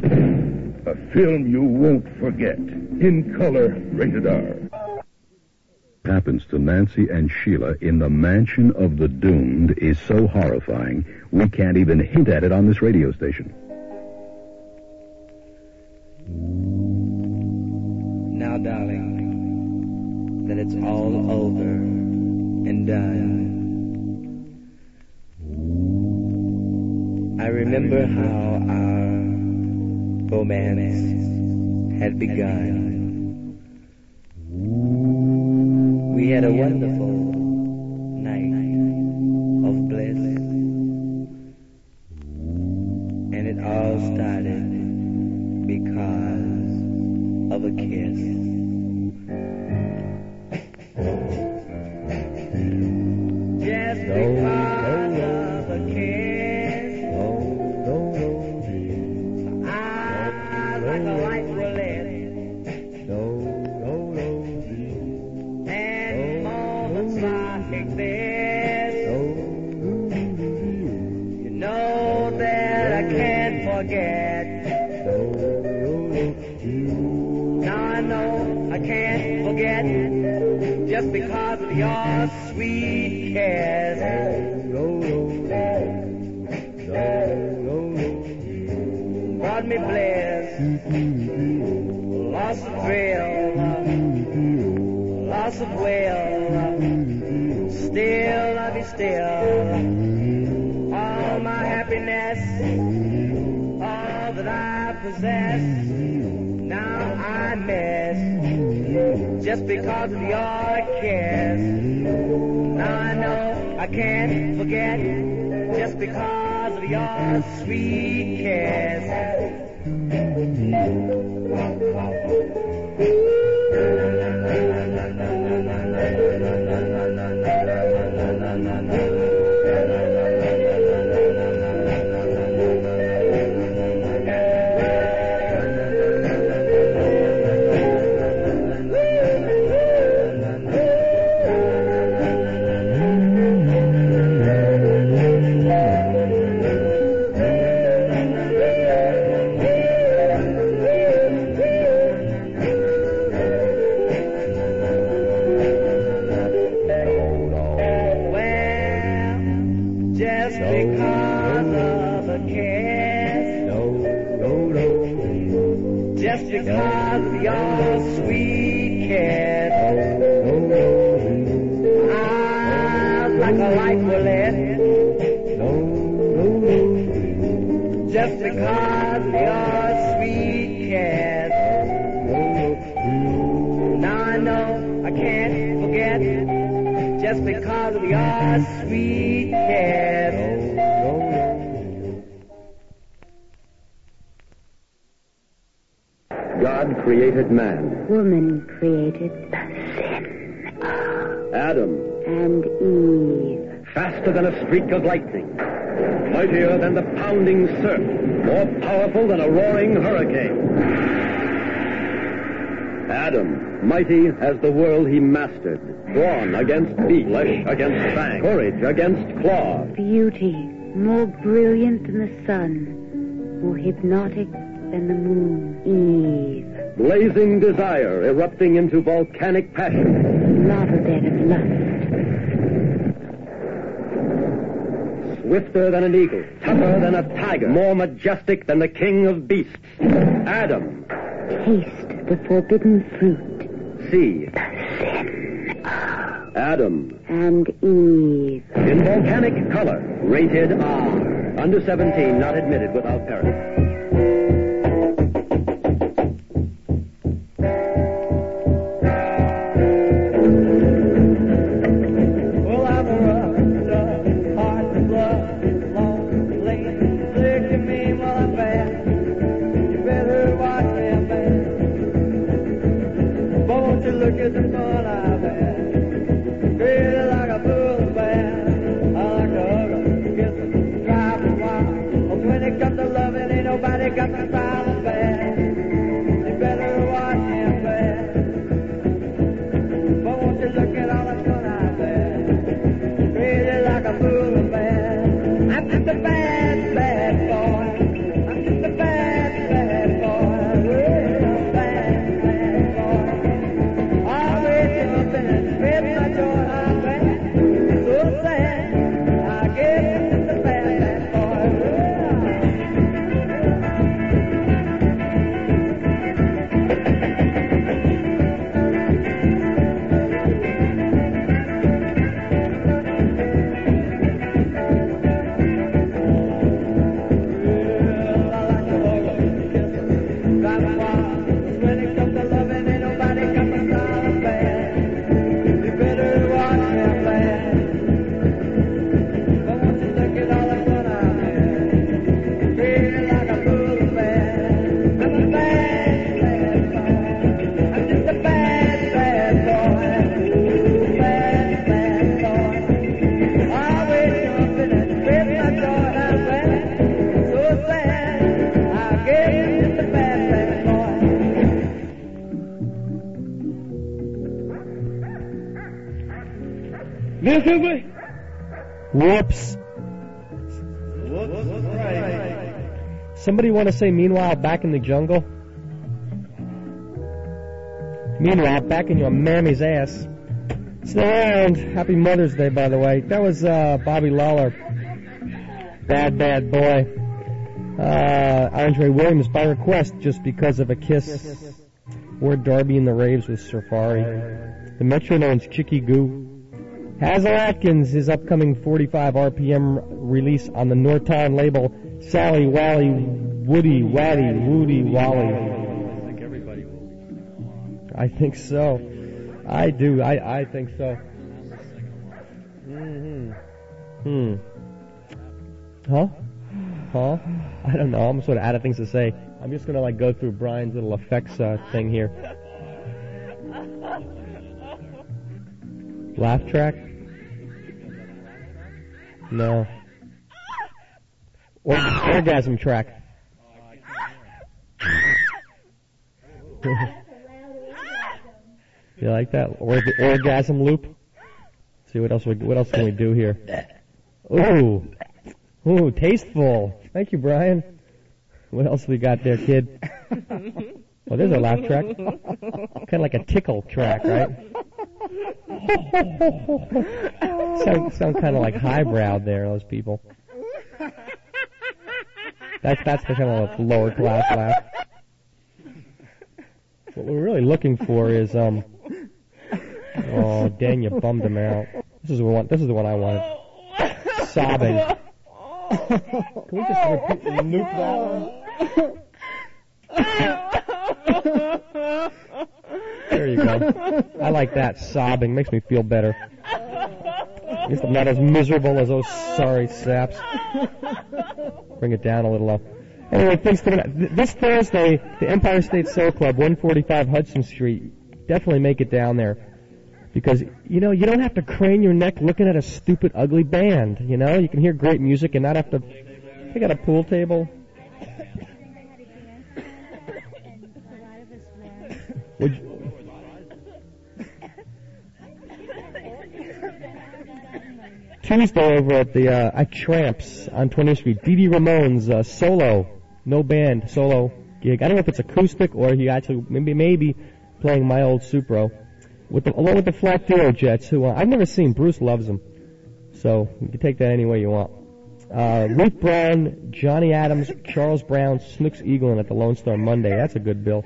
Heat. A film you won't forget, in color, rated R. Happens to Nancy and Sheila in the mansion of the doomed is so horrifying, we can't even hint at it on this radio station. Now, darling, that it's all over and done, I remember how our romance had begun. We had a wonderful night of bliss, and it all started because of a kiss. Just because of a kiss, I like a light roulette. Like this, you know that I can't forget just because of your sweet kiss. Brought me bliss, lost of thrill, loss of will, still love you still. All my happiness, all that I possess, now I miss, just because of your kiss. Now I know I can't forget, just because of your sweet kiss. Because of your sweet kiss, I'm like a light bullet. Just because of your sweet kiss, now I know I can't forget. Just because of your sweet kiss. God created man. Woman created Adam. and Eve. Faster than a streak of lightning. Mightier than the pounding surf. More powerful than a roaring hurricane. Adam, mighty as the world he mastered. Brawn against beak, flesh against fang, courage against claw. Beauty, more brilliant than the sun, more hypnotic than the moon. Eve. Blazing desire erupting into volcanic passion. Lava bed of lust. Swifter than an eagle, tougher than a tiger, more majestic than the king of beasts. Adam. Taste the forbidden fruit. See. Sin. Adam. And Eve. In volcanic color, rated R. Under seventeen, not admitted without parents. Look at the fun I've had. Feel like a fool man. I like to hug her, kiss her, drive her wild. But when it comes to loving, ain't nobody got the style of bad. You better watch him bad. But won't you look at all the fun I've had? Feel like a fool man. I'm just a bad, bad boy. I'm just a bad, bad boy. Real bad, bad boy. This is it. Whoops. Whoops. Right. Somebody want to say meanwhile back in the jungle? Meanwhile, back in your mammy's ass. Still around. Happy Mother's Day, by the way. That was uh, Bobby Lawler. Bad, bad boy. Uh, Andre Williams by request, just because of a kiss. Ward Darby in the Raves with Safari. The Metronomes Chicky Goo. Hazel Atkins, his upcoming forty-five R P M release on the Norton label. Sally, Wally, Woody, Waddy, Woody, Wally. I think so. I do. I, I think so. Mm-hmm. Hmm. Huh? Huh? I don't know. I'm sort of out of things to say. I'm just going to like go through Brian's little effects uh, thing here. Laugh track? No. Or, orgasm track. You like that? Or the orgasm loop? See what else we, what else can we do here? Ooh. Ooh, tasteful. Thank you, Brian. What else we got there, kid? Well, there's a laugh track. Kind of like a tickle track, right? sound sound kind of like highbrow there, those people. That's that's the kind of lower class laugh. What we're really looking for is um. Oh, Dan, you bummed him out. This is the one. This is the one I wanted. Sobbing. Can we just repeat nuke that one? There you go. I like that. Sobbing makes me feel better. At least I'm not as miserable as those sorry saps. Bring it down a little up. Anyway, thanks for this Thursday, the Empire State Soul Club, one forty-five Hudson Street. Definitely make it down there. Because, you know, you don't have to crane your neck looking at a stupid, ugly band, you know? You can hear great music and not have to... They got a pool table. Would you... Tuesday over at the, uh, at Tramps on twentieth Street, Dee Dee Ramone's, uh, solo, no band, solo gig. I don't know if it's acoustic or he actually, maybe, maybe playing My Old Supro. With the, along with the Flat Duo Jets, who uh, I've never seen. Bruce loves them. So you can take that any way you want. Uh, Ruth Brown, Johnny Adams, Charles Brown, Snooks Eaglin at the Lone Star Monday. That's a good bill.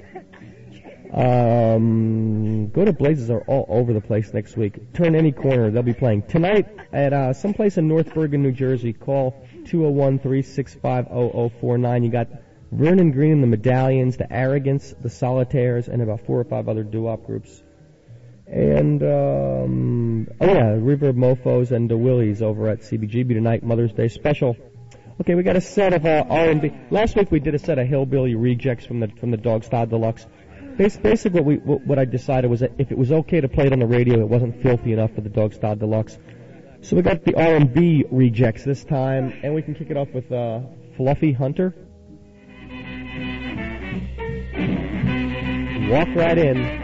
Um, go to Blazes are all over the place next week. Turn any corner. They'll be playing tonight at uh, someplace in North Bergen, New Jersey. Call two oh one, three six five, oh oh four nine. You got Vernon Green and the Medallions, the Arrogants, the Solitaires, and about four or five other doo-wop groups. And, um, oh yeah, Reverb Mofos and the Willies over at C B G B tonight, Mother's Day special. Okay, we got a set of uh, R and B. Last week we did a set of Hillbilly rejects from the from the Dog Style Deluxe. Basically, what we what I decided was that if it was okay to play it on the radio, it wasn't filthy enough for the Dog Style Deluxe. So we got the R and B rejects this time, and we can kick it off with uh, Fluffy Hunter. Walk right in.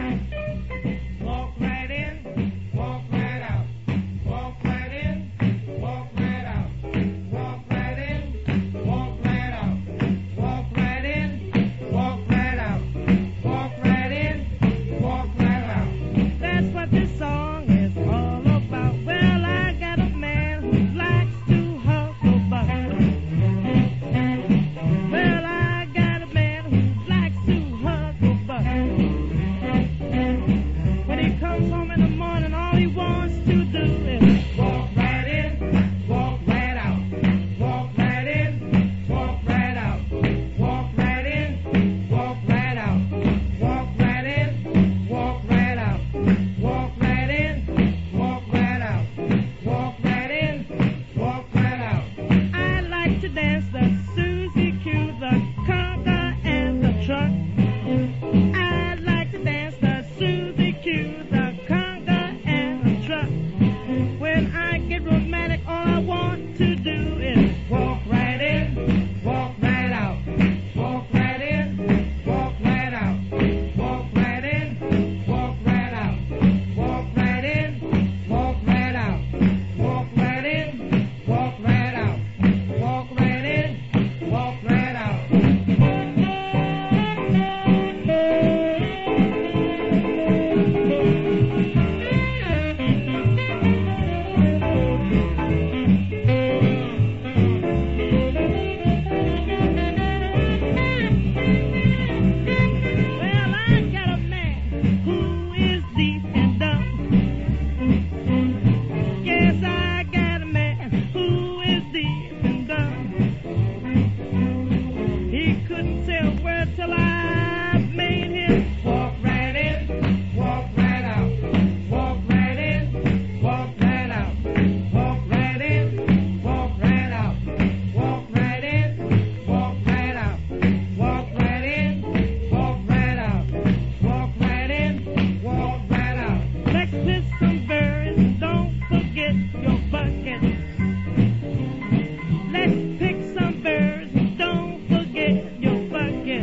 such a life made him walk right in, walk right out, walk right in, walk right out, walk right in, walk right out, walk right in, walk right out, walk right in, walk right out, walk right in, walk right out. Lexus some berries, don't forget your bucket. Let's pick some berries, don't forget your bucket.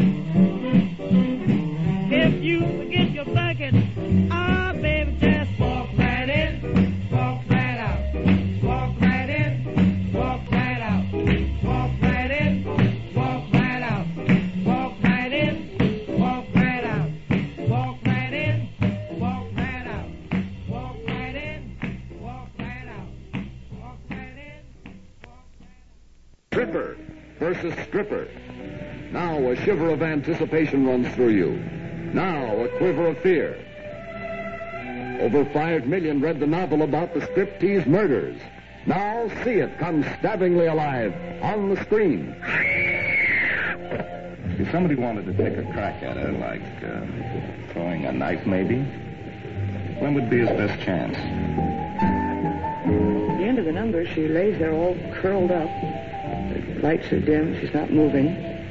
If you forget your bucket, ah, baby, just walk right in, walk right out, walk right in, walk right out, walk right in, walk right out, walk right in, walk right out, walk right in, walk right out, walk right in, walk right out, walk right in. Stripper versus stripper. Now a shiver of anticipation runs through you. Now a quiver of fear. Over five million read the novel about the striptease murders. Now see it come stabbingly alive on the screen. If somebody wanted to take a crack at her, like uh, throwing a knife maybe, when would be his best chance? At the end of the number, she lays there all curled up. The lights are dim. She's not moving.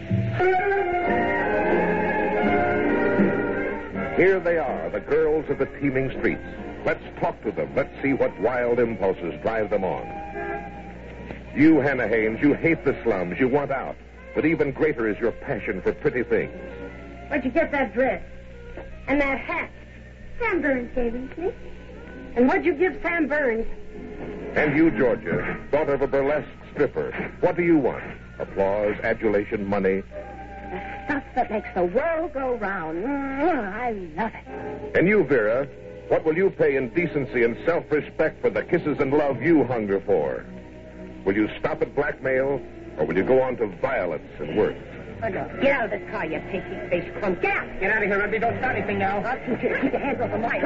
Here they are, the girls of the teeming streets. Let's talk to them. Let's see what wild impulses drive them on. You, Hannah Haynes, you hate the slums. You want out. But even greater is your passion for pretty things. Where'd you get that dress? And that hat? Sam Burns gave it to me. And what'd you give Sam Burns? And you, Georgia, daughter of a burlesque stripper, what do you want? Applause, adulation, money? Stuff that makes the world go round. Mm, I love it. And you, Vera, what will you pay in decency and self-respect for the kisses and love you hunger for? Will you stop at blackmail, or will you go on to violence and worse? Oh, no. Get out of this car, you pasty face crumb. Get out! Get out of here, Rugby. Don't start anything now. I'll teach you to keep your hands off of mine.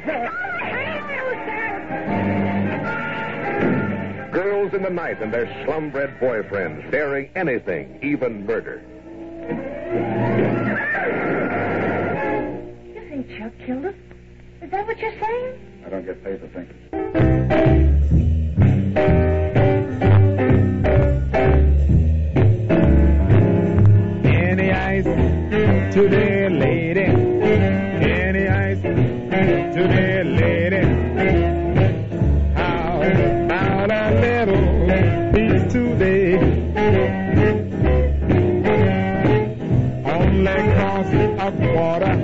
Girls in the night and their slum-bred boyfriends daring anything, even murder. You think Chuck killed him? Is that what you're saying? I don't get paid for thinking. Any ice today, lady? Any ice today, lady? How about a little piece today? Only cost a quarter.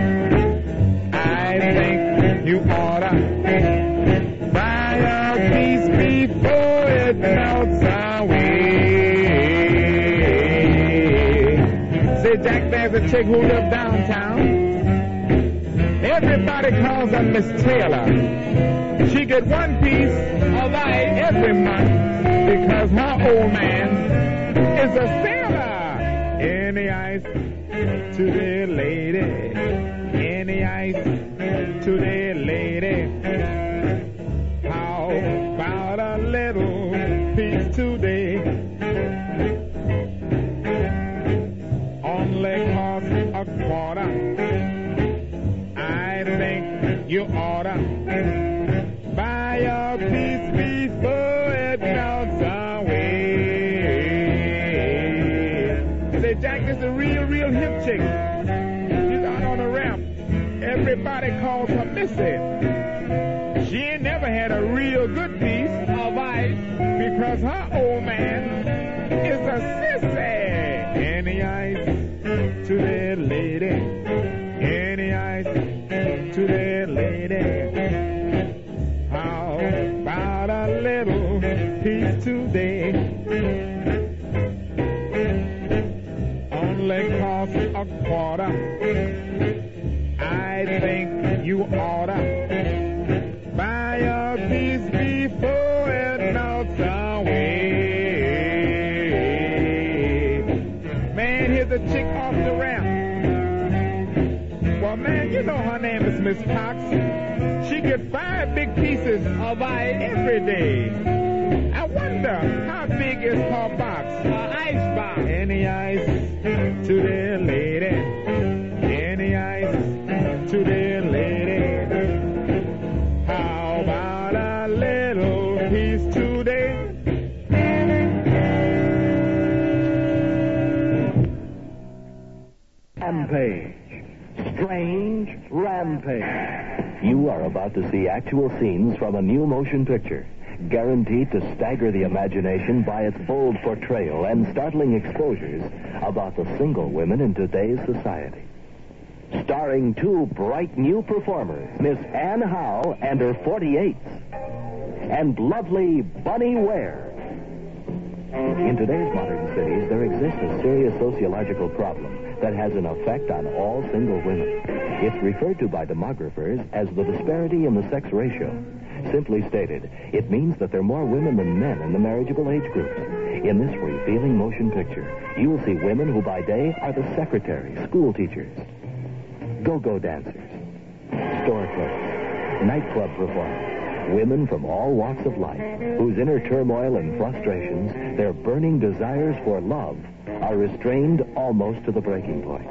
I think you oughta buy a piece before it melts away. Say, Jack, there's a chick who lives downtown. Everybody calls her Miss Taylor. She get one piece of ice every month because her old man is a sailor. Any ice today, lady? Any ice today, lady? How about a little piece today? Only cost a quarter. I think you oughta buy a piece before it melts away. Say, Jack, this is a real, real hip chick. She's out on the ramp. Everybody calls her Missy. She ain't never had a real good piece of ice because her old man is a sissy. Any ice today, lady? Any ice today, lady? How about a little piece today? Only cost a quarter. I think you oughta buy a piece before it melts away. Man, here's a chick off the ramp. Well, man, you know her name is Miss Cox. She gets five big pieces of ice every day. I wonder, how big is her box? Her ice box. Any ice today, lady? Rampage. Strange Rampage. You are about to see actual scenes from a new motion picture, guaranteed to stagger the imagination by its bold portrayal and startling exposures about the single women in today's society. Starring two bright new performers, Miss Anne Howe and her forty-eights, and lovely Bunny Ware. In today's modern cities, there exists a serious sociological problem that has an effect on all single women. It's referred to by demographers as the disparity in the sex ratio. Simply stated, it means that there are more women than men in the marriageable age groups. In this revealing motion picture, you will see women who by day are the secretaries, school teachers, go-go dancers, store clerks, nightclub performers, women from all walks of life, whose inner turmoil and frustrations, their burning desires for love, are restrained almost to the breaking point.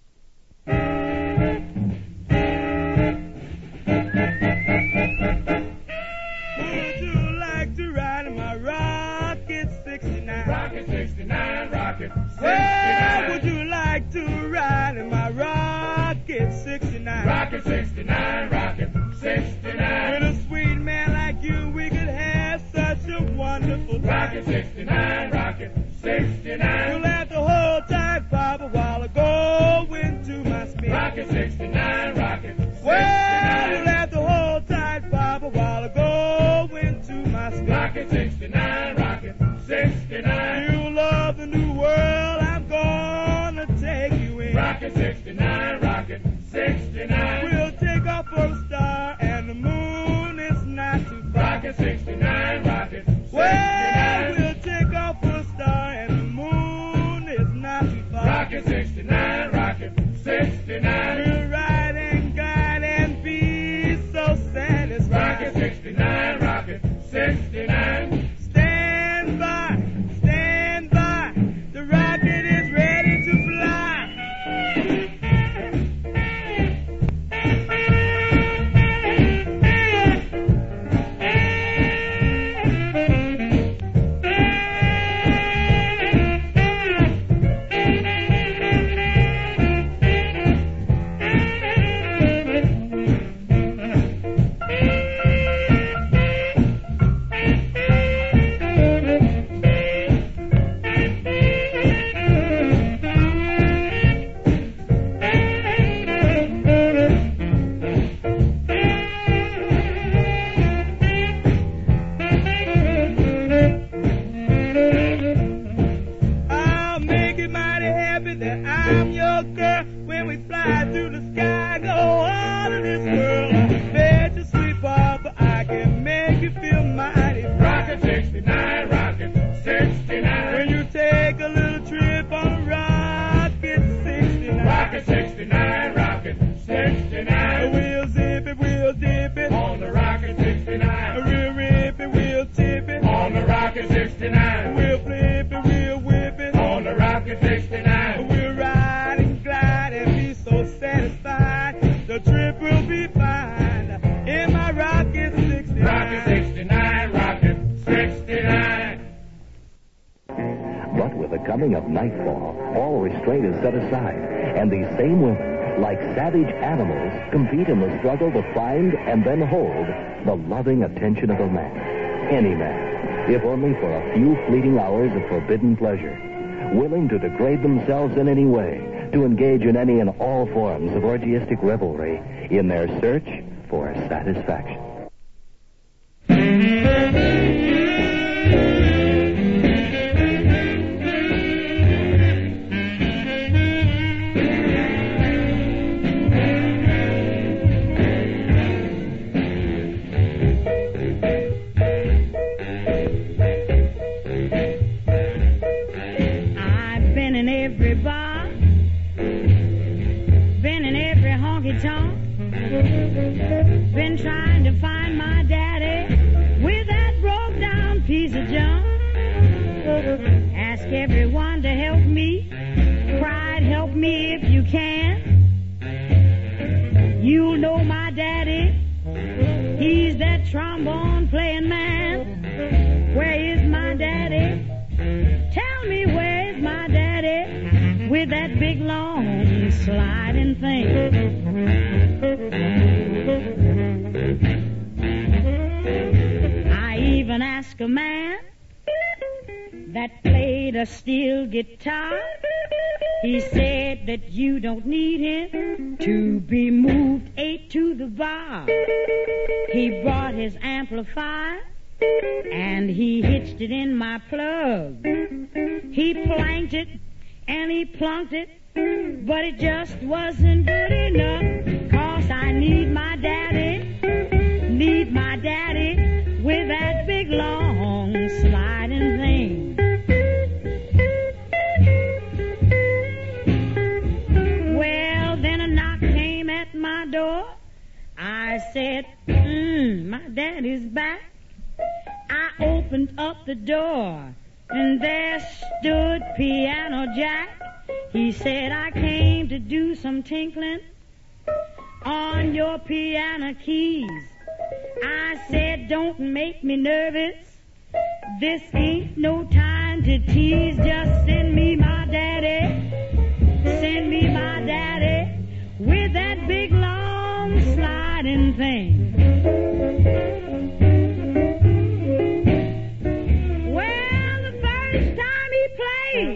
Would you like to ride in my Rocket sixty-nine? Rocket sixty-nine, Rocket sixty-nine. Well, would you like to ride in my Rocket sixty-nine? Rocket sixty-nine, Rocket sixty-nine. With a sweet man like you, we could have such a wonderful time. Rocket sixty-nine, Rocket sixty-nine. You'll have to hold tight, Papa, while I go into my spin. Rocket sixty-nine, Rocket sixty-nine. Well, you'll have to hold tight, Papa, while I go into my spin. Rocket sixty-nine, Rocket sixty-nine. You love the new world, I'm gonna take you in. Rocket sixty-nine, Rocket sixty-nine. We'll take off for a star, and the moon is not too far. Rocket sixty-nine, Rocket sixty-nine. Well, we'll take off for a star, and the moon is not too far. Rocket sixty-nine, Rocket sixty-nine. We'll ride and guide and be so satisfied. Rocket sixty-nine, Rocket sixty-nine. Stand by, stand by. The rocket is ready to fly. I'll make it mighty happy that I'm your girl. When we fly through the sky, go all of this world. I bet you, sweet Papa, I can make you feel mighty fine. Rocket sixty-nine, Rocket sixty-nine. When you take a little trip on a Rocket sixty-nine. Rocket sixty-nine, Rocket sixty-nine. We'll zip it, we'll dip it on the Rocket sixty-nine. We'll rip it, we'll tip it on the Rocket sixty-nine. We'll flip it, we'll whip it on the Rocket sixty-nine. We'll ride and glide and be so satisfied. The trip will be fine in my Rocket sixty-nine. Rocket sixty-nine, Rocket sixty-nine. But with the coming of nightfall, all restraint is set aside, and these same women, like savage animals, compete in the struggle to find and then hold the loving attention of a man. Any man, if only for a few fleeting hours of forbidden pleasure, willing to degrade themselves in any way, to engage in any and all forms of orgiastic revelry in their search for satisfaction. I've been in every bar, been in every honky-tonk, been trying to find my daddy with that broke-down piece of junk. Ask everyone to help me, cried, help me if you can. You know my daddy, he's that trombone-playing man. Where is my daddy? Tell me where's my daddy with that big long sliding thing. I even asked a man that played a steel guitar. He said that you don't need him to be moved eight to the bar. He brought his amplifier and he hitched it in my plug. He planked it and he plunked it, but it just wasn't good enough. 'Cause I need my daddy, need my daddy with that big long sliding thing. Well, then a knock came at my door. I said, mm, my daddy's back. I opened up the door, and there stood Piano Jack. He said, I came to do some tinkling on your piano keys. I said, don't make me nervous. This ain't no time to tease. Just send me my daddy. Send me my daddy with that big long sliding thing. Well, the first time he played,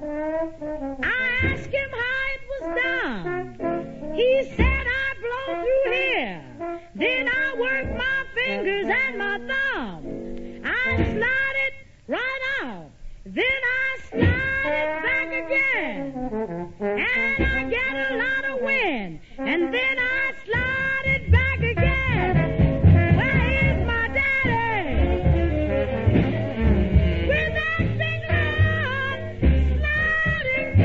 I asked him how it was done. He said, I blow through here, then I work my fingers and my thumb. I slide it right out, then I slide it back again, and I get a lot of wind, and then I slide it back again. Where is my daddy? With that big long sliding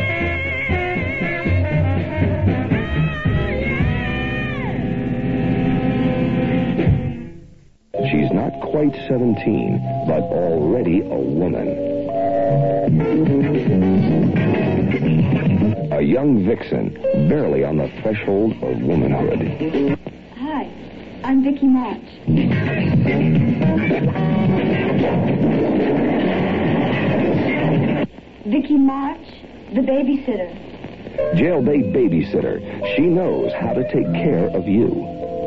thing. She's not quite seventeen, but already a woman. A young vixen, barely on the threshold of womanhood. Hi, I'm Vicky March. Vicky March, the babysitter. Jailbait babysitter. She knows how to take care of you.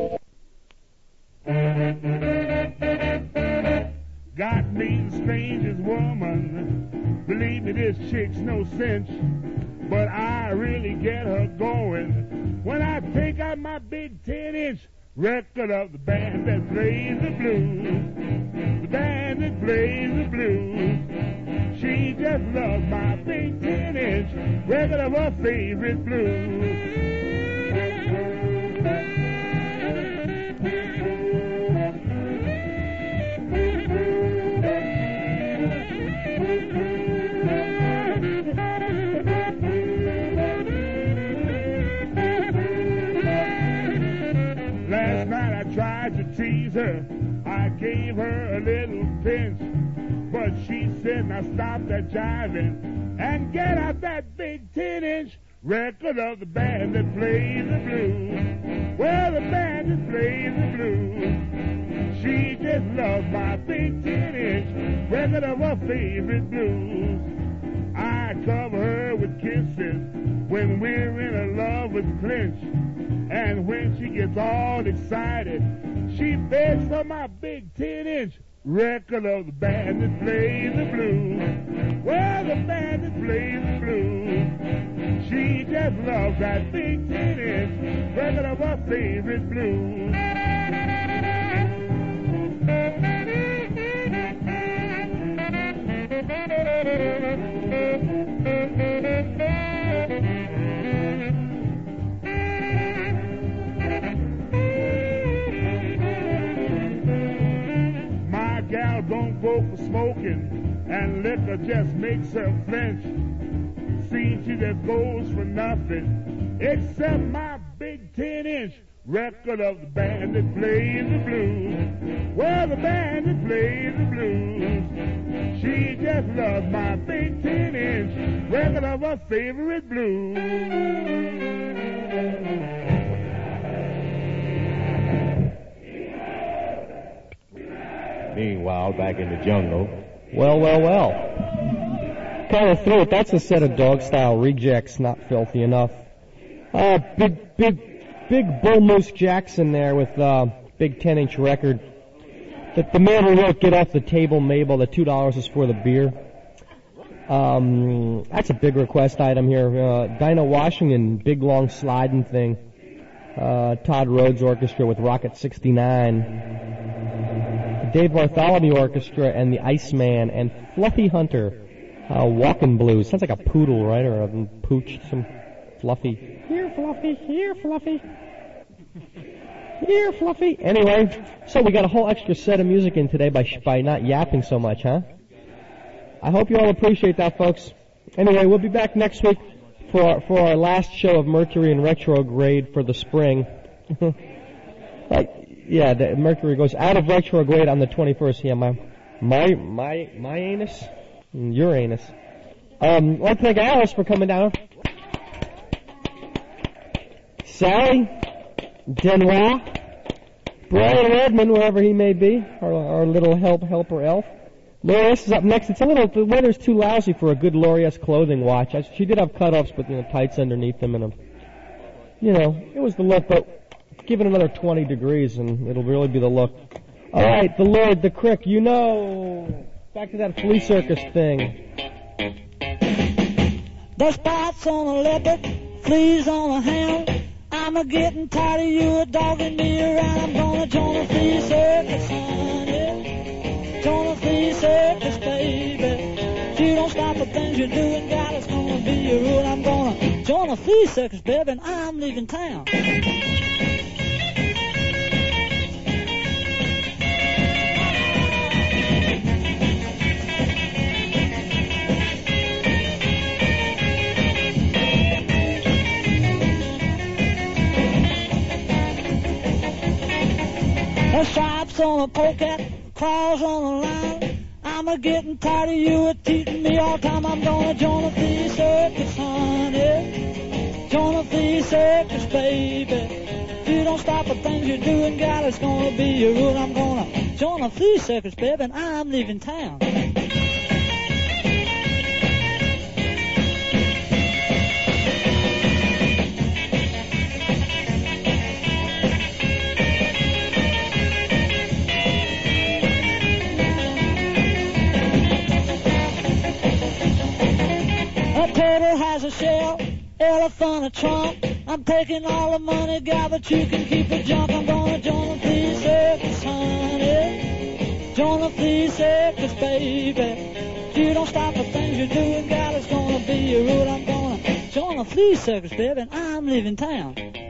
Got me the strangest woman. Believe me, this chick's no cinch. But I really get her going when I take out my big ten-inch record of the band that plays the blues. The band that plays the blues. She just loves my big ten-inch record of her favorite blues. Last night I tried to tease her. I gave her a little pinch. But she said, now stop that jiving and get out that big ten-inch record of the band that plays the blues. Well, the band that plays the blues. She just loves my big ten-inch record of her favorite blues. I cover her with kisses when we're in a lover's clinch. And when she gets all excited, she begs for my big ten-inch record of the band that plays the blues. Well, the band that plays the blues. She just loves that big ten-inch record of her favorite blues. Gal don't go for smoking, and liquor just makes her flinch. Seems she just goes for nothing, except my big ten-inch record of the band that plays the blues. Well, the band that plays the blues. She just loves my big ten-inch record of her favorite blues. Meanwhile, back in the jungle. Well, well, well. kind of through it. That's a set of dog-style rejects, not filthy enough. Uh, big, big, big Bull Moose Jackson there with uh, big ten-inch record. The, the man who wrote Get Off the Table, Mabel, the two dollars is for the beer. Um, that's a big request item here. Uh, Dinah Washington, big, long sliding thing. Uh, Todd Rhodes Orchestra with Rocket sixty-nine. Dave Bartholomew Orchestra and the Iceman and Fluffy Hunter. Uh, Walkin' Blues. Sounds like a poodle, right? Or a pooch, some Fluffy. Here, Fluffy. Here, Fluffy. Here, Fluffy. Anyway, so we got a whole extra set of music in today by by not yapping so much, huh? I hope you all appreciate that, folks. Anyway, we'll be back next week for our, for our last show of Mercury in retrograde for the spring. Like, yeah, the Mercury goes out of retrograde on the twenty-first. Yeah, my my my my anus, Uranus. Um, I'd like to thank Alice for coming down. Sally, Denois, Brian Redmond, wherever he may be, our, our little help helper elf. Lori S. is up next. It's a little, the weather's too lousy for a good Lori S. clothing watch. I, she did have cutoffs, but, you know, tights underneath them and a, you know, it was the look, but give it another twenty degrees and it'll really be the look. All right, the Lord, the Crick, you know, back to that flea circus thing. The spots on a leopard, fleas on a hound. I'm a getting tired of you a dogging me around. I'm gonna join a flea circus, honey. Join a flea circus, baby. If you don't stop the things you're doing, God, it's gonna be your rule. I'm gonna join a flea circus, baby, and I'm leaving town. The stripes on a polecat, claws on a line. I'm a getting tired of you a teaching me all the time. I'm gonna join a flea circus, honey. Join a flea circus, baby. If you don't stop the things you're doing, God, it's gonna be your rule. I'm gonna join a flea circus, baby, and I'm leaving town. Turtle has a shell, elephant a trunk. I'm taking all the money, God, but you can keep the junk. I'm gonna join a flea circus, honey. Join a flea circus, baby. If you don't stop the things you're doing, God, it's gonna be your rule. I'm gonna join a flea circus, baby, and I'm leaving town.